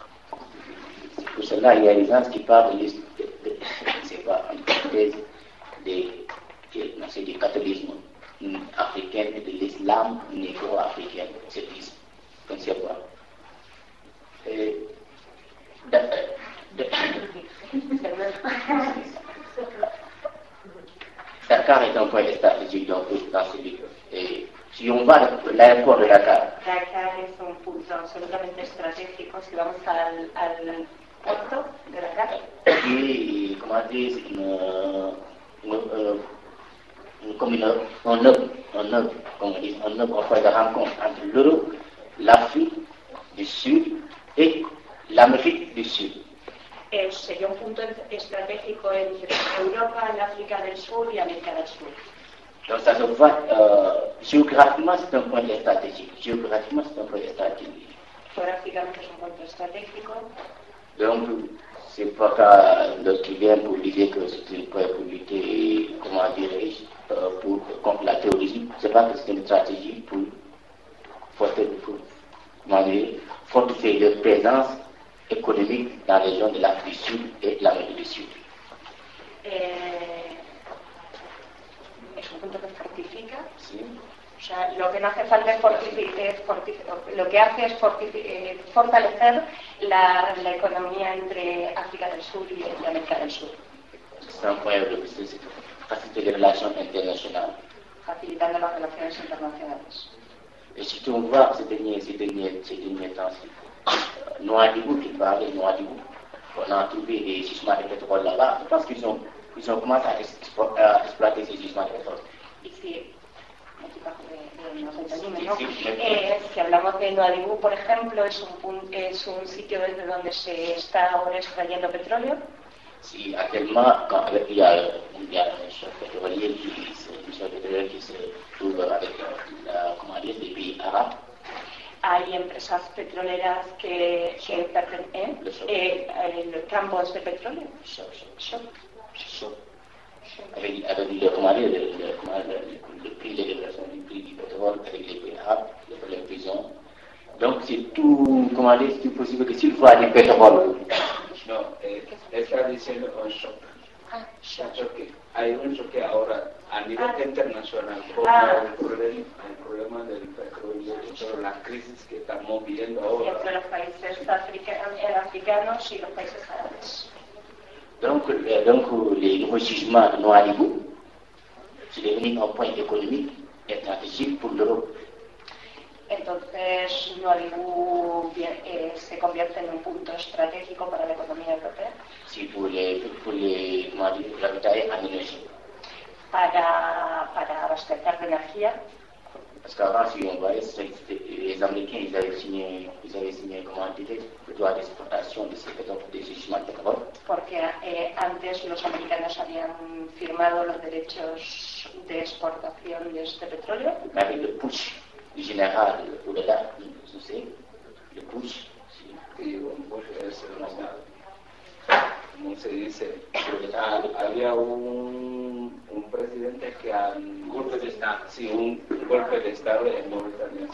Pour cela, il y a des gens qui parlent de, de, de, de c'est pas, de, de, de, non, c'est du catholicisme africain et de l'islam négro-africain, c'est plus concevoir. Dakar est un point stratégique dans, dans ce livre. Et si on va à l'aéroport de Dakar, Dakar es un punto absolutamente estratégico. Si vamos al, al puerto de Dakar, et comment dire, c'est une, une, une, une, comme une, un hub, un hub, comme on dit, un hub, un point de rencontre entre l'Europe, l'Afrique du Sud et l'Amérique du Sud. Eh, sería un punto estratégico entre Europa, l'Afrique del Sur y América del Sur. Donc ça se voit, euh, géographiquement c'est un point stratégique. Géographiquement c'est un point stratégique. Geográficamente es un punto estratégico. Donc c'est pas qu'à d'autres qui viennent pour dire que c'est un point pour lutter, comment dirais-je, euh, pour, contre la terrorisme. C'est pas que c'est une stratégie pour fortifier, pour, comment dire, fortifier leur présence économique dans les régions de l'Afrique du Sud et de l'Amérique du Sud. Eh, es un punto que fortifica. Sí. O sea, lo que no hace falta es fortificar, lo que hace es eh, fortalecer la, la economía entre África del Sur y América del Sur. C'est un point de faciliter les relations internationales. Facilitando las relaciones internacionales. Et surtout, on voit ces derniers, ces derniers, ces derniers temps-ci, Nouadhibou qui parlait, Nouadhibou, on a trouvé des gisements de pétrole là-bas. Je pense qu'ils ont, ils ont commencé à, explo- à exploiter ces gisements de pétrole. Y si, ¿no? eh, si hablamos de Nouadhibou, por ejemplo, es un, es un sitio desde donde se está ahora extrayendo petróleo. Si actuellement, quand avec, il, y a, il y a un chef pétrolier qui se, un chef pétrolier qui se trouve avec la, comment dire, des pays hay empresas petroleras que, que pertenecen eh, eh, campos de petróleo. Shop, shop. Shop. Shop. Avec, avec le, comment dire, le, le, comment, le, le prix de libération du prix du pétrole, avec les P A, les problèmes de prison. Donc c'est tout, comment dire, c'est possible que s'il faut aller pétrole. No, eh, está diciendo un shock. Ah, Un choque. Hay un choque ahora a nivel Ah. internacional por Ah. el, problema, el problema del petróleo y toda la crisis que estamos viviendo ahora. entre los países africanos, eh, africanos y los países árabes. Donc, euh, donc les nouveaux jugements Nouadhibou, c'est devenu un point économique et stratégique pour l'Europe. Entonces, Nouadhibou eh, se convierte en un punto estratégico para la economía europea. C'est pour les, pour les, comment dire, pour l'habitat en énergie. Para, para abastecer de energía. Parce qu'avant, si on voyait, les Américains, ils avaient signé, ils avaient signé, comment dire, le droit d'exportation de ces pétrole, de ces gisements de pétrole. Porque eh, antes los americanos habían firmado los derechos de exportación de este petróleo. Mais avec le putsch du général au-delà, vous savez, le putsch, Y un Bush es una, ¿cómo se dice? Ah, había un, un presidente que han... Golpe de Estado. Sí, un, un golpe de Estado en Mauritania.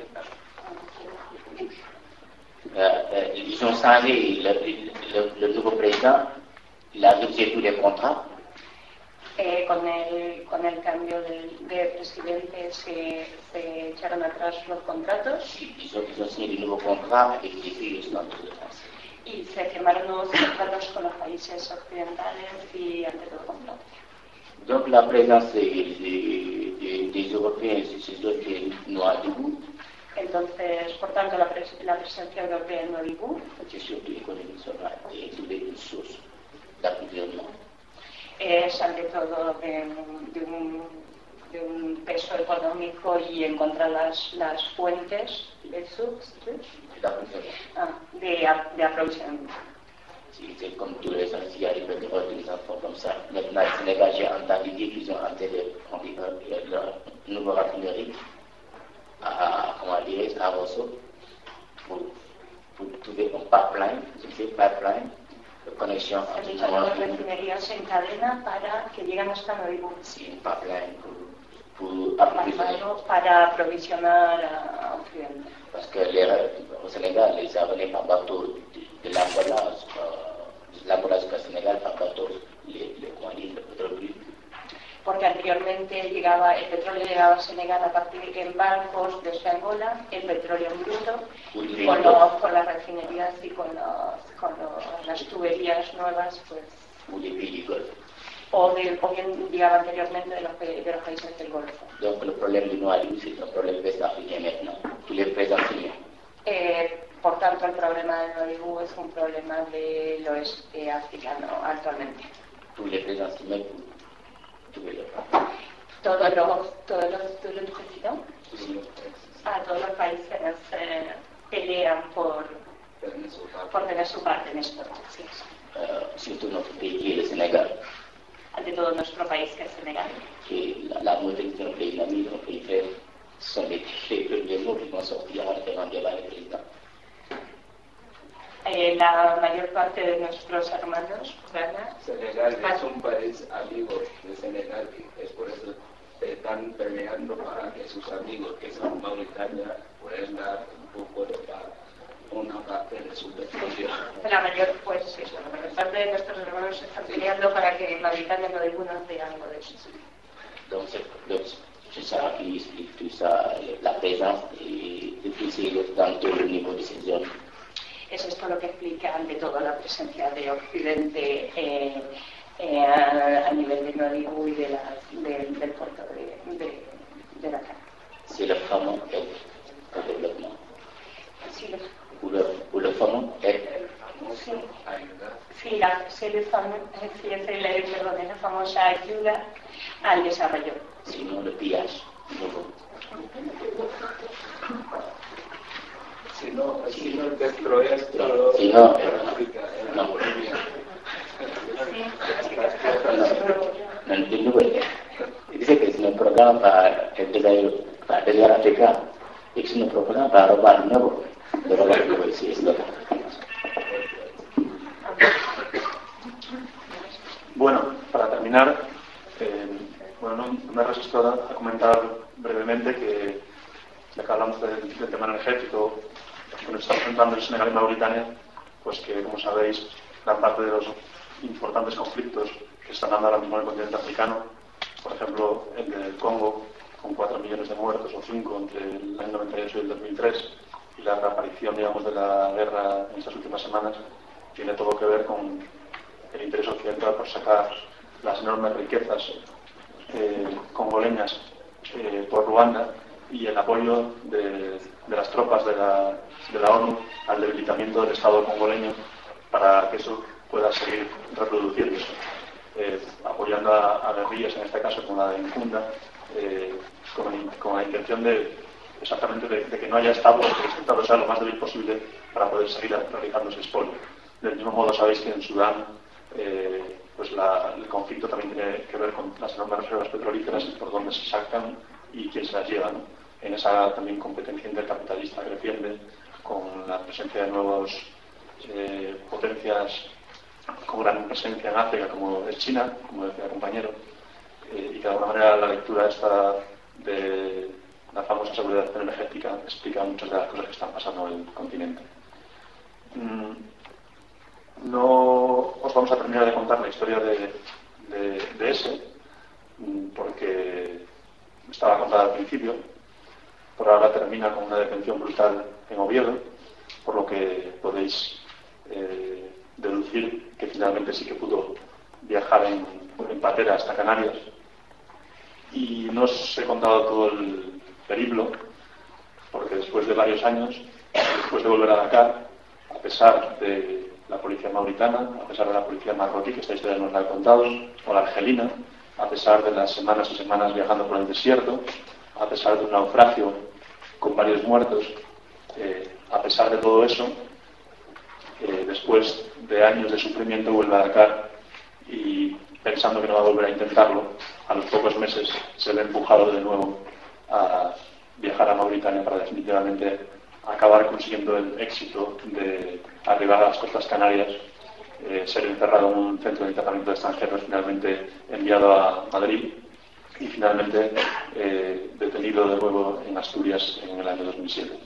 euh, euh, ils ont changé le, le, le nouveau président, il a retiré tous les contrats. Eh, con, el, con el cambio de, de presidente se, se echaron atrás los contratos Ils ont, ils ont signé de nouveaux contrats avec les pays occidentaux de France. y se firmaron nuevos contratos con los países occidentales y ante todo con Francia. Donc la présence des, des, des, des Européens sur ces zones Nouadhibou, Entonces, por tanto, la, pres la presencia europea en Nouadhibou c'est surtout économique, sur la, et trouver une source d'approvisionnement. es ante todo de, de, un, de un peso económico y encontrar las, las fuentes de, subs, ah, de, de aprovisionamiento. C'est comme tous les gens, s'il y a des pétroles, des enfants comme ça. Maintenant, le Sénégal, j'ai entendu dire qu'ils ont enterré leur nouveau raffinerie à, comment dire, à Rosso pour, pour trouver un pipeline, c'est pipeline, de connexion Se entre han hecho dos refinerías en cadena para que lleguen hasta Nouadhibou. c'est une pipeline pour, pour approvisionner. Para aprovisionar a Occidente. Parce que les, au Sénégal, les Arabes par bateau de, de l'Angola, de l'Angola jusqu'au Sénégal par bateau, les, les, comment dire, le pétrole brut. Porque anteriormente llegaba, el petróleo llegaba a Senegal a partir en barcos desde Angola, el petróleo en bruto, y con, los, con las refinerías y con, los, con los, las tuberías nuevas, pues. Ou les pays du Golfe. O, de, o bien llegaba anteriormente de los, de los países del Golfo. Donc le problème du Nouadhibou, c'est un problème west-africain maintenant. Tous les présidents signes. Eh, por tanto, el problema de Nouadhibou es un problema del oeste africano actualmente. Tous les présidents signes pour trouver le plan. Todos los, todos los, todos los présidents, a todos los países eh, pelean por, por tener su parte en esto. Sí. Euh, surtout notre pays qui est le Sénégal. Ante todo nuestro país que es Senegal. Et la, la moitié de notre pays ami, notre pays frère, sont les, les premiers mots qui vont sortir avant de débat le président. Eh, la mayor parte de nuestros hermanos, ¿verdad? Senegal es un país amigo de Senegal y es por eso que están peleando para que sus amigos que son Mauritania puedan dar un poco de paz, una parte de su petróleo. La mayor, pues eso, la mayor parte de nuestros hermanos están peleando para que Mauritania no dé algunos de algo de eso. Donc c'est ça qui explique tout ça, la présence et de tous ces dans tout le niveau de ces zones. Es esto lo que explica ante todo la presencia de Occidente eh, eh, a, a nivel de Nouadhibou y de la, de, del puerto de, de, de Dakar. C'est le fameux aide au développement. Sí, le, Ou le, ou le fameux aide. sí, sí, la, sí, le famo, sí, es el, el, perdón, es la famosa ayuda al desarrollo. Sinon le pillage nouveau. Si no, si no destruyes todo Si no, África, en no. Bolivia. Non, di due. Dice che sono un programma per il design, per il design africano, es un problema para robar nuevo, de robar nuevo, sí, es lo que hacemos. Bueno, para terminar, eh, bueno, no me resisto a comentar brevemente que, ya que hablamos del, del tema energético, que nos está enfrentando el Senegal y Mauritania, pues que, como sabéis, gran parte de los importantes conflictos que están dando ahora mismo en el continente africano, por ejemplo, el del Congo, con cuatro millones de muertos o cinco entre el año noventa y ocho y el dos mil tres, y la reaparición, digamos, de la guerra en estas últimas semanas, tiene todo que ver con el interés occidental por sacar las enormes riquezas eh, congoleñas eh, por Ruanda y el apoyo de, de las tropas de la, de la ONU al debilitamiento del Estado congoleño para que eso pueda seguir reproduciéndose, eh, apoyando a, a guerrillas, en este caso con la de Nkunda, eh, con, con la intención de exactamente de, de que no haya Estado, que el Estado sea lo más débil posible para poder seguir realizando ese expolio. Del mismo modo sabéis que en Sudán eh, pues la, el conflicto también tiene que ver con las enormes reservas petrolíferas y por dónde se sacan y quién se las lleva, ¿no? En esa también competencia intercapitalista creciente, con la presencia de nuevas eh, potencias con gran presencia en África, como es China, como decía el compañero, eh, y que de alguna manera la lectura esta de la famosa seguridad energética explica muchas de las cosas que están pasando en el continente. Mm, no os vamos a terminar de contar la historia de, de, de ese, porque estaba contada al principio. Por ahora termina con una detención brutal en Oviedo, por lo que podéis eh, deducir que finalmente sí que pudo viajar en, en patera hasta Canarias. Y no os he contado todo el periplo, porque después de varios años, después de volver a Dakar, a pesar de la policía mauritana, a pesar de la policía marroquí, que esta historia nos la he contado, o la argelina, a pesar de las semanas y semanas viajando por el desierto, a pesar de un naufragio con varios muertos, eh, a pesar de todo eso, eh, después de años de sufrimiento vuelve a Dakar y pensando que no va a volver a intentarlo, a los pocos meses se ve empujado de nuevo a viajar a Mauritania para definitivamente acabar consiguiendo el éxito de arribar a las costas canarias, eh, ser encerrado en un centro de internamiento de extranjeros, finalmente enviado a Madrid y finalmente eh, detenido de nuevo en Asturias en el año dos mil siete.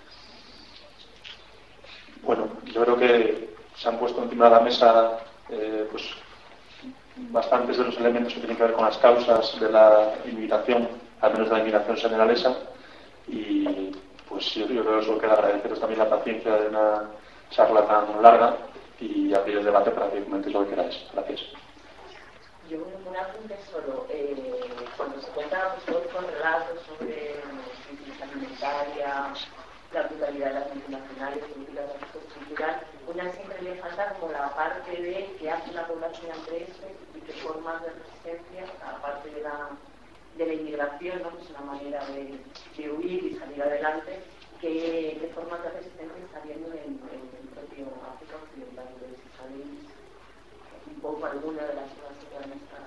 Bueno, yo creo que se han puesto encima de la mesa eh, pues, bastantes de los elementos que tienen que ver con las causas de la inmigración, al menos de la inmigración senegalesa, y pues yo, yo creo que solo queda agradeceros también la paciencia de una charla tan larga y abrir el debate para que comentéis lo que queráis. Gracias. Yo un apunte solo. Eh, cuando se cuenta pues, todos los relatos sobre la crisis alimentaria, la brutalidad de las multinacionales, políticas de aspecto cultural, una siempre le falta como la parte de que hace la población ante eso y qué formas de resistencia, aparte de la, de la inmigración, ¿no? Pues una manera de, de huir y salir adelante, qué, qué formas de resistencia está habiendo en, en el propio África Occidental. Si sabéis un poco alguna de las cosas que van a estar.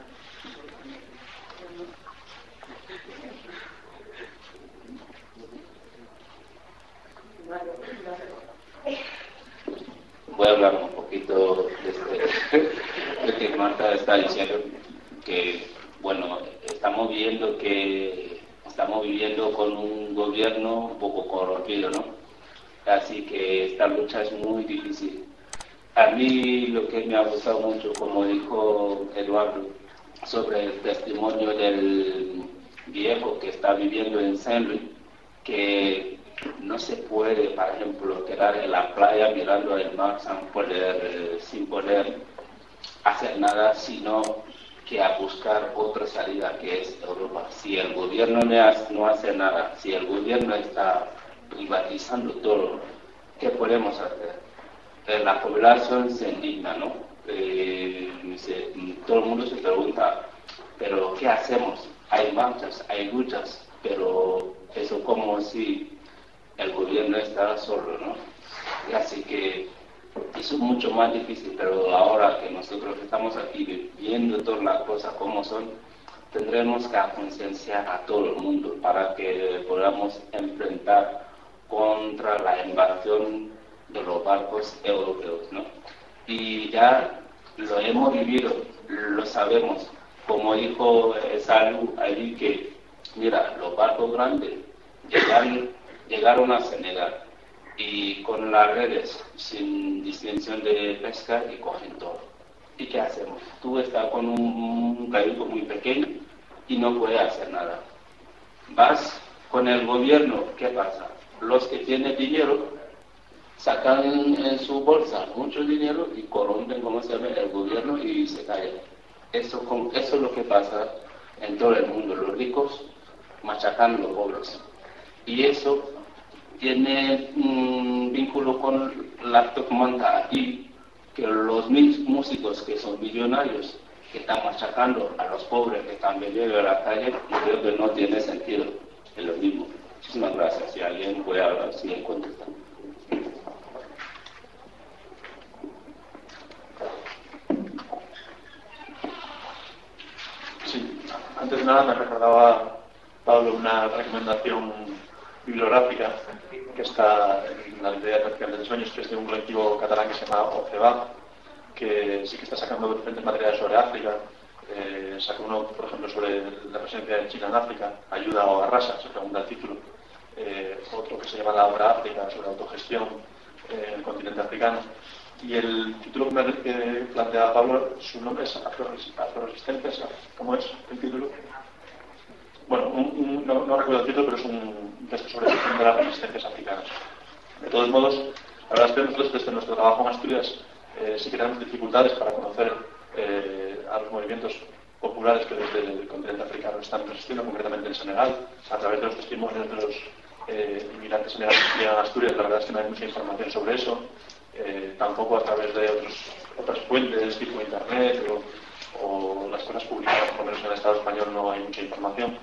Voy a hablar un poquito de, este, de que Marta está diciendo que, bueno, estamos viendo que estamos viviendo con un gobierno un poco corrompido, ¿no? Así que esta lucha es muy difícil. A mí lo que me ha gustado mucho, como dijo Eduardo, sobre el testimonio del viejo que está viviendo en Saint-Louis, que no se puede, por ejemplo, quedar en la playa mirando el mar sin poder, eh, sin poder hacer nada, sino que a buscar otra salida, que es Europa. Si el gobierno no hace, no hace nada, si el gobierno está privatizando todo, ¿qué podemos hacer? Eh, la población se indigna, ¿no? Eh, se, todo el mundo se pregunta, ¿pero qué hacemos? Hay marchas, hay luchas, pero eso como si el gobierno está solo, ¿no? Y así que eso es mucho más difícil, pero ahora que nosotros estamos aquí viendo todas las cosas como son, tendremos que concienciar a todo el mundo para que podamos enfrentar luchar contra la invasión de los barcos europeos, ¿no? Y ya lo hemos vivido, lo sabemos. Como dijo eh, Salud allí, que mira, los barcos grandes llegaron, llegaron a Senegal y con las redes sin distinción de pesca y cogen todo. ¿Y qué hacemos? Tú estás con un, un cayuco muy pequeño y no puedes hacer nada. Vas con el gobierno, ¿qué pasa? Los que tienen dinero sacan en, en su bolsa mucho dinero y corrompen, como se ve, el gobierno y se callan. Eso, eso es lo que pasa en todo el mundo, los ricos machacando a los pobres. Y eso tiene un vínculo con la que monta aquí, que los músicos que son millonarios, que están machacando a los pobres que están vendiendo en la calle, yo creo que no tiene sentido, es lo mismo. Muchísimas gracias. Si alguien puede hablar, si me contesta. Sí, antes de nada me recordaba, Pablo, una recomendación bibliográfica que está en la Librería Nacional de Sueños, que es de un colectivo catalán que se llama OCEBA, que sí que está sacando diferentes materiales sobre África. Eh, sacó uno, por ejemplo, sobre la presencia de China en África, Ayuda o Arrasa, se pregunta el título. Eh, otro que se llama La Obra África, sobre autogestión eh, en el continente africano. Y el título que me que plantea Pablo, su nombre es Afroresistencias. ¿Cómo es el título? Bueno, un, un, no, no recuerdo el título, pero es un texto sobre el de las resistencias africanas. De todos modos, la verdad es que nosotros desde nuestro trabajo en Asturias eh, sí que tenemos dificultades para conocer eh, a los movimientos populares que desde el continente africano están resistiendo, concretamente en Senegal, a través de los testimonios de los eh, inmigrantes senegaleses que llegan a Asturias. La verdad es que no hay mucha información sobre eso. Eh, tampoco a través de otros, otras fuentes tipo internet o, o las cosas publicadas, por lo menos en el Estado español no hay mucha información.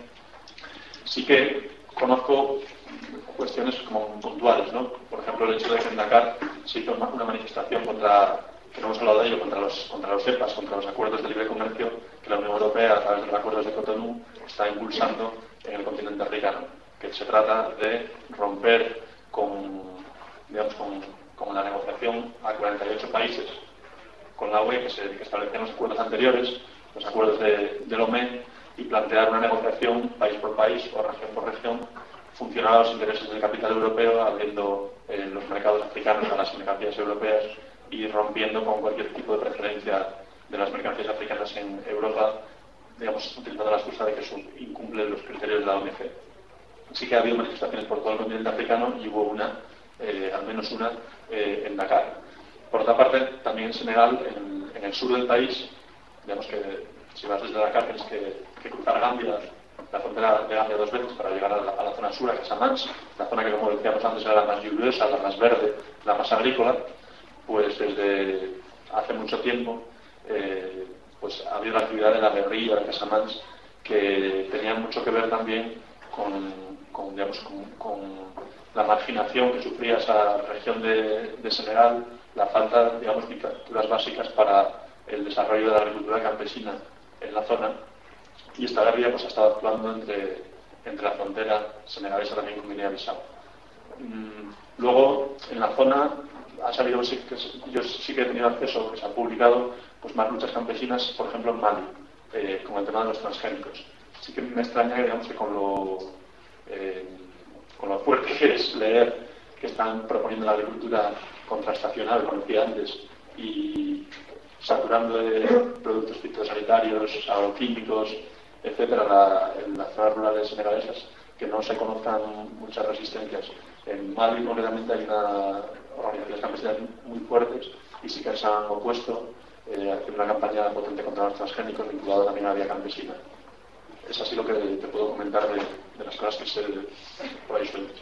Sí que conozco cuestiones como puntuales, ¿no? Por ejemplo, el hecho de que en Dakar se hizo una manifestación contra, que no hemos hablado de ello, contra los, contra los EPAs, contra los acuerdos de libre comercio que la Unión Europea, a través de los acuerdos de Cotonú, está impulsando en el continente africano, que se trata de romper con, digamos, con, con la negociación a cuarenta y ocho países con la U E que, se, que establecían los acuerdos anteriores, los acuerdos de, de Lomé, y plantear una negociación país por país o región por región funcional a los intereses del capital europeo, abriendo eh, los mercados africanos a las mercancías europeas y rompiendo con cualquier tipo de preferencia de las mercancías africanas en Europa, digamos, utilizando la excusa de que eso incumple los criterios de la O M C. Sí que ha habido manifestaciones por todo el continente africano y hubo una, eh, al menos una, eh, en Dakar. Por otra parte, también en Senegal, en, en el sur del país, digamos que si vas desde Dakar tienes que, que cruzar Gambia, la frontera de Gambia dos veces para llegar a la, a la zona sur, a Casamance, la zona que, como decíamos antes, era la más lluviosa, la más verde, la más agrícola. Pues desde hace mucho tiempo eh, pues ha habido la actividad de la guerrilla de Casamance, que tenía mucho que ver también con, con, digamos, con, con la marginación que sufría esa región de, de Senegal, la falta, digamos, de infraestructuras básicas para el desarrollo de la agricultura campesina en la zona. Y esta guerrilla pues ha estado actuando entre, entre la frontera senegalesa también con Guinea-Bissau. Mm, luego, en la zona ha salido, sí, que, yo sí que he tenido acceso, que se han publicado pues más luchas campesinas, por ejemplo en Mali, eh, con el tema de los transgénicos. Sí que me extraña, digamos, que con lo, eh, con lo fuerte que es leer que están proponiendo la agricultura contrastacional, como decía antes, y saturando de productos fitosanitarios, agroquímicos, etcétera, la, en las zonas rurales senegalesas, que no se conozcan muchas resistencias. En Mali, concretamente, hay una organizaciones campesinas muy fuertes y sí que se han opuesto eh, a hacer una campaña potente contra los transgénicos vinculada también a la vía campesina. Es así lo que te puedo comentar de, de las cosas que sé por ahí sueltas.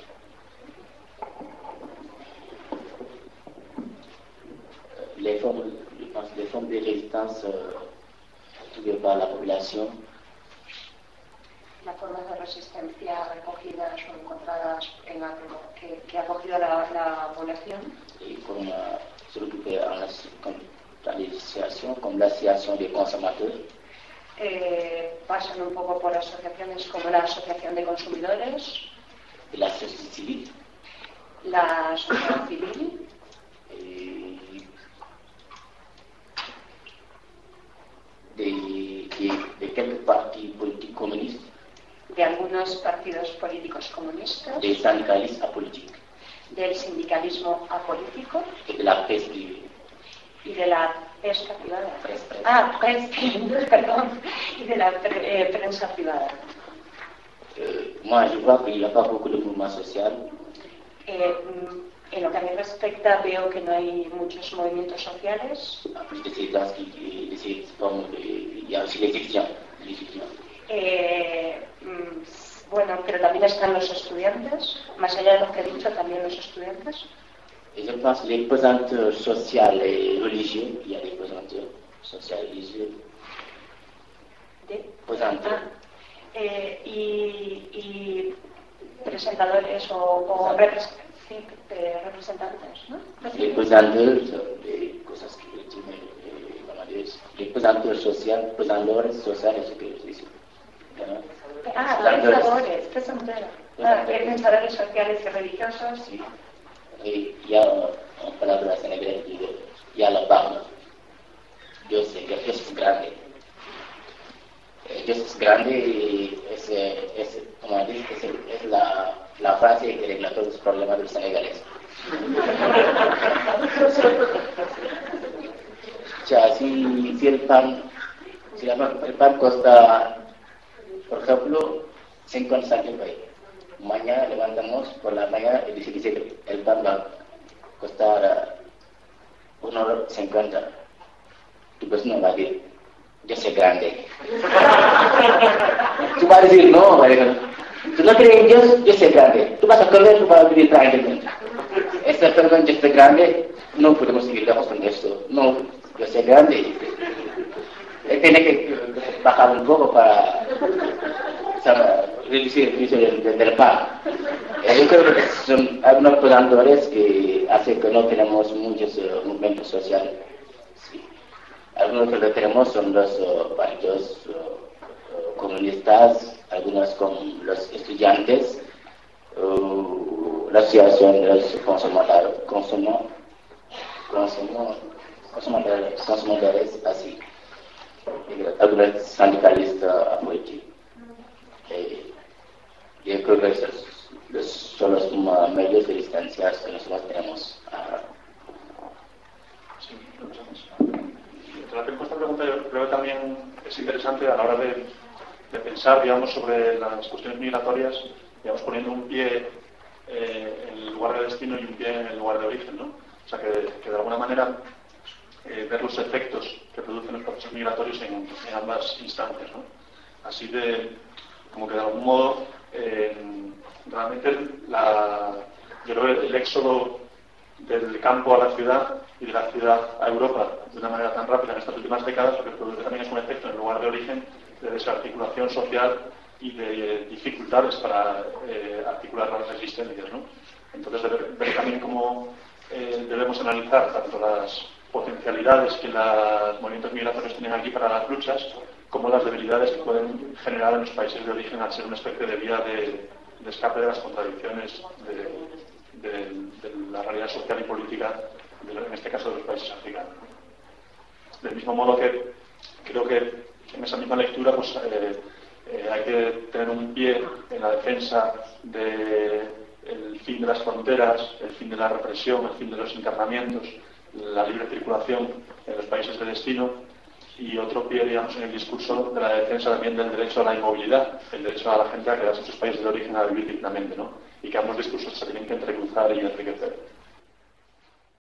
Les formes, je pense, les formes de résistance euh, trouvées par la population. Las formas de resistencia recogidas o encontradas en la, que, que ha cogido la, la población. Y como uh, se recupere en la, con la legislación, como la asociación de consommateurs. Eh, pasan un poco por asociaciones como la Asociación de Consumidores. de la sociedad civil. La sociedad civil. Eh, de, de, de quelques partis políticos comunistas. De algunos partidos políticos comunistas. Del sindicalismo apolítico. Del sindicalismo apolítico. Y de la pesca privada. Y de la pesca privada. Pres, pres. Ah, pesca, perdón. Y de la pre, eh, prensa privada. Euh, moi, je vois qu'il n'y a pas beaucoup de mouvements sociaux. Eh, en lo que a mí respecta, veo que no hay muchos movimientos sociales. En plus de ces danses, de ces formes, il y a aussi les étudiants. Les étudiants. Eh, mm, bueno, pero también están los estudiantes. Más allá de lo que he dicho, también los estudiantes. Et je pense que les pesanteurs sociales et religieux, il y a des pesanteurs sociales et religieux. De, Pesanteurs. ah, eh, y, y presentadores o, o repres, sí, eh, representantes, ¿no? Les pesanteurs, des cosas que je dis, eh, les pesanteurs sociales, pesanteurs sociales, c'est ce que je dis. Ah, pensadores, presentadores. Ah, pensadores sociales y religiosos. Sí. Y ya en palabras en hebreo digo, ya la barba. Dios, Dios es grande. Dios es grande y es, es, como dice, es, es la, la frase que arregla todos los problemas del senegalés. O sea, si, si el pan, si la, el pan costa, por ejemplo, cincuenta céntimos, mañana levantamos por la mañana y dice que el pan va a costar uno cincuenta. Tu vecino va a decir, yo soy grande. Tú vas a decir, no, tú no crees en Dios, yo soy grande. Tú vas a correr, tú vas a vivir tranquilamente. Esta persona, yo soy grande, no podemos seguir lejos con esto. No, yo soy grande. Él tiene que bajar un poco para reducir el precio del, del, del pan. Eh, yo creo que son algunos pesantores que hacen que no tenemos muchos uh, movimientos sociales. Sí. Algunos que lo tenemos son los uh, partidos uh, uh, comunistas, algunos con los estudiantes, uh, la asociación de los consumidores, consumo, consumo, consumidores, consumidores así. Algunos sindicalistas políticos. Eh, yo creo que esos, los, son los uh, medios de distancia que nosotros tenemos ahora. Sí, en relación con esta pregunta, yo creo que también es interesante a la hora de, de pensar, digamos, sobre las cuestiones migratorias, digamos, poniendo un pie eh, en el lugar de destino y un pie en el lugar de origen, ¿no? O sea, que, que de alguna manera eh, ver los efectos que producen los procesos migratorios en, en ambas instancias, ¿no? Así de, como que de algún modo, eh, realmente la, yo creo que el éxodo del campo a la ciudad y de la ciudad a Europa de una manera tan rápida en estas últimas décadas, lo que produce también es un efecto en el lugar de origen de desarticulación social y de dificultades para eh, articular las resistencias, ¿no? Entonces, ver, ver también cómo eh, debemos analizar tanto las potencialidades que los movimientos migratorios tienen aquí para las luchas, como las debilidades que pueden generar en los países de origen al ser una especie de vía de, de escape de las contradicciones de, de, de la realidad social y política, de, en este caso de los países africanos. Del mismo modo que creo que en esa misma lectura pues, eh, eh, hay que tener un pie en la defensa del fin de las fronteras, el fin de la represión, el fin de los internamientos, la libre circulación en los países de destino, y otro pie, digamos, en el discurso de la defensa también del derecho a la inmovilidad, el derecho a la gente a quedarse en sus países de origen a vivir dignamente, ¿no? Y que ambos discursos se tienen que entrecruzar y enriquecer.